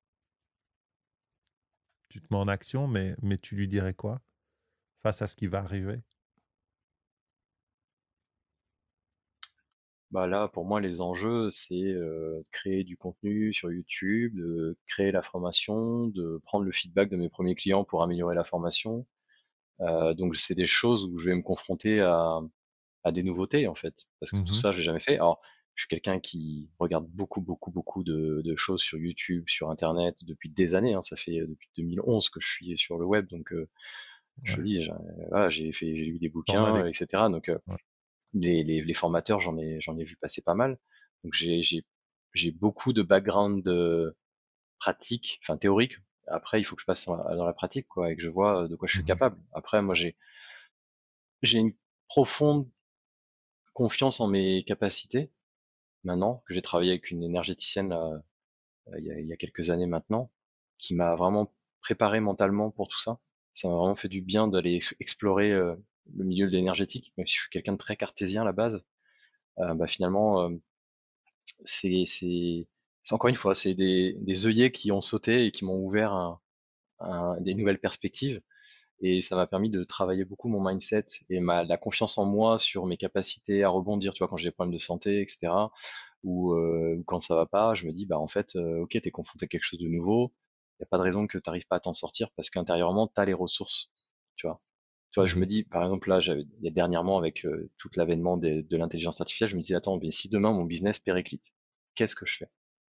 Speaker 2: tu te mets en action, mais, mais tu lui dirais quoi face à ce qui va arriver?
Speaker 3: Bah là, pour moi, les enjeux, c'est euh, de créer du contenu sur YouTube, de créer la formation, de prendre le feedback de mes premiers clients pour améliorer la formation. Euh, donc, c'est des choses où je vais me confronter à, à des nouveautés, en fait, parce que tout
Speaker 2: Mhm.
Speaker 3: ça, j'ai jamais fait. Alors, je suis quelqu'un qui regarde beaucoup, beaucoup, beaucoup de, de choses sur YouTube, sur Internet depuis des années. Hein. Ça fait euh, depuis deux mille onze que je suis sur le web, donc euh, je te
Speaker 2: Ouais.
Speaker 3: dis, j'ai voilà, j'ai fait, j'ai lu des
Speaker 2: T'en as des...
Speaker 3: bouquins, et cetera. Donc, euh,
Speaker 2: Ouais.
Speaker 3: les, les, les formateurs, j'en ai, j'en ai vu passer pas mal. Donc j'ai, j'ai, j'ai beaucoup de background de pratique, enfin théorique. Après, il faut que je passe dans la, dans la pratique, quoi, et que je vois de quoi je suis
Speaker 2: Mhm.
Speaker 3: capable. Après, moi, j'ai, j'ai une profonde confiance en mes capacités maintenant que j'ai travaillé avec une énergéticienne là, euh, il, y a, il y a quelques années maintenant, qui m'a vraiment préparé mentalement pour tout ça. Ça m'a vraiment fait du bien d'aller ex- explorer euh, le milieu de l'énergétique, même si je suis quelqu'un de très cartésien à la base. Euh, bah, finalement, euh, c'est, c'est, c'est encore une fois, c'est des, des œillets qui ont sauté et qui m'ont ouvert un, un- des nouvelles perspectives. Et ça m'a permis de travailler beaucoup mon mindset et ma, la confiance en moi sur mes capacités à rebondir, tu vois, quand j'ai des problèmes de santé, et cetera. Ou, euh, ou quand ça va pas, je me dis, bah en fait, euh, ok, t'es confronté à quelque chose de nouveau. Il n'y a pas de raison que tu n'arrives pas à t'en sortir parce qu'intérieurement, tu as les ressources, tu vois. Tu vois, je me
Speaker 2: Mhm.
Speaker 3: dis, par exemple, là, j'avais, il y a dernièrement, avec euh, tout l'avènement des- de l'intelligence artificielle, je me dis, attends, mais si demain mon business périclite, qu'est-ce que je fais?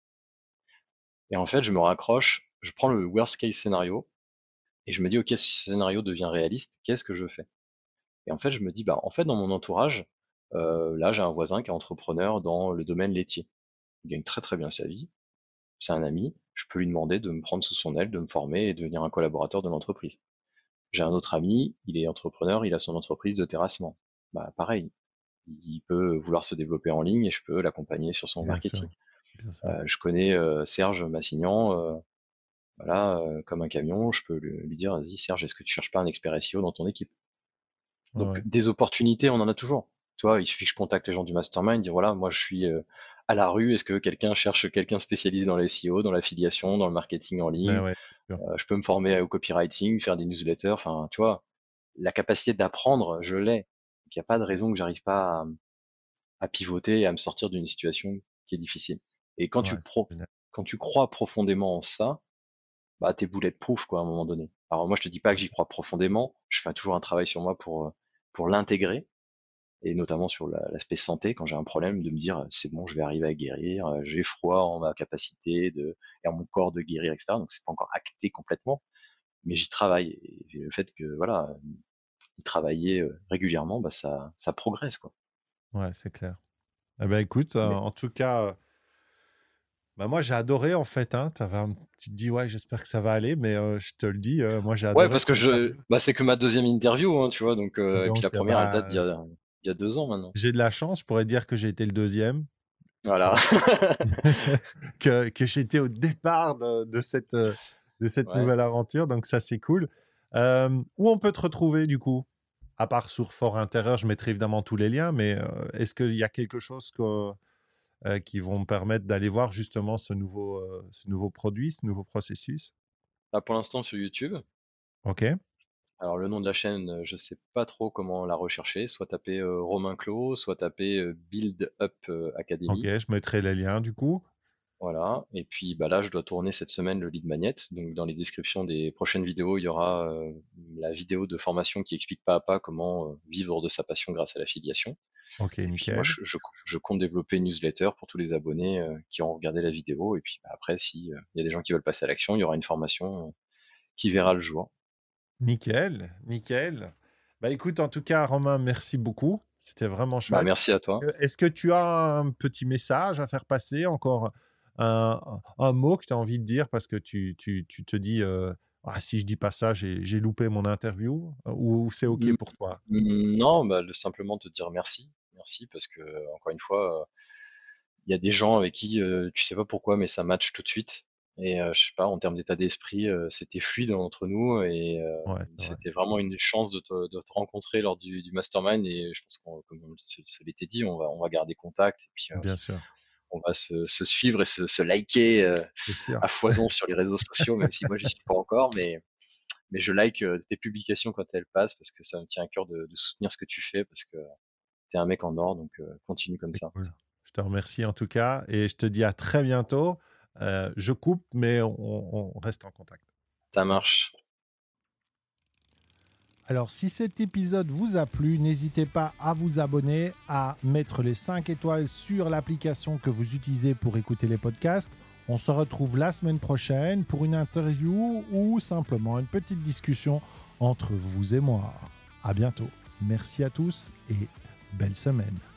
Speaker 3: Et en fait, je me raccroche, je prends le worst case scénario et je me dis, ok, si ce scénario devient réaliste, qu'est-ce que je fais? Et en fait, je me dis, bah, en fait, dans mon entourage, euh, là, j'ai un voisin qui est entrepreneur dans le domaine laitier. Il gagne très très bien sa vie. C'est un ami. Je peux lui demander de me prendre sous son aile, de me former et de devenir un collaborateur de l'entreprise. J'ai un autre ami, il est entrepreneur, il a son entreprise de terrassement. Bah, pareil. Il peut vouloir se développer en ligne et je peux l'accompagner sur son
Speaker 2: Bien sûr.
Speaker 3: marketing.
Speaker 2: Bien sûr.
Speaker 3: Euh, je connais euh, Serge Massignan, euh, voilà, euh, comme un camion, je peux lui, lui dire, vas-y Serge, est-ce que tu cherches pas un expert S E O dans ton équipe?
Speaker 2: Ouais,
Speaker 3: Donc
Speaker 2: ouais.
Speaker 3: des opportunités, on en a toujours. Tu vois, il suffit que je contacte les gens du mastermind, dire voilà, moi je suis euh, à la rue, est-ce que quelqu'un cherche quelqu'un spécialisé dans les S E O, dans l'affiliation, dans le marketing en
Speaker 2: Ouais,
Speaker 3: ligne?
Speaker 2: ouais, bien sûr.
Speaker 3: Euh, je peux me former au copywriting, faire des newsletters, enfin, tu vois, la capacité d'apprendre, je l'ai. Donc il n'y a pas de raison que j'arrive pas à, à pivoter et à me sortir d'une situation qui est difficile. Et quand tu
Speaker 2: Ouais,
Speaker 3: pro,
Speaker 2: c'est génial.
Speaker 3: quand tu crois profondément en ça, bah t'es bulletproof quoi à un moment donné. Alors moi je te dis pas que
Speaker 2: Ok.
Speaker 3: j'y crois profondément, je fais toujours un travail sur moi pour euh, pour l'intégrer et notamment sur la- l'aspect santé, quand j'ai un problème, de me dire c'est bon, je vais arriver à guérir, euh, j'ai foi en ma capacité de, et en mon corps de guérir, et cetera. Donc c'est pas encore acté complètement, mais j'y travaille. Et le fait que voilà, y travailler euh, régulièrement, bah ça, ça progresse quoi.
Speaker 2: Ouais, c'est clair. Eh ben, écoute, euh,
Speaker 3: Mais
Speaker 2: en tout cas, euh, bah, moi j'ai adoré en fait. Hein, t'avais un- tu te dis, ouais, j'espère que ça va aller, mais euh, je te le dis, euh, moi j'ai
Speaker 3: ouais,
Speaker 2: adoré
Speaker 3: parce que
Speaker 2: cette
Speaker 3: je,
Speaker 2: interview.
Speaker 3: bah c'est que ma deuxième interview, hein, tu vois. Donc euh, et puis la
Speaker 2: Donc, euh,
Speaker 3: première, elle date d'il y
Speaker 2: bah,
Speaker 3: a, il y a deux ans maintenant.
Speaker 2: j'ai de la chance, je pourrais dire que j'ai été le deuxième,
Speaker 3: Voilà.
Speaker 2: que, que, que j'ai été au départ de, de cette, euh, de cette
Speaker 3: Ouais.
Speaker 2: nouvelle aventure, donc ça c'est cool. Euh, où on peut te retrouver du coup? À part sur Fort Intérieur, je mettrai évidemment tous les liens, mais euh, est-ce qu'il y a quelque chose que, euh, qui vont me permettre d'aller voir justement ce nouveau, euh, ce nouveau produit, ce nouveau processus?
Speaker 3: Là, pour l'instant, sur YouTube.
Speaker 2: Ok,
Speaker 3: Alors, le nom de la chaîne, euh, je sais pas trop comment la rechercher. Soit taper euh, Romain Clos, soit taper euh, Build Up euh,
Speaker 2: ok,
Speaker 3: Academy.
Speaker 2: je mettrai les liens du coup.
Speaker 3: Voilà. Et puis, bah là, je dois tourner cette semaine le lead magnet. Donc, dans les descriptions des prochaines vidéos, il y aura euh, la vidéo de formation qui explique pas à pas comment euh, vivre de sa passion grâce à l'affiliation.
Speaker 2: Ok,
Speaker 3: Et puis, moi,
Speaker 2: nickel.
Speaker 3: je, je- je compte développer une newsletter pour tous les abonnés euh, qui ont regardé la vidéo. Et puis, bah, après, si euh, il y a des gens qui veulent passer à l'action, il y aura une formation euh, qui verra le jour.
Speaker 2: Nickel, nickel. Bah écoute, en tout cas, Romain, merci beaucoup. C'était vraiment
Speaker 3: Bah,
Speaker 2: chouette.
Speaker 3: merci à toi.
Speaker 2: Euh, Est-ce que tu as un petit message à faire passer, encore un, un mot que tu as envie de dire parce que tu, tu, tu te dis, euh, ah, si je dis pas ça, j'ai j'ai loupé mon interview, ou c'est OK
Speaker 3: Mm,
Speaker 2: pour toi?
Speaker 3: mm, Non, bah, le- simplement te dire merci. Merci parce que, encore une fois, euh, il y a des gens avec qui euh, tu sais pas pourquoi, mais ça match tout de suite. Et euh, je sais pas, en termes d'état d'esprit, euh, c'était fluide entre nous et euh,
Speaker 2: Ouais, c'est vrai.
Speaker 3: c'était vraiment une chance de te, de te rencontrer lors du, du mastermind. Et je pense qu'on, comme on se, se l'était dit, on va, on va garder contact et puis euh,
Speaker 2: Bien sûr,
Speaker 3: on va se, se suivre et se, se liker euh,
Speaker 2: c'est sûr.
Speaker 3: à foison sur les réseaux sociaux, même si moi j'y suis pas encore, mais mais je like euh, tes publications quand elles passent parce que ça me tient à cœur de, de soutenir ce que tu fais parce que t'es un mec en or, donc euh, continue comme
Speaker 2: C'est
Speaker 3: ça.
Speaker 2: cool. Je te remercie en tout cas et je te dis à très bientôt. Euh, je coupe, mais on on reste en contact.
Speaker 3: Ça marche.
Speaker 1: Alors, si cet épisode vous a plu, n'hésitez pas à vous abonner, à mettre les cinq étoiles sur l'application que vous utilisez pour écouter les podcasts. On se retrouve la semaine prochaine pour une interview ou simplement une petite discussion entre vous et moi. À bientôt. Merci à tous et belle semaine.